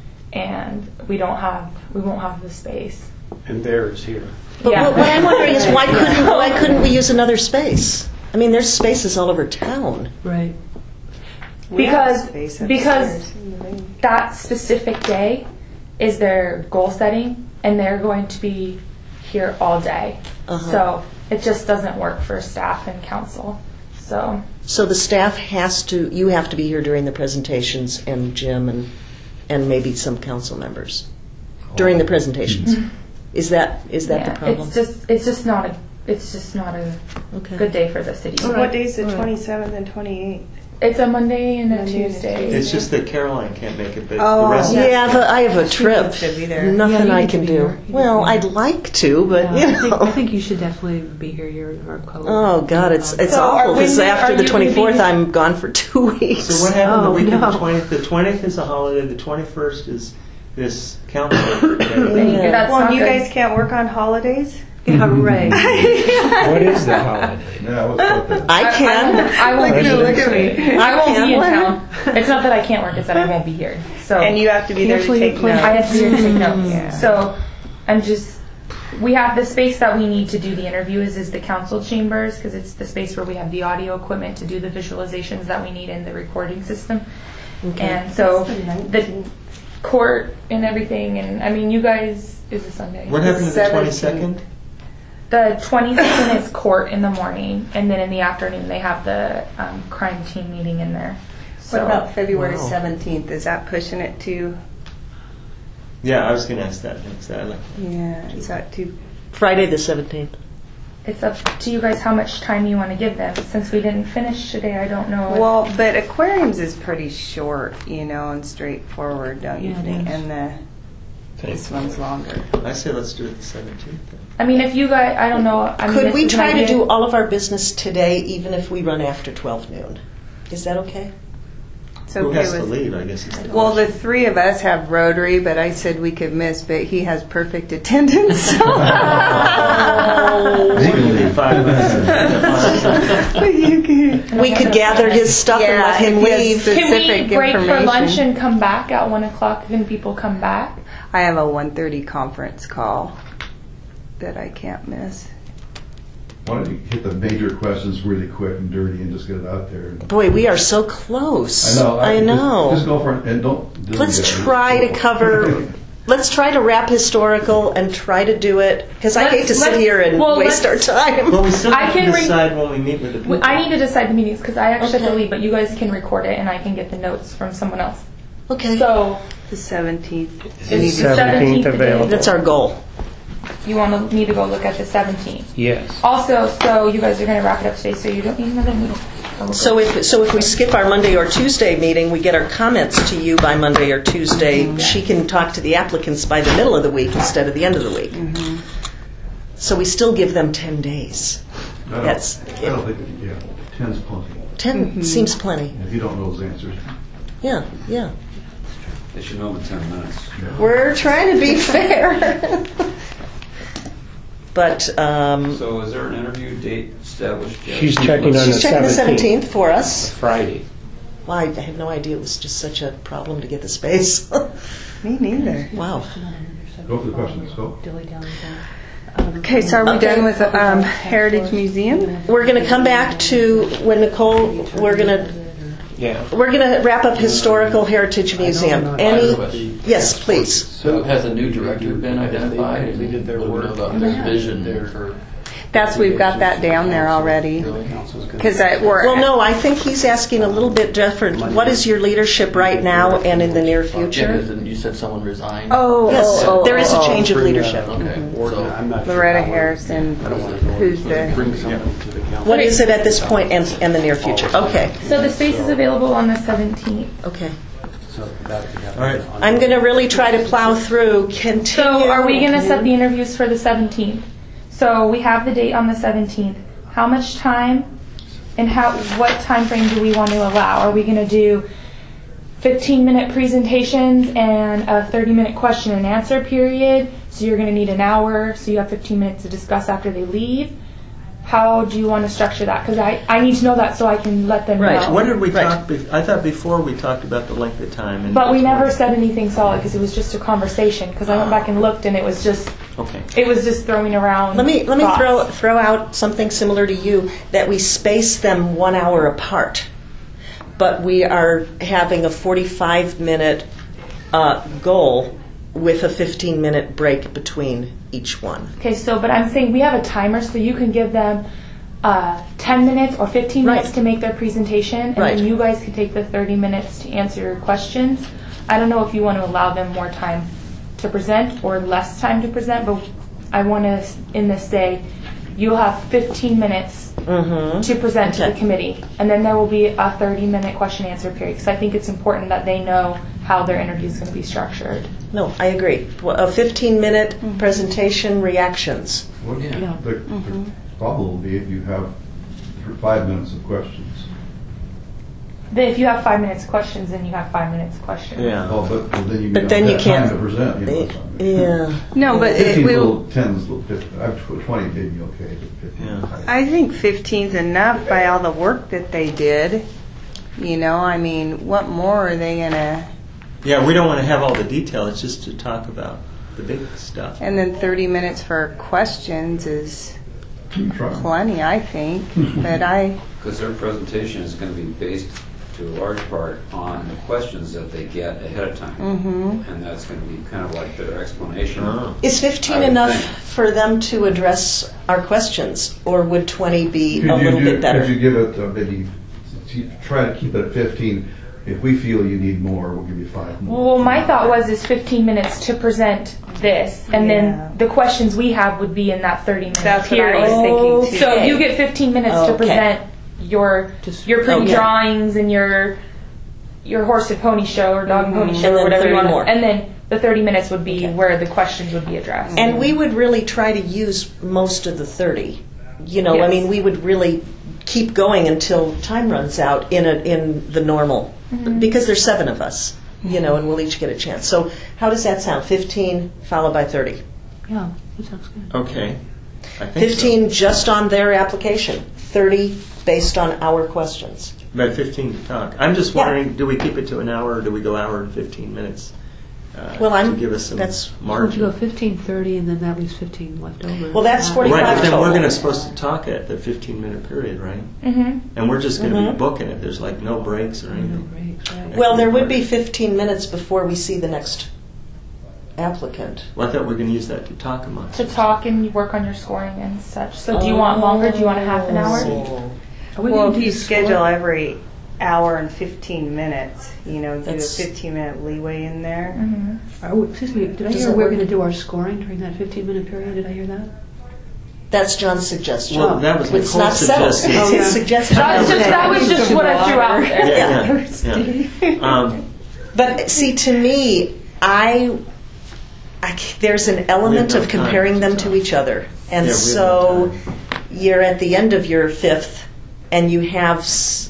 and we don't have, we won't have the space. And there is here. But Yeah. what, what I'm wondering is why couldn't why couldn't we use another space? I mean, there's spaces all over town. Right. We have Because space because upstairs in the wing. that specific day is their goal setting, and they're going to be here all day. Uh-huh. So it just doesn't work for staff and council. So So the staff has to. You have to be here during the presentations, and Jim and and maybe some council members during the presentations. Is that is that yeah, the problem? it's just it's just not a it's just not a Okay. good day for the city. What days the twenty-seventh and twenty-eighth? It's a Monday and a Monday and a Tuesday. It's just that Caroline can't make it, but Oh. the rest Yeah, but I have a trip. needs to be there. Nothing Yeah, you I need to can be do. here. You need to Well, be I'd here. like to, but Yeah, you I, think, I know. think you should definitely be here. You're our co. Oh God, it's it's So are- awful because when after are the you gonna be- twenty-fourth, I'm gone for two weeks. So what happened the Oh, week of no. the twentieth? The twentieth is a holiday. The twenty-first is this council day. Yeah. That's Well, not you good. guys can't work on holidays? Yeah, right. What is the holiday? Yeah, let's put that. I can. I won't Look be. at- look at me. I won't can. be in town. It's not that I can't work; it's that I won't be here. So And you have to be there to Cancel your take plan. notes. I have to be here to take notes. Yeah. So I'm just. We have the space that we need to do the interviews is the council chambers because it's the space where we have the audio equipment to do the visualizations that we need in the recording system. And so the court and everything, and I mean, you guys is a Sunday. What happened to the seventeenth. twenty-second? The twenty-second is court in the morning, and then in the afternoon they have the um, crime team meeting in there. So What about February Wow. seventeenth? Is that pushing it to, Yeah, I was going to ask that next. I like yeah, is that too? Friday the seventeenth. it's up to you guys how much time you want to give them. Since we didn't finish today, I don't know. if- Well, but aquariums is pretty short, you know, and straightforward, don't you Yeah, it think? is. And the, this one's longer. I say let's do it the seventeenth. I mean, if you guys, I don't know. I mean, Could this we is an try to idea. do all of our business today, even if we run after twelve noon? Is that okay? It's Who okay has to with. leave? I guess is the Well, the question. three of us have Rotary, but I said we could miss, but he has perfect attendance. So. Maybe five minutes. You can- We could gather his stuff and let him if he has leave. Can we specific break for information. lunch and come back at one o'clock? Can people come back? I have a one thirty conference call that I can't miss. Why don't you hit the major questions really quick and dirty and just get it out there? Boy, we are so close. I know. I just- know. Just go for it and don't. don't Let's get it. try to cover. Let's try to wrap historical and try to do it because I Let's- hate to sit let's- here and well, waste our let's- time. Well, we still I have can to re- decide when we meet with the people. We- I need to decide the meetings because I actually have to Okay. leave, but you guys can record it and I can get the notes from someone else. Okay, So The seventeenth. is the seventeenth seventeenth available? that's our goal. You want me to go look at the seventeenth. Yes. Also, so you guys are going to wrap it up today, so you don't need another meeting. So if so, if we skip our Monday or Tuesday meeting, we get our comments to you by Monday or Tuesday. She can talk to the applicants by the middle of the week instead of the end of the week. So we still give them ten days. I don't- That's I don't think, yeah, ten's plenty. ten seems plenty. If you don't know those answers. Yeah, yeah. They should know in ten minutes. We're trying to be fair. But um, So is there an interview date established yet? She's checking on the she's checking the seventeenth. seventeenth for us. Friday. Well, I had no idea it was just such a problem to get the space. Me neither. Wow. Go for the questions, go. Okay, so are we Okay. done with um, Heritage Museum? We're going to come back to when Nicole. We're going to Yeah. we're going to wrap up Historical Heritage Museum. not- Any? I have a Yes, please. So has a new director been identified? They did their What do we know work. about their vision for? That's, we've got that down there already. Because we're. Well, no, I think he's asking a little bit different. What is your leadership right now and in the near Yeah, future? because then you said someone resigned. Oh, Yes, oh, oh, there is a oh, change of Bring, uh, leadership. Okay, Order- so I'm not sure Loretta how we're- Harrison, I don't want to go who's into- the- Bring something to the council. What is it at this point and, and the near future? Okay, So the space is available on the seventeenth. okay. So that could happen All right. on- I'm going to really try to plow through. Continue. So are we going to set the interviews for the seventeenth? So we have the date on the seventeenth. How much time and how what time frame do we want to allow? Are we going to do fifteen minute presentations and a thirty minute question and answer period? So you're going to need an hour, so you have fifteen minutes to discuss after they leave. How do you want to structure that? Because I, I need to know that so I can let them Right. know. What did we Right. talk, bef- I thought before we talked about the length of time. And But we never said anything solid because it was just a conversation. Because I went back and looked and it was just Okay. it was just throwing around. Let me let me thoughts. throw throw out something similar to you, that we space them one hour apart, but we are having a forty-five minute uh, goal with a fifteen minute break between each one. Okay, so but I'm saying we have a timer, so you can give them uh, ten minutes or fifteen minutes Right. to make their presentation, and Right. then you guys can take the thirty minutes to answer your questions. I don't know if you want to allow them more time to present or less time to present, but I want to in this say you'll have fifteen minutes Mm-hmm. to present to the Okay. committee, and then there will be a thirty minute question answer period because I think it's important that they know how their interview is going to be structured. No, I agree. Well, a fifteen minute presentation, reactions. What- Yeah. The the problem will be if you have th- five minutes of questions. Then if you have five minutes questions, then you have five minutes questions. Yeah. Well, but but then you But don't then you have time can't- to present, you know. something. Yeah. No, but it, Fifteen's a we'll. little, ten's a little, fif- I've tw- twenty may be okay, but fifteen. Yeah. I think fifteen's enough by all the work that they did. You know, I mean, what more are they gonna? Yeah, we don't want to have all the detail. It's just to talk about the big stuff. And then thirty minutes for questions is Try. plenty, I think. But I, Because their presentation is going to be based to a large part on the questions that they get ahead of time. mhm. And that's going to be kind of like their explanation. Oh. Is fifteen I would enough think. for them to address our questions, or would twenty be Could a you little do- bit better? Could you give it, uh, maybe, t- try to keep it at fifteen. If we feel you need more, we'll give you five more. Well, my thought was is fifteen minutes to present this, and Yeah. then the questions we have would be in that thirty minute That's what I period. was thinking too. So you get fifteen minutes to Okay. present your Just- your pretty Okay. drawings and your your horse and pony show or dog and pony show And or then whatever you thirty want. more. And then the thirty minutes would be Okay. where the questions would be addressed. And we would really try to use most of the thirty. You know, I Yes. mean, we would really keep going until time runs out in a, in the normal, because there's seven of us, you know, and we'll each get a chance. So how does that sound? fifteen followed by thirty. Yeah, that sounds good. Okay. I think so. fifteen just on their application, thirty based on our questions. About fifteen to talk. I'm just Yeah. wondering, do we keep it to an hour or do we go hour and fifteen minutes? Uh, Well, I'm- to give us some that's- Why don't you go margin. fifteen, thirty, and then that leaves fifteen left over? Well, that's Uh, forty-five Right, but then we're total. going to supposed to talk at the fifteen minute period, right? hmm And we're just going to Mhm. be booking it. There's like no breaks or No anything. breaks, right. Well, there would be fifteen minutes before we see the next applicant. Well, I thought we were going to use that to talk amongst To us. talk and work on your scoring and such. So do you want longer? Do you want a half an hour? Oh. Are we Well, gonna if do you the schedule score? every hour and fifteen minutes, you know, do a That's- fifteen minute leeway in there. hmm Are we- excuse me, did I Does hear it we're work? going to do our scoring during that fifteen minute period? Did I hear that? That's John's suggestion. Well, that was It's Nicole's not settled. suggestion. It's his suggestion. That was just that was just what I threw out there. Yeah, yeah, yeah. Um, But see, to me, I, I c- there's an element no of time comparing to them talk. to each other, and Yeah, we have so no time. you're at the end of your fifth, and you have s-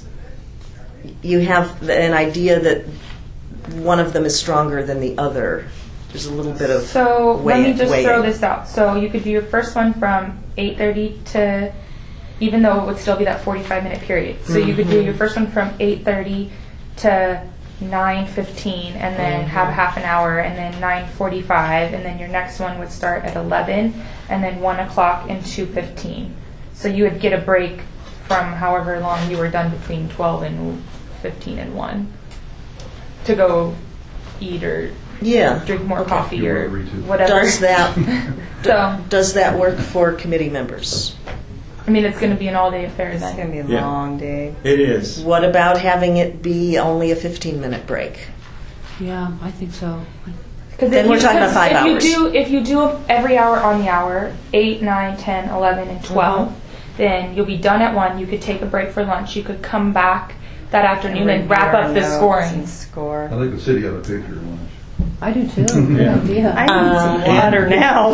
you have an idea that one of them is stronger than the other. There's a little bit of So let me weighing- just weighing. throw this out. So you could do your first one from eight thirty to, even though it would still be that forty-five minute period. So you could do your first one from eight thirty to nine fifteen, and then have a half an hour, and then nine forty-five, and then your next one would start at eleven, and then one o'clock and two fifteen. So you would get a break from however long you were done between twelve and fifteen and one to go eat or Yeah. drink more coffee Do or whatever you do. whatever. Does that So, does that work for committee members? I mean, it's going to be an all-day affair It's then. going to be a Yeah. long day. It is. What about having it be only a fifteen minute break? Yeah, I think so. Because Then we're talking about five if hours. You do, if you do every hour on the hour, eight, nine, ten, eleven, and twelve, Mm-hmm. then you'll be done at one. You could take a break for lunch. You could come back that afternoon and, review wrap our up the notes scoring. and Score. I think the city ought to pay for your lunch. I do too. Good idea. I need some Uh, water now.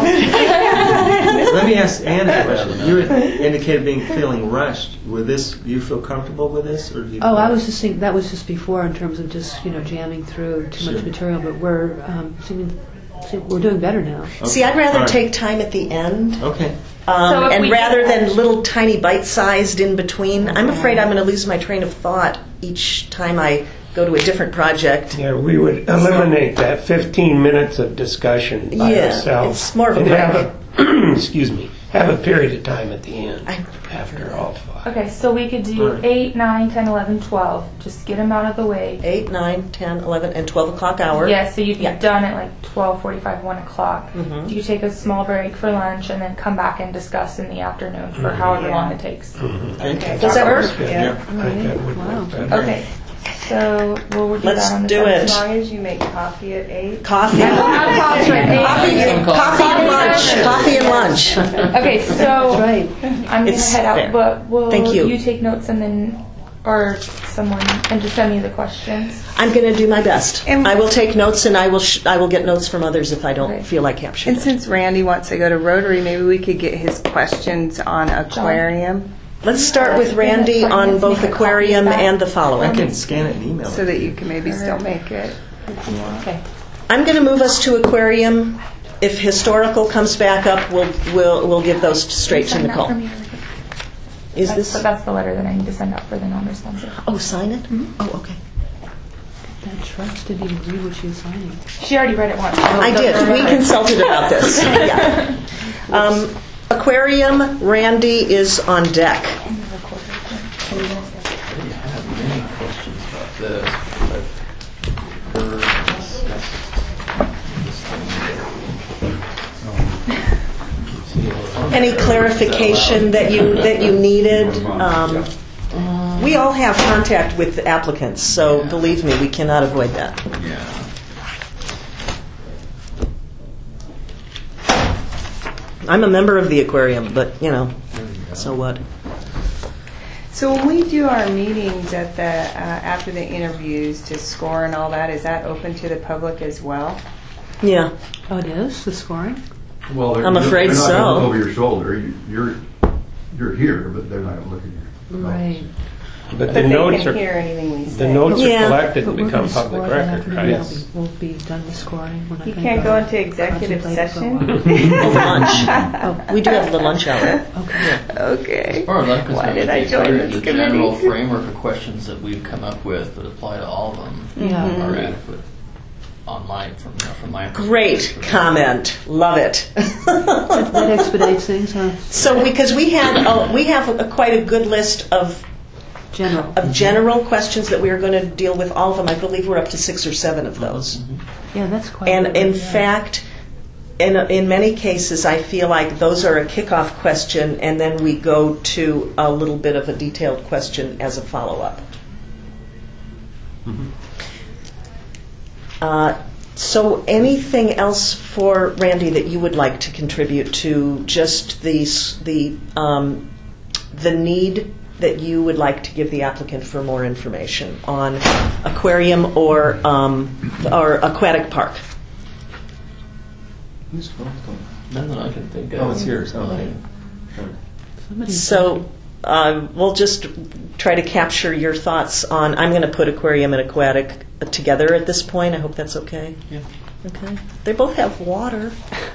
Let me ask Ann a question. You had indicated being feeling rushed. With this, do you feel comfortable with this, or do you? Oh, I was just thinking, that was just before in terms of just, you know, jamming through too much Sure. material, but we're, um, seeming, seem- we're doing better now. See, I'd rather All right. take time at the end. Okay. Um, So if and we rather did- than little tiny bite-sized in between, I'm afraid I'm going to lose my train of thought each time I go to a different project. Yeah, we would eliminate that fifteen minutes of discussion by Yeah, ourselves. it's more of a and break. have a, excuse me, have a period of time at the end I- after all five. Okay, so we could do All right. eight, nine, ten, eleven, twelve. Just get them out of the way. eight, nine, ten, eleven, and twelve o'clock hour. Yeah, so you'd be Yeah. done at like twelve forty-five, one o'clock. Mhm. You could take a small break for lunch and then come back and discuss in the afternoon for however Yeah. long it takes. Okay. Does that work? Yeah. I think that would Wow. work better. Okay, so we'll we'll do Let's that on the do seventh. it. As long as you make coffee at eight. Coffee. Not coffee, Coffee, eight. coffee and lunch. Coffee and lunch. Okay, so That's right. I'm gonna It's head out, fair. but will Thank you. you take notes and then, or someone, and just send me the questions? I'm going to do my best. And- I will take notes, and I will sh- I will get notes from others if I don't Okay. feel like capturing And it. since Randy wants to go to Rotary, maybe we could get his questions on aquarium Let's start with Randy on both aquarium and the I following. can scan it and email so it. that you can maybe still make it. Okay. I'm going to move us to aquarium. If historical comes back up, we'll we'll we'll give those straight to Sign that Nicole. for me really quick. Is That's, this? the, that's the letter that I need to send out for the non-responsive. Oh, sign it. Oh, okay. That trust didn't even read what she was signing. She already read it once. I did. We consulted about this. Yeah. Um, aquarium. Randy is on deck. I didn't have many questions about this, but I've heard discussed this thing. Any clarification that you that you needed? Um, we all have contact with applicants, so believe me, we cannot avoid that. Yeah. I'm a member of the aquarium, but you know, so what? So when we do our meetings at the uh, after the interviews to score and all that, is that open to the public as well? Yeah. Oh, it is, the scoring? Well, they're, I'm afraid they're not so. gonna look over your shoulder. You- You're you're here, but they're not going to look at your notes. Right. But But the they notes can are, hear anything we the say. notes are Yeah. collected But and we're become gonna public score that record, afternoon. right? Yes. We'll be done with scoring. We're not You gonna can't go into executive contemplate it for a session? while. Oh, lunch. Oh, we do have the lunch hour. Okay. Okay. As far as I'm Why concerned, did I I think join the this general committee? framework of questions that we've come up with that apply to all of them Yeah. are adequate online from, you know, from my Great comment. Love it. That expedites things, huh? So because we had uh, we have a, quite a good list of General. of general questions that we are going to deal with all of them. I believe we're up to six or seven of those. Yeah, that's quite And good, in yeah. fact, in, in many cases, I feel like those are a kickoff question, and then we go to a little bit of a detailed question as a follow-up. Uh, so anything else for Randy that you would like to contribute to just the, s- the, um, the need that you would like to give the applicant for more information on aquarium or, um, or aquatic park? Whose phone's going? None that I can think of. Oh, it's yours. Okay. Somebody- So uh, we'll just try to capture your thoughts on, I'm going to put aquarium and aquatic together at this point. I hope that's okay. Yeah. Okay. They both have water.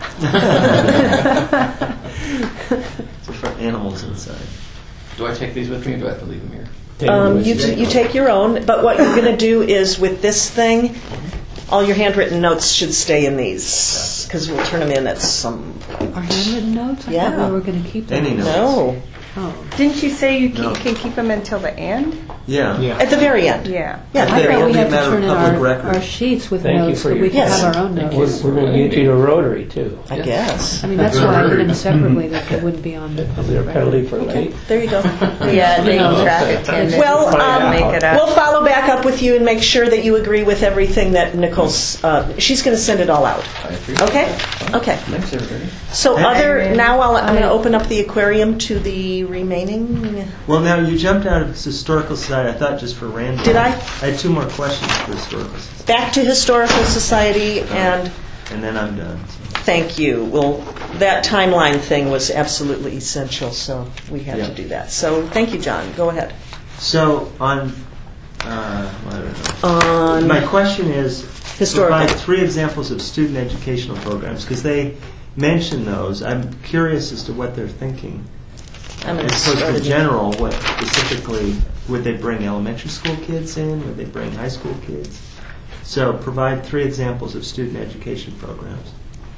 Different animals inside. Do I take these with me or do I have to leave them here? Take it Um, with you, you. t- you take your own, but what you're going to do is with this thing, all your handwritten notes should stay in these because we'll turn them in at some. Our handwritten notes? I Yeah. thought we were going to keep them. Any notes. No. Oh. Didn't you say you No. ke- can keep them until the end? Yeah. Yeah. At the very end. Yeah. Yeah, I They thought will we be had a to matter turn in of public our, record. our sheets with Thank you notes for that your- we can Yes. have our own We're, notes. we're going to get you to Rotary too. I guess. I mean, that's why I did them separately, that they wouldn't be on the Is there a penalty for late? There you go. Yeah, they No. track attendance. Well, um, make it up. we'll follow back up with you and make sure that you agree with everything that Nicole's, uh, she's going to send it all out. I appreciate Okay? it. Okay. Thanks, everybody. So Hey. other, now I'll, I'm going to open up the aquarium to the remaining. Well, now you jumped out of Historical Society. I thought just for random. Did I? I had two more questions for Historical Society, Back to Historical Society, and and then I'm done. So. thank you. Well, that timeline thing was absolutely essential, so we had Yeah. to do that. So thank you, John. Go ahead. So on, uh, I don't know. On My question is, Historical. provide three examples of student educational programs, because they mention those. I'm curious as to what they're thinking. I'm gonna As opposed start to again. general, what specifically, would they bring elementary school kids in? Would they bring high school kids? So provide three examples of student education programs.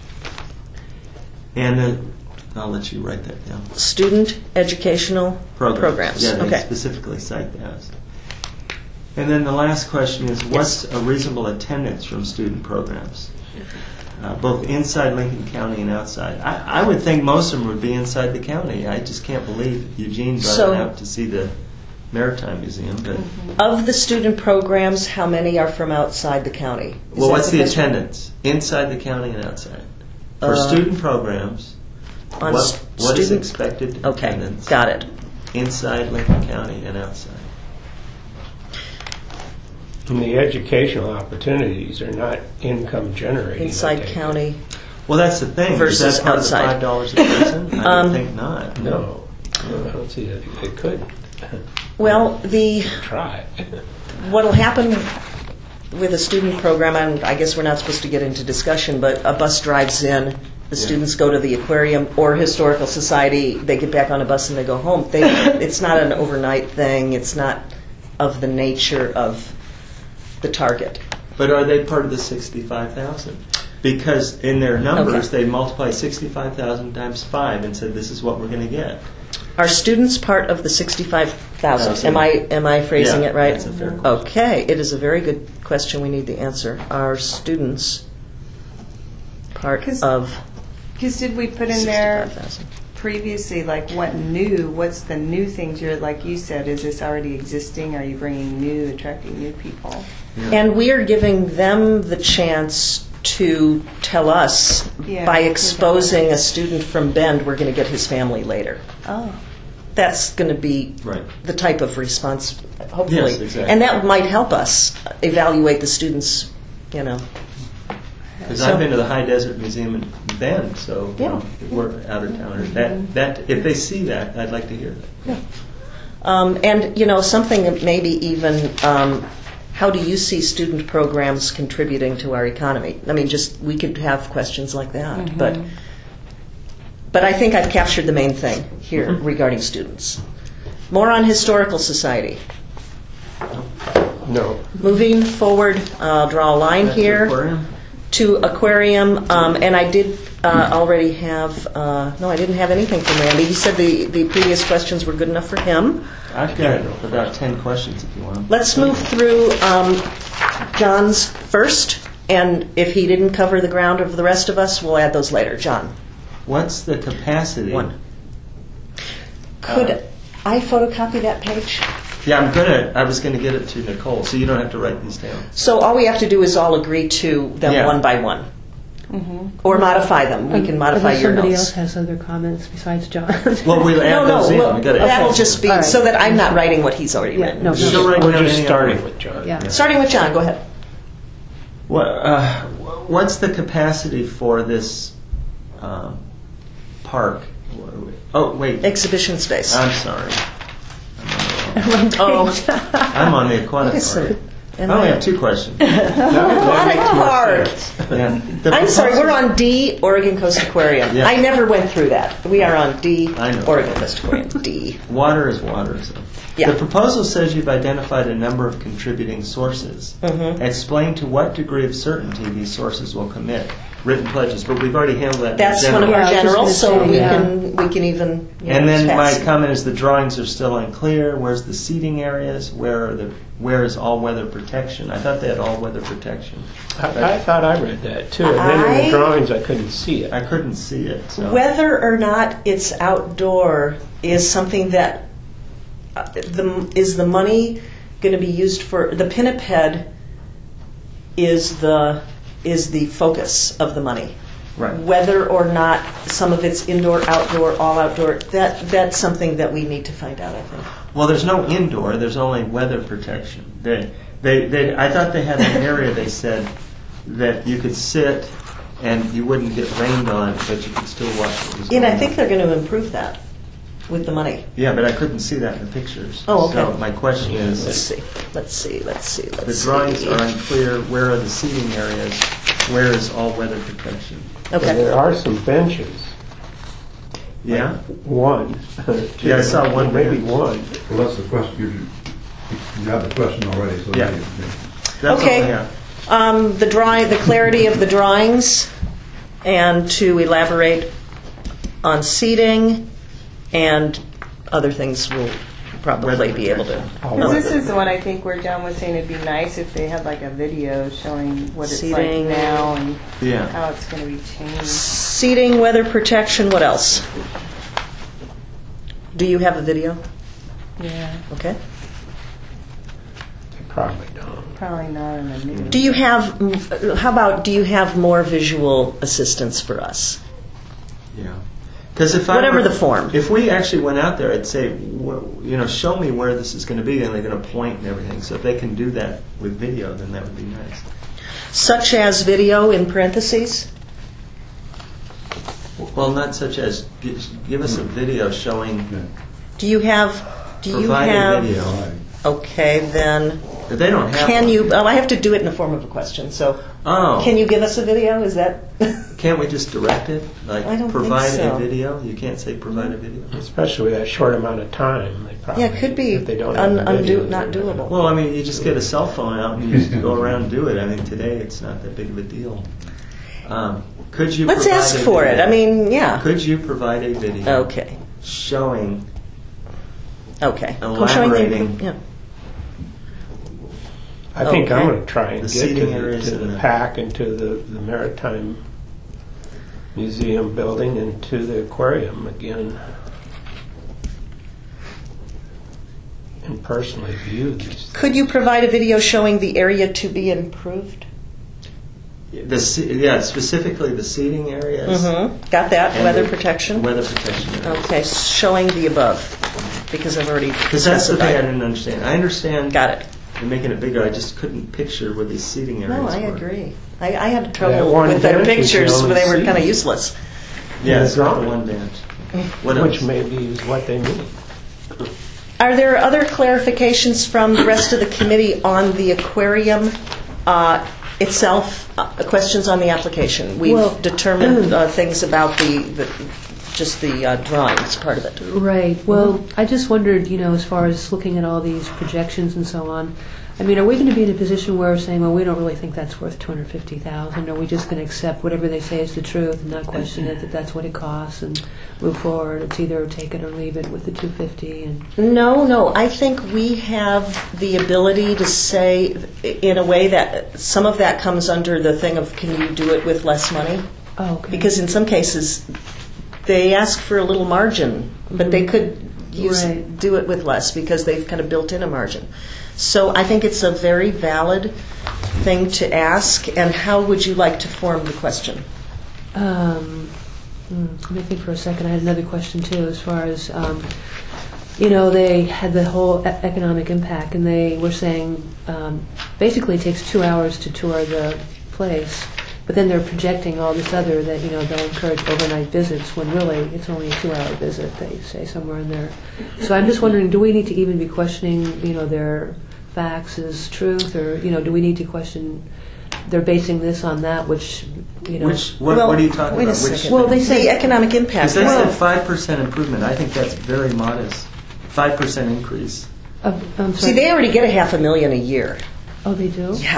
And then, I'll let you write that down. Student educational Programs. programs. Yeah, they Okay. specifically cite those. And then the last question is, what's a reasonable attendance from student programs? Uh, both inside Lincoln County and outside. I, I would think most of them would be inside the county. I just can't believe Eugene brought So- it out to see the Maritime Museum. But Of the student programs, how many are from outside the county? Is well, that what's the question? attendance inside the county and outside for Uh, student programs? On What, s- what is student- expected Okay, attendance got it. inside Lincoln County and outside? And the educational opportunities are not income generating. I Inside take it. county. Well, that's the thing. Versus is that part outside. of the five dollars a person? I Um, would think not. No, I don't see that. They could Well, the try. what'll happen with a student program, and I guess we're not supposed to get into discussion, but a bus drives in, the students go to the aquarium or Historical Society, they get back on a bus and they go home. They, it's not an overnight thing. It's not of the nature of the target. But are they part of the sixty-five thousand? Because in their numbers, Okay. they multiply sixty-five thousand times five and said, this is what we're going to get. Are students part of the sixty-five thousand? Thousand. Am I am I phrasing Yeah, it right? that's a fair question. Okay, it is a very good question. We need the answer. Are students part 'Cause- of Because did we put in there sixty-five thousand? previously, like what new, what's the new things you're, like you said, is this already existing? Are you bringing new, attracting new people? And we are giving them the chance to tell us Yeah. by exposing a student from Bend, we're going to get his family later. Oh. That's going to be Right. the type of response, hopefully. Yes, exactly. And that might help us evaluate the students, you know. Because So- I've been to the High Desert Museum in Bend, so you Yeah. know, we're out of towners. That, that, if they see that, I'd like to hear that. Um, and, you know, something that maybe even, um, how do you see student programs contributing to our economy? I mean, just, we could have questions like that. But, but I think I've captured the main thing here regarding students. More on Historical Society. No. Moving forward, I'll draw a line Back to here. aquarium? To aquarium, um, and I did uh, already have, uh, no, I didn't have anything from Randy. He said the, the previous questions were good enough for him. I've got about ten questions if you want. Let's move through um, John's first, and if he didn't cover the ground of the rest of us, we'll add those later. John, What's the capacity? one. Could Uh, I photocopy that page? Yeah, I'm gonna. I was gonna get it to Nicole, so you don't have to write these down. So all we have to do is all agree to them Yeah. one by one. Or modify them. We can modify Unless your somebody notes. else has other comments besides John. Well, we'll add No, no, those in. well, We gotta that'll add just be All right. so that I'm not writing what he's already Yeah, written. no, She'll no. write We're down just any starting other- with John. Yeah. Starting with John, go ahead. What, uh, what's the capacity for this um, park? Oh, wait. Exhibition space. I'm sorry. Oh, I'm on the aquatic Listen, park. I am only I- have two questions. aquatic park. Yeah. The I'm sorry, proposal- we're on D, Oregon Coast Aquarium. Yeah. I never went through that. We are on D, I know. Oregon Coast Aquarium, D. Water is water. So. Yeah. The proposal says you've identified a number of contributing sources. Mhm. Explain to what degree of certainty these sources will commit. written pledges, but we've already handled that. in That's one of general. our Yeah, I was just generals, so gonna say, we yeah. can, we can even, you And know, then my pass. comment is the drawings are still unclear. Where's the seating areas? Where are the where is all weather protection? I thought they had all weather protection. I, I thought I read that too, and then in I- the drawings I couldn't see it. I couldn't see it. So. Whether or not it's outdoor is something that, uh, the, is the money going to be used for, the Pinniped is the, is the focus of the money. Right. Whether or not some of it's indoor, outdoor, all outdoor, that, that's something that we need to find out, I think. Well, there's no indoor. There's only weather protection. They, they, they. I thought they had an area. They said that you could sit and you wouldn't get rained on, but you could still watch what was And going I think on. they're going to improve that with the money. Yeah, but I couldn't see that in the pictures. Oh, okay. So my question Let's is, see, let's see, let's see, let's the see. drawings are unclear. Where are the seating areas? Where is all weather protection? And Okay. there are some benches. Yeah. One. Yeah, I saw one Maybe bench. one. Well, that's the question, you, you have the question already, so. Yeah. you- That's all I Okay. have. Um, the drawing, the clarity of the drawings, and to elaborate on seating, and other things we'll probably Weather be able to. Because this is the one I think where John was saying it'd be nice if they had like a video showing what it's Seating. like now and Yeah. how it's going to be changed. Seating, weather protection, what else? Do you have a video? Yeah, Okay. They probably don't. probably not in the news. Do you have, mm, how about, do you have more visual assistance for us? Yeah. Because if I Whatever were- the form. if we actually went out there, I'd say, wh- you know, show me where this is going to be, and they're going to point and everything. So if they can do that with video, then that would be nice. Such as video in parentheses? Well, not such as give, give us a video showing. Yeah. Do you have, do you Provide a have? video. Okay, then, If they don't have. can one- you, oh, I have to do it in the form of a question, so, Oh. can you give us a video, is that? Can't we just direct it? Like I don't think provide so. a video. You can't say provide a video. Especially with that short amount of time. They probably, Yeah, it could be if they don't have un- the video, undo- not they're not- doable. Well, I mean, you just get a cell phone out and you just go around and do it. I mean, today it's not that big of a deal. Um, could you? Let's provide ask a for it, video? I mean, yeah. Could you provide a video? Okay, Showing okay. Elaborating. Yeah. I think I'm Okay. going to try and The get to seating the, areas to and the the- PAC and to the, the Maritime Museum building and to the aquarium again. And personally view these. Could you provide a video showing the area to be improved? The se- yeah, specifically the seating areas. Mm-hmm. Got that, and weather the protection? Weather protection. areas. Okay, showing the above, because I've already Because that's the thing I specified. didn't understand. I understand. Got it. You're making it bigger. I just couldn't picture where these seating areas No, I were. agree. I, I had That trouble one with their bench is the pictures, only but they were seat. kind of useless. Yeah, it's not drawing. one bench. What Which else? maybe is what they mean. Are there other clarifications from the rest of the committee on the aquarium uh, itself? Uh, questions on the application? We've Well, determined uh, things about the, the just the uh, drawings part of it. Right. Well, I just wondered, you know, as far as looking at all these projections and so on, I mean, are we going to be in a position where we're saying, well, we don't really think that's worth two hundred fifty thousand dollars? Are we just going to accept whatever they say is the truth and not question it, that that's what it costs, and move forward? It's either take it or leave it with the two hundred fifty and No, no. I think we have the ability to say, in a way, that some of that comes under the thing of, can you do it with less money? oh, okay. Because in some cases, they ask for a little margin, but they could use Right. do it with less because they've kind of built in a margin. So I think it's a very valid thing to ask. And how would you like to form the question? Um, hmm, let me think for a second. I had another question too, as far as um, you know, they had the whole e- economic impact, and they were saying um, basically it takes two hours to tour the place, but then they're projecting all this other that you know they'll encourage overnight visits when really it's only a two-hour visit. They say somewhere in there. So I'm just wondering, do we need to even be questioning you know their facts as truth, or you know do we need to question? They're basing this on that, which you know. Which what, Well, what are you talking wait a about? Which second. Well, they say- the economic impact. Because they Well, said five percent improvement. I think that's very modest. Five percent increase. Uh, I'm see, sorry. they already get a half a million a year. Oh, they do. Yeah.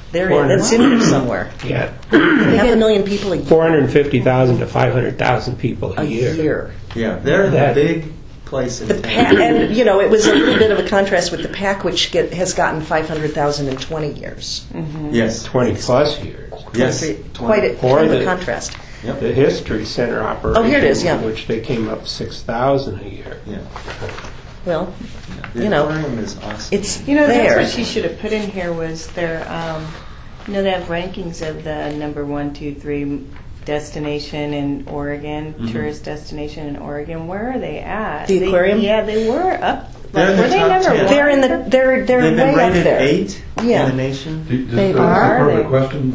There, it's in there somewhere. Yeah, Half a million people a year. four hundred fifty thousand to five hundred thousand people a, A year. year. Yeah, they're the That- big place in The town. PAC, and you know, it was a little bit of a contrast with the PAC, which get, has gotten five hundred thousand in twenty years. Yes. twenty plus years. Yes. Quite a, Or quite a the- contrast. Yep. The History Center operation, Oh, here it is, yeah. which they came up six thousand a year. Yeah. Well, The you know, aquarium is awesome. it's You know, there. that's what she should have put in here was their, um, you know, they have rankings of the number one, two, three destination in Oregon, Mhm. tourist destination in Oregon. Where are they at? The They- aquarium? Yeah, they were up. They're Like, in the were they top number ten. one? They're in the they're they're They've been way up rated there. eight Yeah. in the nation. Do- does- They does are, that part of they- the question?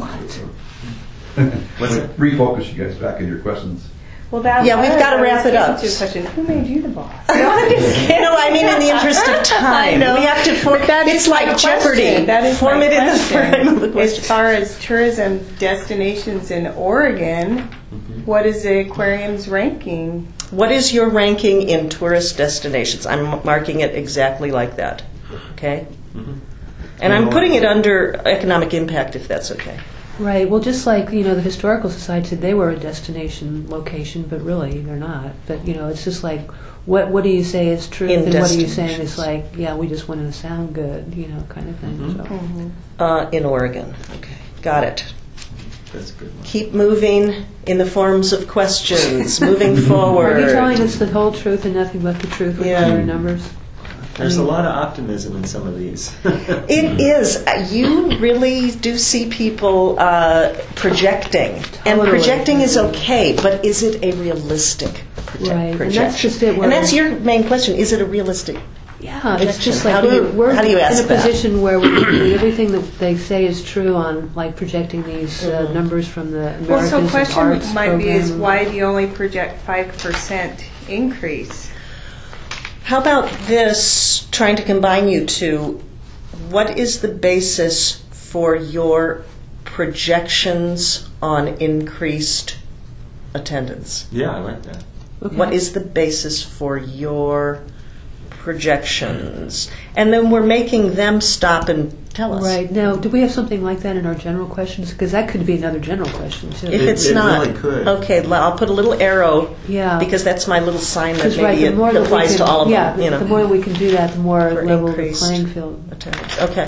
What's that? Refocus you guys back in your questions. Well, that Yeah, we've was- gotta I was wrap it getting up. to a question. Who made you the boss? No, I mean in the interest of time. I know. We have to. For, But that it's is my like Jeopardy. question. That is Form my it in the question. frame of the As question. far as tourism destinations in Oregon, Mm-hmm. what is the aquarium's ranking? What is your ranking in tourist destinations? I'm marking it exactly like that. Okay? Mhm. And I'm putting it under economic impact if that's okay. Right. Well, just like, you know, the Historical Society said they were a destination location, but really they're not. But, you know, it's just like, what what do you say is truth In and what are you saying destinations. is like, yeah, we just wanted to sound good, you know, kind of thing. Mhm. So. Uh, in Oregon. Okay. Got it. That's a good one. Keep moving in the forms of questions, moving forward. Are you telling us the whole truth and nothing but the truth with Yeah. all your numbers? There's I a mean- lot of optimism in some of these. It is. Uh, You really do see people uh, projecting. And Totally. projecting is okay, but is it a realistic proje- Right, and projection? that's just it, And that's where- your main question. Is it a realistic? Yeah, Projection. it's just How like do you- we're, we're how do you ask in a that? position where we, everything that they say is true on like projecting these uh, Mhm. numbers from the Americans Well, so of question Arts might be is program. why do you only project five percent increase? How about this, trying to combine you two? What is the basis for your projections on increased attendance? Yeah, I like that. Okay. What is the basis for your projections? And then we're making them stop and tell us. Right. Now, do we have something like that in our general questions? Because that could be another general question, too. If It- it's it not, really could. okay, l- I'll put a little arrow Yeah. because that's my little sign that Because, right, maybe the more it that we applies can, to all of yeah, them. You know, the more that we can do that, the more For level the increased playing field. attendance. Okay,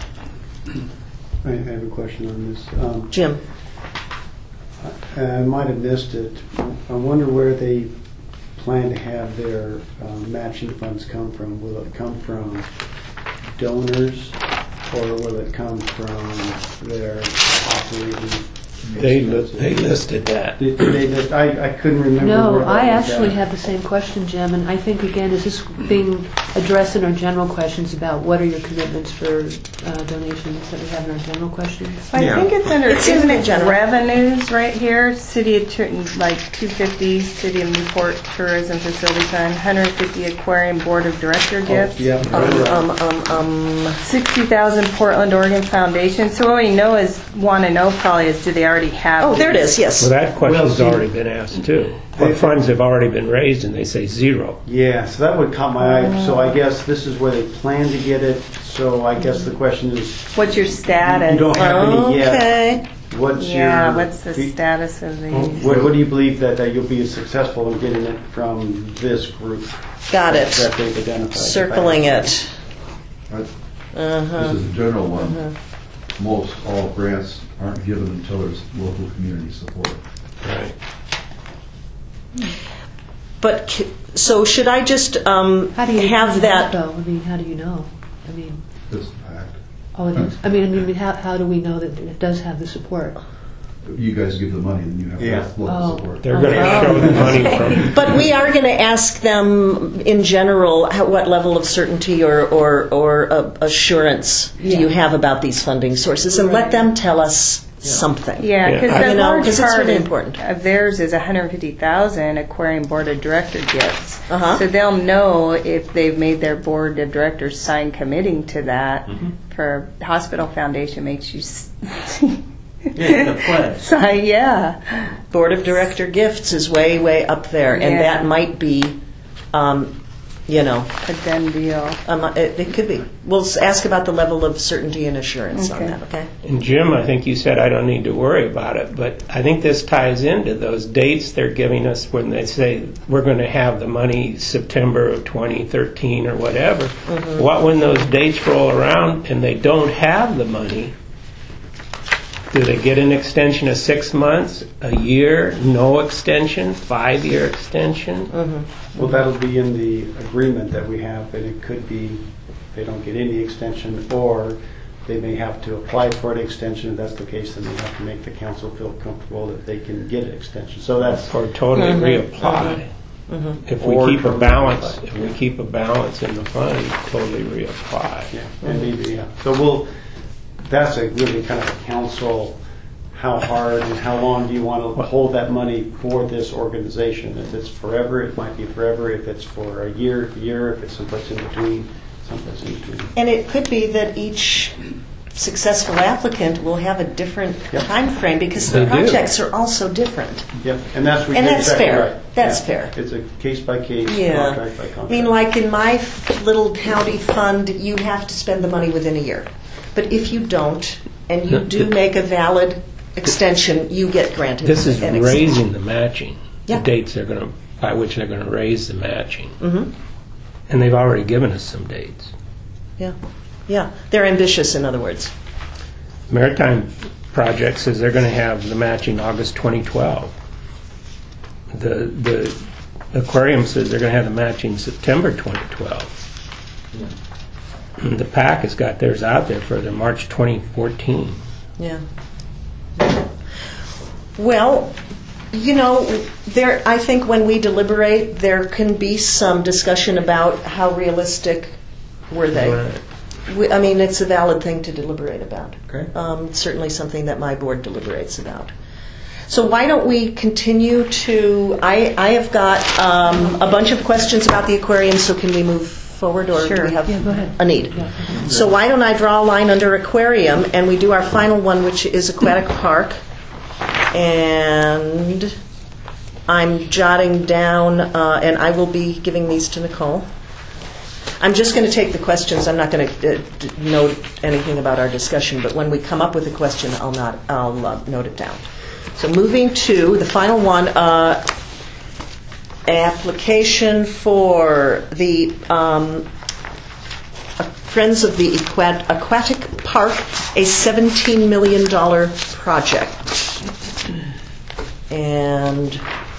I have a question on this. Um, Jim. I I might have missed it. I wonder where they plan to have their um, matching funds come from. Will it come from donors, or will it come from their operating They li- expenses? they listed that. Did did they list- I I couldn't remember No, where that I was actually at. have the same question, Jim, and I think, again, is this being addressed in our general questions about what are your commitments for uh, donations that we have in our general questions? I Yeah. think it's under, It's in isn't the it general. revenues right here? City of, Tur- like two fifty, City of Newport Tourism Facility Fund, one hundred fifty Aquarium Board of Director Oh, gifts. yeah, Um, right. um, um, um, sixty thousand Portland, Oregon Foundation. So what we know is, want to know probably is, do they already have? oh, there it these? is, yes. Well, that question's see- already been asked too. What They- funds have already been raised, and they say zero. Yeah, so that would caught my eye. So I guess this is where they plan to get it. So I guess the question is, What's your status? you don't have any yet. Okay. What's Yeah, your? what's the status of these? What, what do you believe that, that you'll be successful in getting it from this group Got that it. they've identified? Circling it. Right. Uh-huh. This is a general one. Most all grants aren't given until there's local community support. Right. But, c- so should I just um, How do you have know that? though? I mean, how do you know? I mean, This is a fact. oh, it is. I mean, I mean, how, how do we know that it does have the support? You guys give the money and you have Yeah. local Oh. support. They're going to show the money from. But we are going to ask them in general how, what level of certainty or, or, or uh, assurance do you Yeah. have about these funding sources, and let them tell us something. Yeah, Yeah, because I- the You know, large 'cause it's part really of- important. of theirs is one hundred fifty thousand Aquarium Board of Director gifts. Uh-huh. So they'll know if they've made their board of directors sign committing to that. Mhm. For Hospital Foundation makes you s- Yeah, the pledge. sign, yeah. Board of Director gifts is way, way up there, and Yeah. that might be, um, you know. A done deal. Um, it, it could be. We'll s- ask about the level of certainty and assurance on Okay. that, okay? And Jim, I think you said I don't need to worry about it, but I think this ties into those dates they're giving us when they say we're going to have the money September of twenty thirteen or whatever. Mm-hmm. What when those dates roll around and they don't have the money? Do they get an extension of six months, a year, no extension, five-year extension? Mm-hmm. Well, that'll be in the agreement that we have, and it could be they don't get any extension, or they may have to apply for an extension. If that's the case, then they have to make the council feel comfortable that they can get an extension. So that's Or totally Mhm. reapply? Mm-hmm. If we Or keep a totally balance, reapply. if we keep a balance in the fund, totally reapply. yeah, and maybe yeah. So we'll. That's a really kind of a council. How hard and how long do you want to hold that money for this organization? If it's forever, it might be forever. If it's for a year, a year. If it's someplace in between, someplace in between. And it could be that each successful applicant will have a different Yep. time frame because They the do. projects are also different. Yep, and that's And that's exactly fair. right. That's Yeah. fair. It's a case by case, Yeah. contract by contract. I mean, like in my f- little county fund, you have to spend the money within a year. But if you don't, and you No, do th- make a valid extension, you get granted This is an extension. raising the matching, the Yeah. dates they're going to, by which they're going to raise the matching. Mhm. And they've already given us some dates. Yeah, yeah. They're ambitious, in other words. Maritime Project says they're going to have the matching August twenty twelve. The the aquarium says they're going to have the matching September twenty twelve. And the PAC has got theirs out there for the March twenty fourteen. Yeah. Well, you know, there. I think when we deliberate, there can be some discussion about how realistic were they. Right. We, I mean, it's a valid thing to deliberate about. Great. Um, certainly something that my board deliberates about. So why don't we continue to? I, I have got um, a bunch of questions about the aquarium. So can we move forward, or do Sure. we have Yeah, go ahead. a need? So why don't I draw a line under aquarium, and we do our final one, which is aquatic park, and I'm jotting down, uh, and I will be giving these to Nicole. I'm just going to take the questions. I'm not going to uh, d- note anything about our discussion, but when we come up with a question, I'll not. I'll uh, note it down. So moving to the final one, uh, application for the um, Friends of the Aquat- Aquatic Park, a seventeen million dollars project. And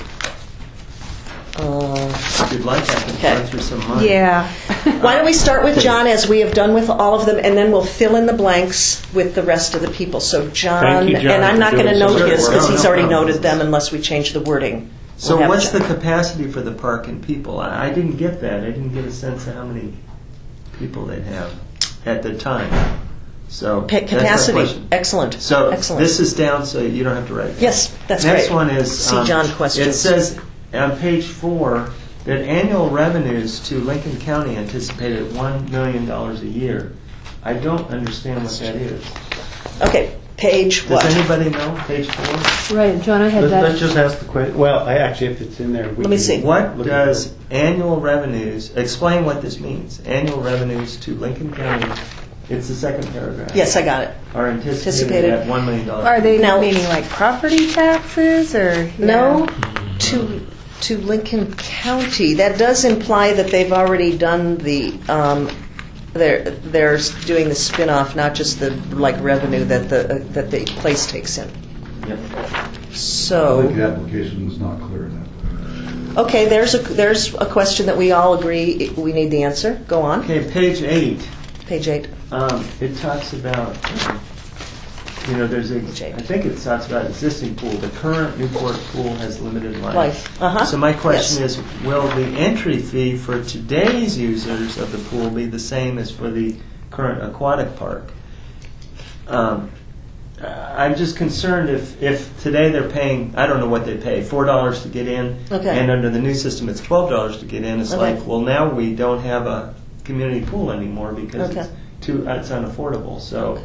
uh, If you'd like, I can Okay. run through some of mine. Yeah. why don't we start with John, as we have done with all of them, and then we'll fill in the blanks with the rest of the people. So John, Thank you, John, and I'm for not going to doing so note much his work. because No, he's no already problem. noted them unless we change the wording. So We'll have what's John. the capacity for the park and people? I, I didn't get that. I didn't get a sense of how many people they'd have at the time. So Pa- that's my capacity? question. Excellent. So Excellent. this is down, so you don't have to write it down. Yes, that's Next great. one is See um, John questions. It says on page four that annual revenues to Lincoln County anticipated at one million dollars a year. I don't understand what that is. Okay, page what? Does anybody know? Page four. Right, John, I had Let's, let's that. just ask the question. Well, I actually, if it's in there, we Let me can see. What look at does it. annual revenues, explain what this means. Annual revenues to Lincoln County, it's the second paragraph. Yes, I got it. Are anticipated Anticipated. at one million dollars. Are they Now- meaning like property taxes or? No, to to Lincoln County. That does imply that they've already done the. Um, they're they're doing the spin-off, not just the like revenue that the uh, that the place takes in. Yep. I think the So application was not clear enough. okay, there's a there's a question that we all agree we need the answer. Go on, Okay, page eight. page eight. Um, it talks about, um, you know, there's a, Jake. I think it talks about existing pool. The current Newport pool has limited life. Life. Uh-huh. So my question Yes. is, will the entry fee for today's users of the pool be the same as for the current aquatic park? Um, uh, I'm just concerned if, if today they're paying, I don't know what they pay, four dollars to get in, Okay. and under the new system it's twelve dollars to get in. It's Okay. like, well, now we don't have a community pool anymore because Okay. it's too, it's unaffordable. So Okay.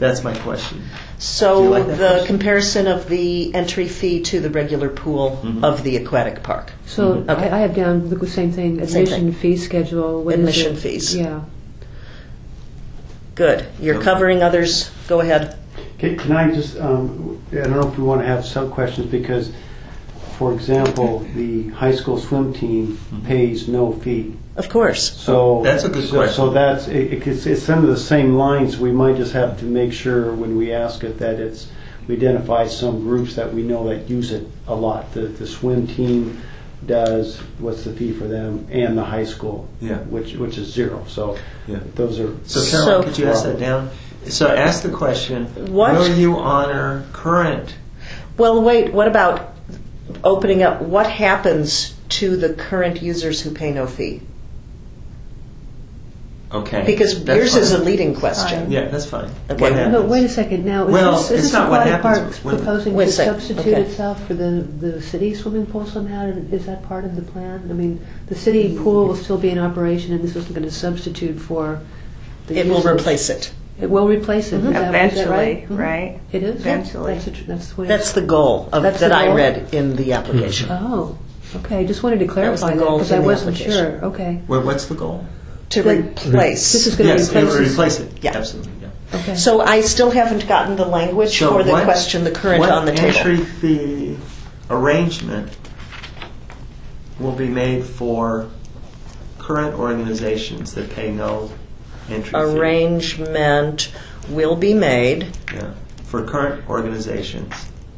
That's my question. Do you So like that the question? comparison of the entry fee to the regular pool Mhm. of the aquatic park. So Mhm. Okay. I, I have down the same thing, Same admission thing. fee schedule. What is Admission it? fees. Yeah. Good. You're Okay. covering others. Go ahead. Can can I just, um, I don't know if we want to have some questions, because, for example, the high school swim team pays no fee. Of course. So That's a good so- question. So that's, it- it's it's some of the same lines. We might just have to make sure when we ask it that it's, we identify some groups that we know that use it a lot. The the swim team does, what's the fee for them, and the high school, Yeah. which which is zero. So Yeah. those are. So Caroline, So- could you ask that down? So ask the question, What- will you honor current? Well, wait. What about opening up? What happens to the current users who pay no fee? Okay. Because that's yours is a fine. leading question. Fine. Yeah, that's fine. Okay. What No, happens? No, wait a second. Now, is Well, this, is it's this not what aquatic happens park when- proposing Wait a to second. substitute Okay. itself for the, the city swimming pool somehow? Is that part of the plan? I mean, the city pool will still be in operation, and this isn't going to substitute for the It will usage. replace it. It will replace it. Is that- is that Eventually, right? Mhm. right? It is? Eventually. That's, the tr- that's, the way That's the goal of, That's that the I goal? read in the application. Oh, okay. Just wanted to was clarify the that goal because in I the wasn't application. sure. Okay. What- What's the goal? To The- replace. This is going to Yes, it will replace. replace it. Yeah. Absolutely. Yeah. Okay. So I still haven't gotten the language So for the what- question, the current what on the table. entry fee arrangement will be made for current organizations that pay no entry fee? Arrangement will be made. Yeah, for current organizations.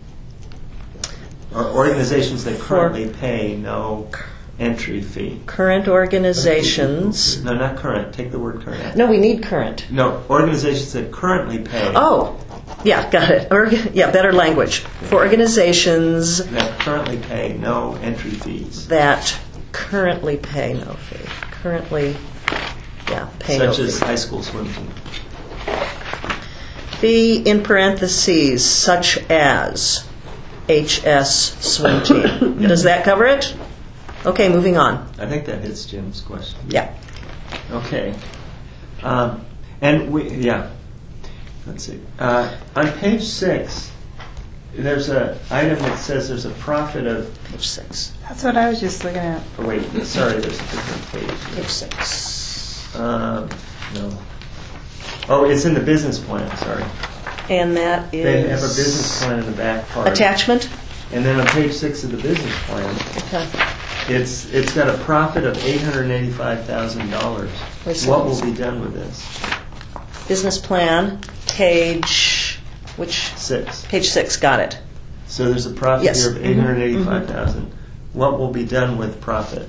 Or organizations that For- currently pay no entry fee. Current organizations. No, not current. Take the word current out. No, we need current. No, organizations that currently pay. Oh, yeah, got it. Org- yeah, better language. For organizations That currently pay no entry fees. that currently pay no fee. Currently, yeah, pay no Such fee. as high school swim team. Fee in parentheses, such as H S swim team. Does that cover it? Okay, moving on. I think that hits Jim's question. Yeah. Okay. Um, and we, yeah. Let's see. Uh, on page six, there's a item that says there's a profit of. Page six. That's what I was just looking at. Oh wait, sorry, there's a different page. Page six. Um, no. Oh, it's in the business plan. Sorry. And that is. They have a business plan in the back part. Attachment? And then on page six of the business plan, Okay. it's it's got a profit of eight hundred eighty-five thousand dollars. Wait a What will second. be done with this? Business plan, page, which? Six. Page six, got it. So there's a profit Yes. here of eight hundred eighty-five thousand. What will be done with profit?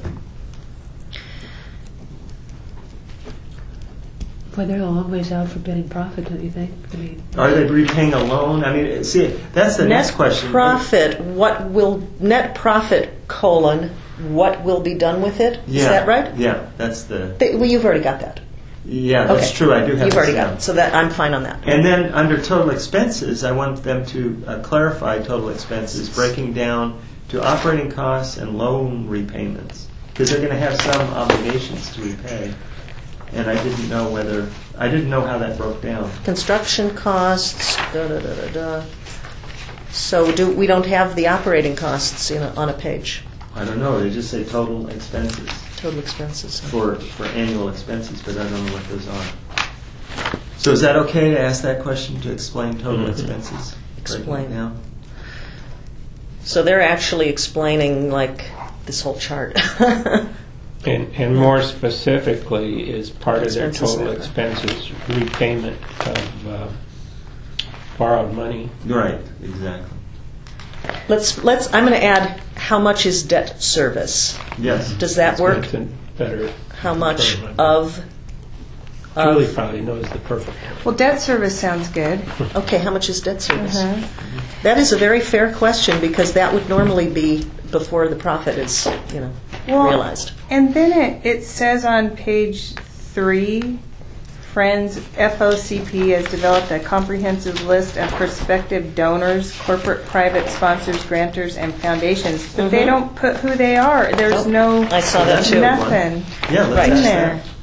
Boy, they're a long ways out for getting profit, don't you think? I mean, Are they repaying a loan? I mean, see, that's the next Net question. profit, what will, net profit, colon, what will be done with it? Is Yeah, that right? Yeah, that's the. They- Well, you've already got that. Yeah, that's Okay. true. I do have. You've this already down. got it, so that, I'm fine on that. And then under total expenses, I want them to uh, clarify total expenses, breaking down to operating costs and loan repayments, because they're going to have some obligations to repay. And I didn't know whether I didn't know how that broke down. Construction costs, da da da da da. So do, we don't have the operating costs in a, on a page, I don't know. They just say total expenses total expenses. for for annual expenses, but I don't know what those are. So is that okay to ask that question to explain total expenses? Explain. Breaking it down? So they're actually explaining like this whole chart. And, and more specifically, is part of their Expenses. total expenses repayment of uh, borrowed money? Right. Exactly. Let's, let's, I'm going to add, how much is debt service? Yes. Does that work? That's a better. How much term. of, Julie of, probably knows the perfect one. Well, debt service sounds good. okay, how much is debt service? Uh-huh. That is a very fair question because that would normally be before the profit is, you know, Well, realized. And then it, it says on page three, Friends F O C P has developed a comprehensive list of prospective donors, corporate, private sponsors, grantors, and foundations. But they Mhm. don't put who they are. There's Nope. no I saw that too. nothing Yeah. Let's Right. in ask there. that.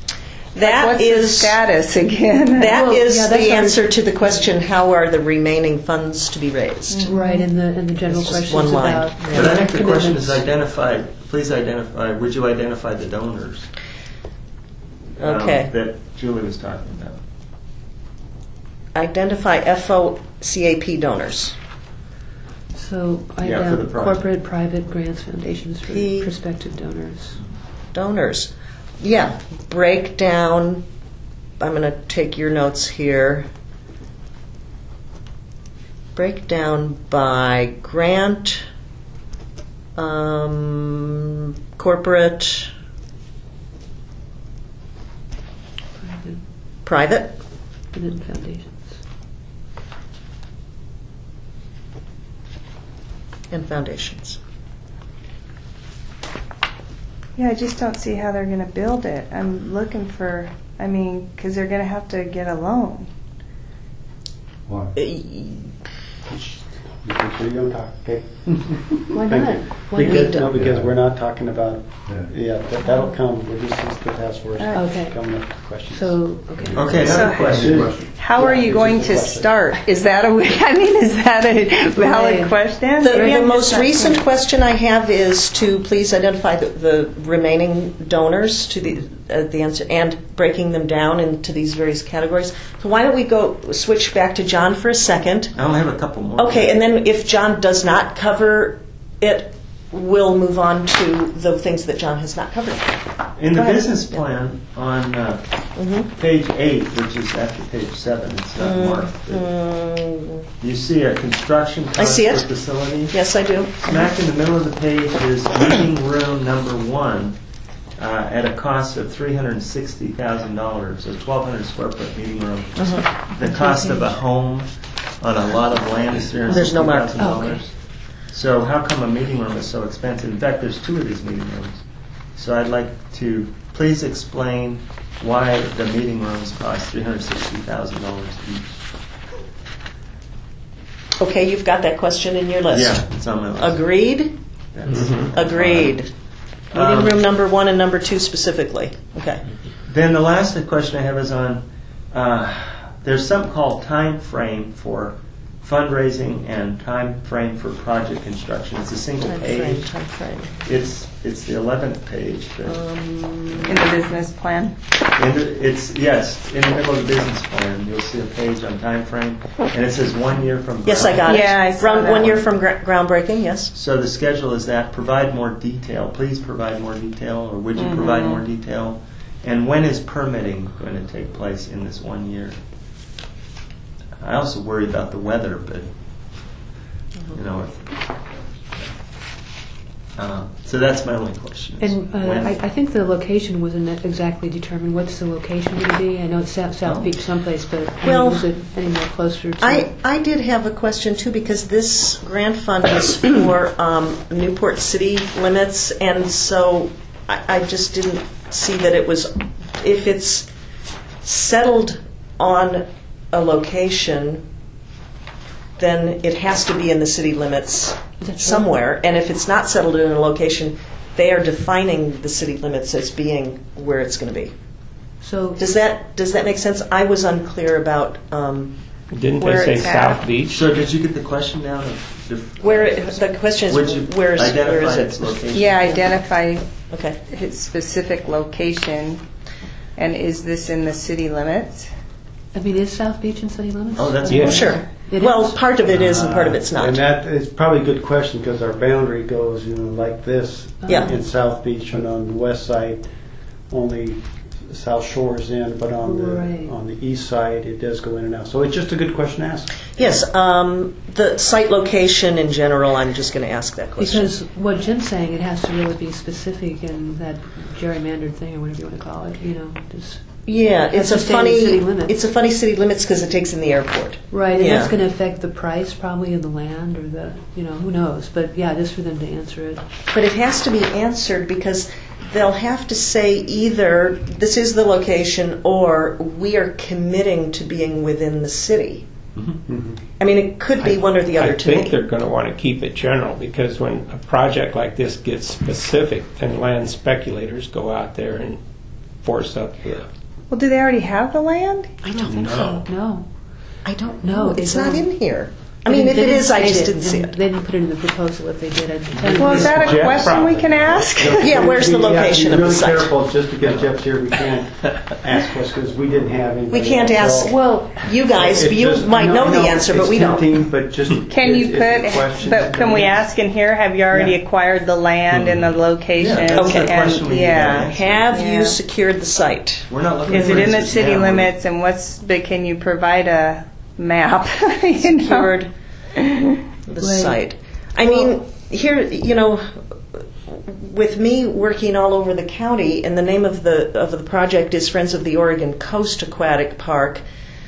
That What's the is status again? that Well, is yeah, that's the our- answer to the question: how are the remaining funds to be raised? Right, and the, and the general It's just questions one line. about But I think the question is commitments. identify, please identify, would you identify the donors? um, Okay. That Julie was talking about. Identify F O C A P donors. So I Yeah, for have the project. corporate, private, grants, foundations for P- prospective donors. Donors. Yeah, break down. I'm going to take your notes here. Break down by grant, um, corporate, Private, private. and then foundations. And foundations. Yeah, I just don't see how they're going to build it. I'm looking for, I mean, because they're going to have to get a loan. Why? You can sure you don't talk, okay? Why Thank not? you. Why Because, not? no, because we're not talking about, Yeah. yeah, that- that'll come, we're just, it's the task force Okay. coming up with questions. So, okay. Okay, So- another question. How are Yeah, you it's going just a to question. start? Is that a, I mean, is that a valid Right. question? The, Maybe the I'm most just not recent seeing- question I have is to please identify the, the remaining donors to the uh, the answer and breaking them down into these various categories. So why don't we go switch back to John for a second? I only have a couple more. Okay, and then if John does not cover it, we'll move on to the things that John has not covered. In Go the ahead. business plan on uh, page eight, which is after page seven, it's not marked. but Mm, You see a construction I see cost it. for facility. yes, I do. Smack in the middle of the page is meeting room number one uh, at a cost of three hundred sixty thousand dollars, a twelve hundred square foot meeting room. Uh-huh. The cost of a home on a lot of land is three hundred There's sixty no mark. thousand Oh, okay. dollars. So how come a meeting room is so expensive? In fact, there's two of these meeting rooms. So I'd like to please explain why the meeting rooms cost three hundred sixty thousand dollars each. Okay, you've got that question in your list. Yeah, it's on my list. Agreed? That's- Agreed. Um, Meeting room number one and number two specifically. Okay. Then the last question I have is on, uh, there's something called time frame for fundraising and time frame for project construction. It's a single Time frame, page. time frame. It's it's the eleventh page. But In the business plan? in the, it's yes, in the middle of the business plan, you'll see a page on time frame, and it says one year from. Yes, I ground- got it. Yeah, I saw Round- that One year one. from gra- groundbreaking, yes. So the schedule is that provide more detail. Please provide more detail, or would you provide more detail? And when is permitting going to take place in this one year? I also worry about the weather, but you know. If, uh, so that's my only question. is And uh, when- I, I think the location wasn't exactly determined. What's the location going to be? I know it's South, South Oh. Beach someplace, but I mean, Well, was it any more closer to? I, I did have a question too, because this grant fund is for um, Newport city limits, and so I, I just didn't see that it was, if it's settled on a location, then it has to be in the city limits Is that true? somewhere, and if it's not settled in a location, they are defining the city limits as being where it's going to be. So Does that, does that make sense? I was unclear about um, Didn't they Where say it's at. South Beach? So did you get the question down? Of the, where, it- the question Would is, you where is, identify where is its it? location? Yeah, identify Okay. its specific location. And is this in the city limits? I mean, is South Beach in city limits? Oh, that's Yeah. Well, sure. It Well, is? part of it is and part of it's Uh, And not. that is probably a good question, because our boundary goes, you know, like this. Yeah. In South Beach, and on the west side, only South Shore's in, but on Right. the, on the east side, it does go in and out. So it's just a good question to ask. Yes, um, the site location in general, I'm just going to ask that question. Because what Jim's saying, it has to really be specific in that gerrymandered thing, or whatever you want to call it. You know, just Yeah, Has it's to a stay in the city funny, limits. it's a funny city limits because it takes in the airport. right, and Yeah. that's going to affect the price probably of the land, or the you know who knows. But yeah, just for them to answer it. But it has to be answered because they'll have to say either this is the location or we are committing to being within the city. I mean, it could be one or the other I to think me. they're going to want to keep it general, because when a project like this gets specific, then land speculators go out there and force up the Well, do they already have the land? I don't think No. so. No. I don't No, know. they It's not don't. in here. I They mean, if didn't- it they is, I didn't just state didn't see and it. They didn't put it in the proposal if they did. I'd tell you. Well, is that a Jeff question we probably. can ask? Yeah, where's the We have to be location of the really site? careful, just because Jeff's here, we can't ask questions, because we didn't have any. We can't ask Well, you guys. It's You just- might no, know the no, answer, but it's we don't. tempting, but just. Can you if- if the put, question but can we ask in here, have you already Yeah. acquired the land and the location? Yeah, that's the And- question we need to Yeah. answer. Have Yeah. you secured the site? We're not looking Is for it in the answers city now. limits and what's, but can you provide a map? You know? Secured the site. I mean, here, you know, with me working all over the county, and the name of the of the project is Friends of the Oregon Coast Aquatic Park.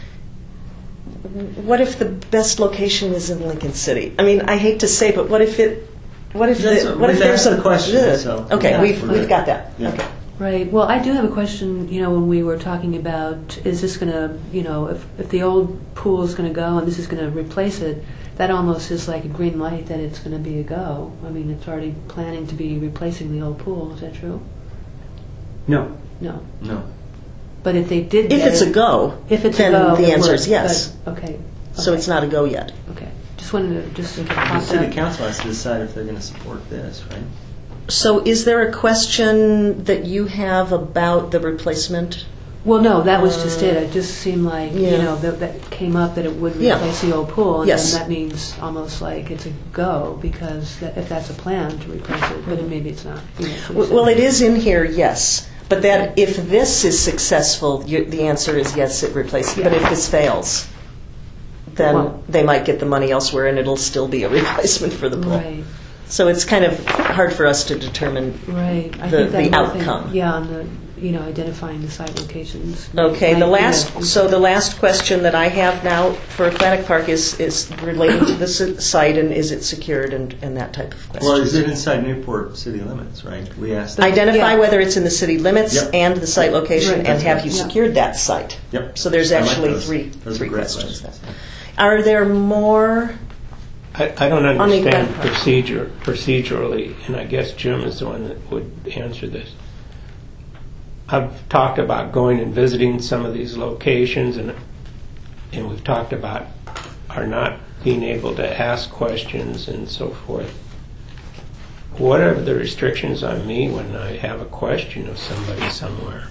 What if the best location is in Lincoln City? I mean, I hate to say, but what if it? What if That's the, what- what if we've there's asked a the question, Ugh. so- Okay, Yeah. we've Right. we've got that. Yeah. Okay. right. Well, I do have a question. You know, when we were talking about, is this going to, you know, if if the old pool is going to go and this is going to replace it, that almost is like a green light that it's going to be a go. I mean, it's already planning to be replacing the old pool. Is that true? No. No. No. But if they did, If get it's it- a go, if it's then a go, the it answer would, is yes. but- okay. So okay, it's not a go yet. Okay. Just wanted to just The pop city up. council has to decide if they're going to support this, right? So is there a question that you have about the replacement? Well, no, that was just it. It just seemed like, Yeah. you know, that, that came up that it would Yeah. replace the old pool. And Yes. then that means almost like it's a go, because that, if that's a plan to replace it, but maybe it's not. You know, so you W- Well, said- it is in here, yes. But that if this is successful, you, the answer is yes, it replaces. But if this fails, then Well- they might get the money elsewhere, and it'll still be a replacement for the pool. Right, So it's kind of hard for us to determine. right. I The- think that the whole thing- outcome. Yeah, on the, you know, identifying the site locations. Okay, the Might be last, a- so the last question that I have now for Aquatic Park is, is relating to the s- site, and is it secured, and, and that type of question. Well, is it inside Newport city limits, right? We asked. Identify Yeah. whether it's in the city limits Yep. and the site location, Right. and have you Yeah. secured that site? Yep. So there's I like actually those. three, Those are three great questions then. questions. Are there more? I, I don't On the understand Aquatic Park. procedure, procedurally, and I guess Jim is the one that would answer this. I've talked about going and visiting some of these locations, and and we've talked about our not being able to ask questions and so forth. What are the restrictions on me when I have a question of somebody somewhere?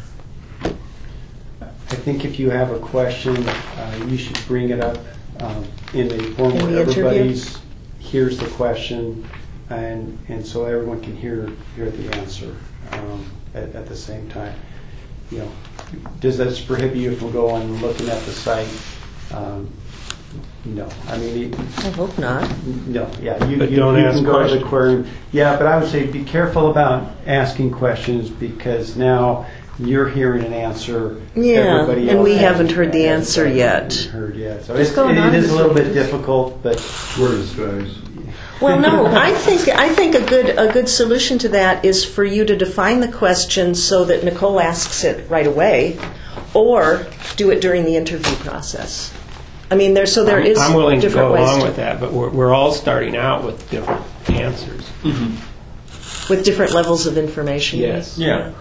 I think if you have a question, uh, you should bring it up um, in a form In where the interview? everybody's hears the question, and and so everyone can hear hear the answer um, at, at the same time. You know, does that prohibit you from going looking at the site? Um, no, I mean. It, I hope not. No, yeah, you, But you, don't you ask can go to the questions. aquarium. Yeah, but I would say be careful about asking questions, because now you're hearing an answer. Yeah, everybody and else we hasn't- haven't heard the hasn't answer yet. Heard yet, so Just it's, go it, it is a little bit anonymously. difficult, but Word is guys. Well, no, I think I think a good a good solution to that is for you to define the question so that Nicole asks it right away, or do it during the interview process. I mean, there so there I'm, is I'm willing to different go ways along to, with that, but we're, we're all starting out with different answers. with different levels of information. Yes. Yeah.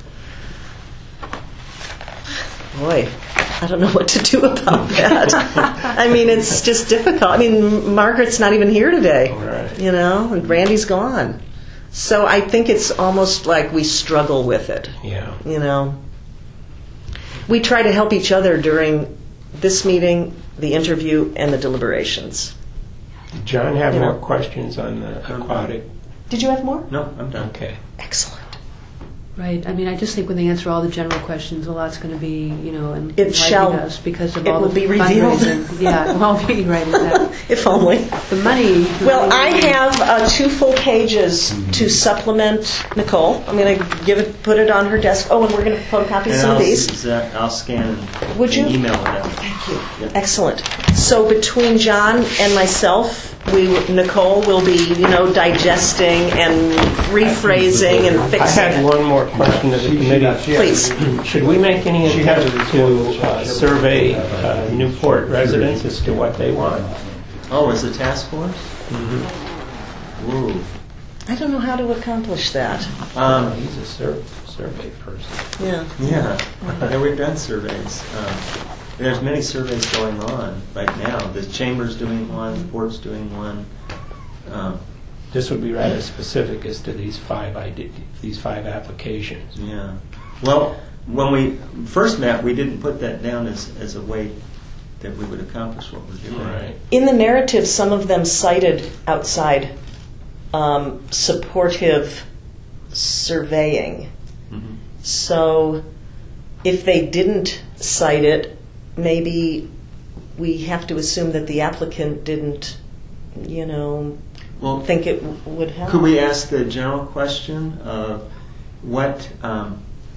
Boy, I don't know what to do about that. I mean, it's just difficult. I mean, Margaret's not even here today. Right. You know, and Brandy's gone. So I think it's almost like we struggle with it. Yeah. You know, we try to help each other during this meeting, the interview, and the deliberations. Did John have You more know. questions on the aquatic? Did you have more? No, I'm done. Okay. Excellent. Right. I mean, I just think when they answer all the general questions, a lot's going to be, you know, en- It shall- enlightening us because of it all will the be revealed. fundraising. Yeah, it will be right. Exactly. If only. The money. the Well, money- I have uh, two full pages to supplement Nicole. I'm going to give it, put it on her desk. Oh, and we're going to photocopy And some I'll, of these. Zach, I'll scan and Would you? email it out. Thank you. Yeah. Excellent. So between John and myself, we Nicole will be, you know, digesting and rephrasing and I fixing had it. one more question to the She- she committee. got- she has- Please. Should we make any She has attempt a report to that uh, shows- survey uh, Newport residents as to what they want? Oh, is it task force? Mm-hmm. Ooh. I don't know how to accomplish that. Um, He's a sur- survey person. Yeah. Yeah, yeah, we've done surveys. Um, there's many surveys going on right now. The Chamber's doing one, the Board's doing one. Um, This would be rather specific as to these five ide- these five applications. yeah. Well, when we first met, we didn't put that down as, as a way that we would accomplish what we're doing. Right. In the narrative, some of them cited outside um, supportive surveying. Mhm. So if they didn't cite it, maybe we have to assume that the applicant didn't, you know, Well, think it w- would help. could we ask the general question of what um,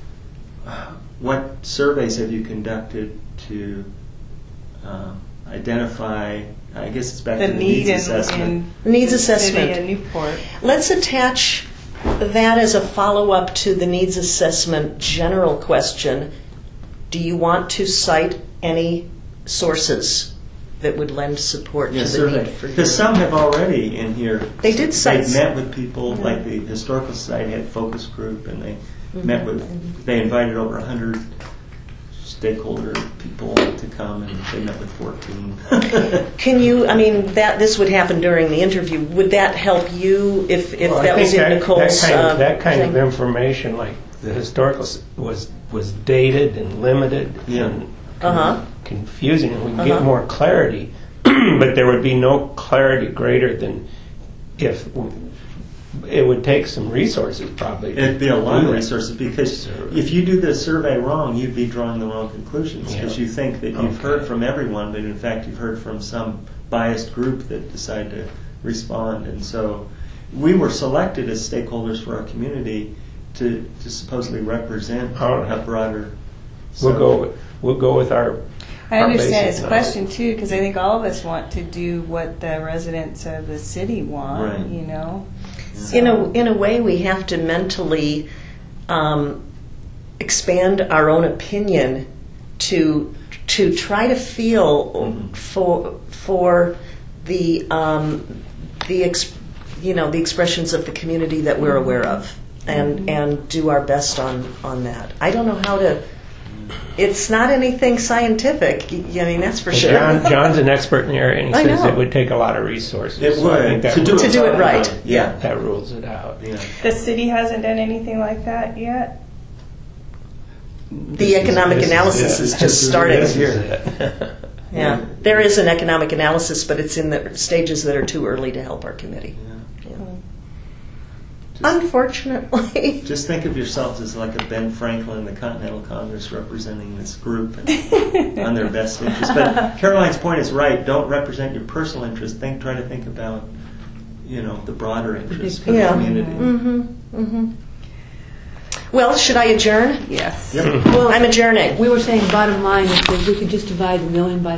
what surveys have you conducted to um, identify? I guess it's back The to the need needs in, assessment. in Needs the assessment. City of Newport. Let's attach that as a follow-up to the needs assessment general question. Do you want to cite any sources that would lend support Yeah, to the survey. need for Because your- some have already in here. They did cite They've some. met with people, like the Historical Society had focus group, and they Mm-hmm. met with, they invited over one hundred stakeholder people to come, and they met with fourteen. Can you, I mean, that, this would happen during the interview. Would that help you if, if Well, I that was think in that- Nicole's that kind of, uh, that kind of thing? information, like the historical, s- was was dated and limited Yeah. and Uh-huh. confusing, and we can Uh-huh. get more clarity, but there would be no clarity greater than if w- it would take some resources probably. to It'd be a lot do of that. resources, because Survey. if you do the survey wrong, you'd be drawing the wrong conclusions, because Yeah. you think that you've Okay. heard from everyone, but in fact you've heard from some biased group that decided to respond. And so we were selected as stakeholders for our community to, to supposedly represent All right. a broader. We'll so- go. with- We'll go with our. I our understand basic his knowledge. question too, because I think all of us want to do what the residents of the city want, Right. you know? In a, in a way, we have to mentally um, expand our own opinion to to try to feel Mhm. for for the um, the ex, you know the expressions of the community that we're aware of, and and do our best on on that. I don't know how to. It's not anything scientific. I mean, that's for Well, sure. John, John's an expert in the area, and he I says know. it would take a lot of resources. It so I think would, that to do rules- To do it right, Yeah. That rules it out. Yeah. The city hasn't done anything like that yet? The economic This analysis it. is This just starting. This is it. Yeah, there is an economic analysis, but it's in the stages that are too early to help our committee. Yeah. Yeah. Just- Unfortunately. Just think of yourselves as like a Ben Franklin, the Continental Congress, representing this group and on their best interest. But Caroline's point is right. Don't represent your personal interest. Think, try to think about, you know, the broader interest for the Yeah. community. Mm-hmm. Mm-hmm. Well, should I adjourn? Yes. Yep. I'm adjourning. We were saying bottom line, if we could just divide the million by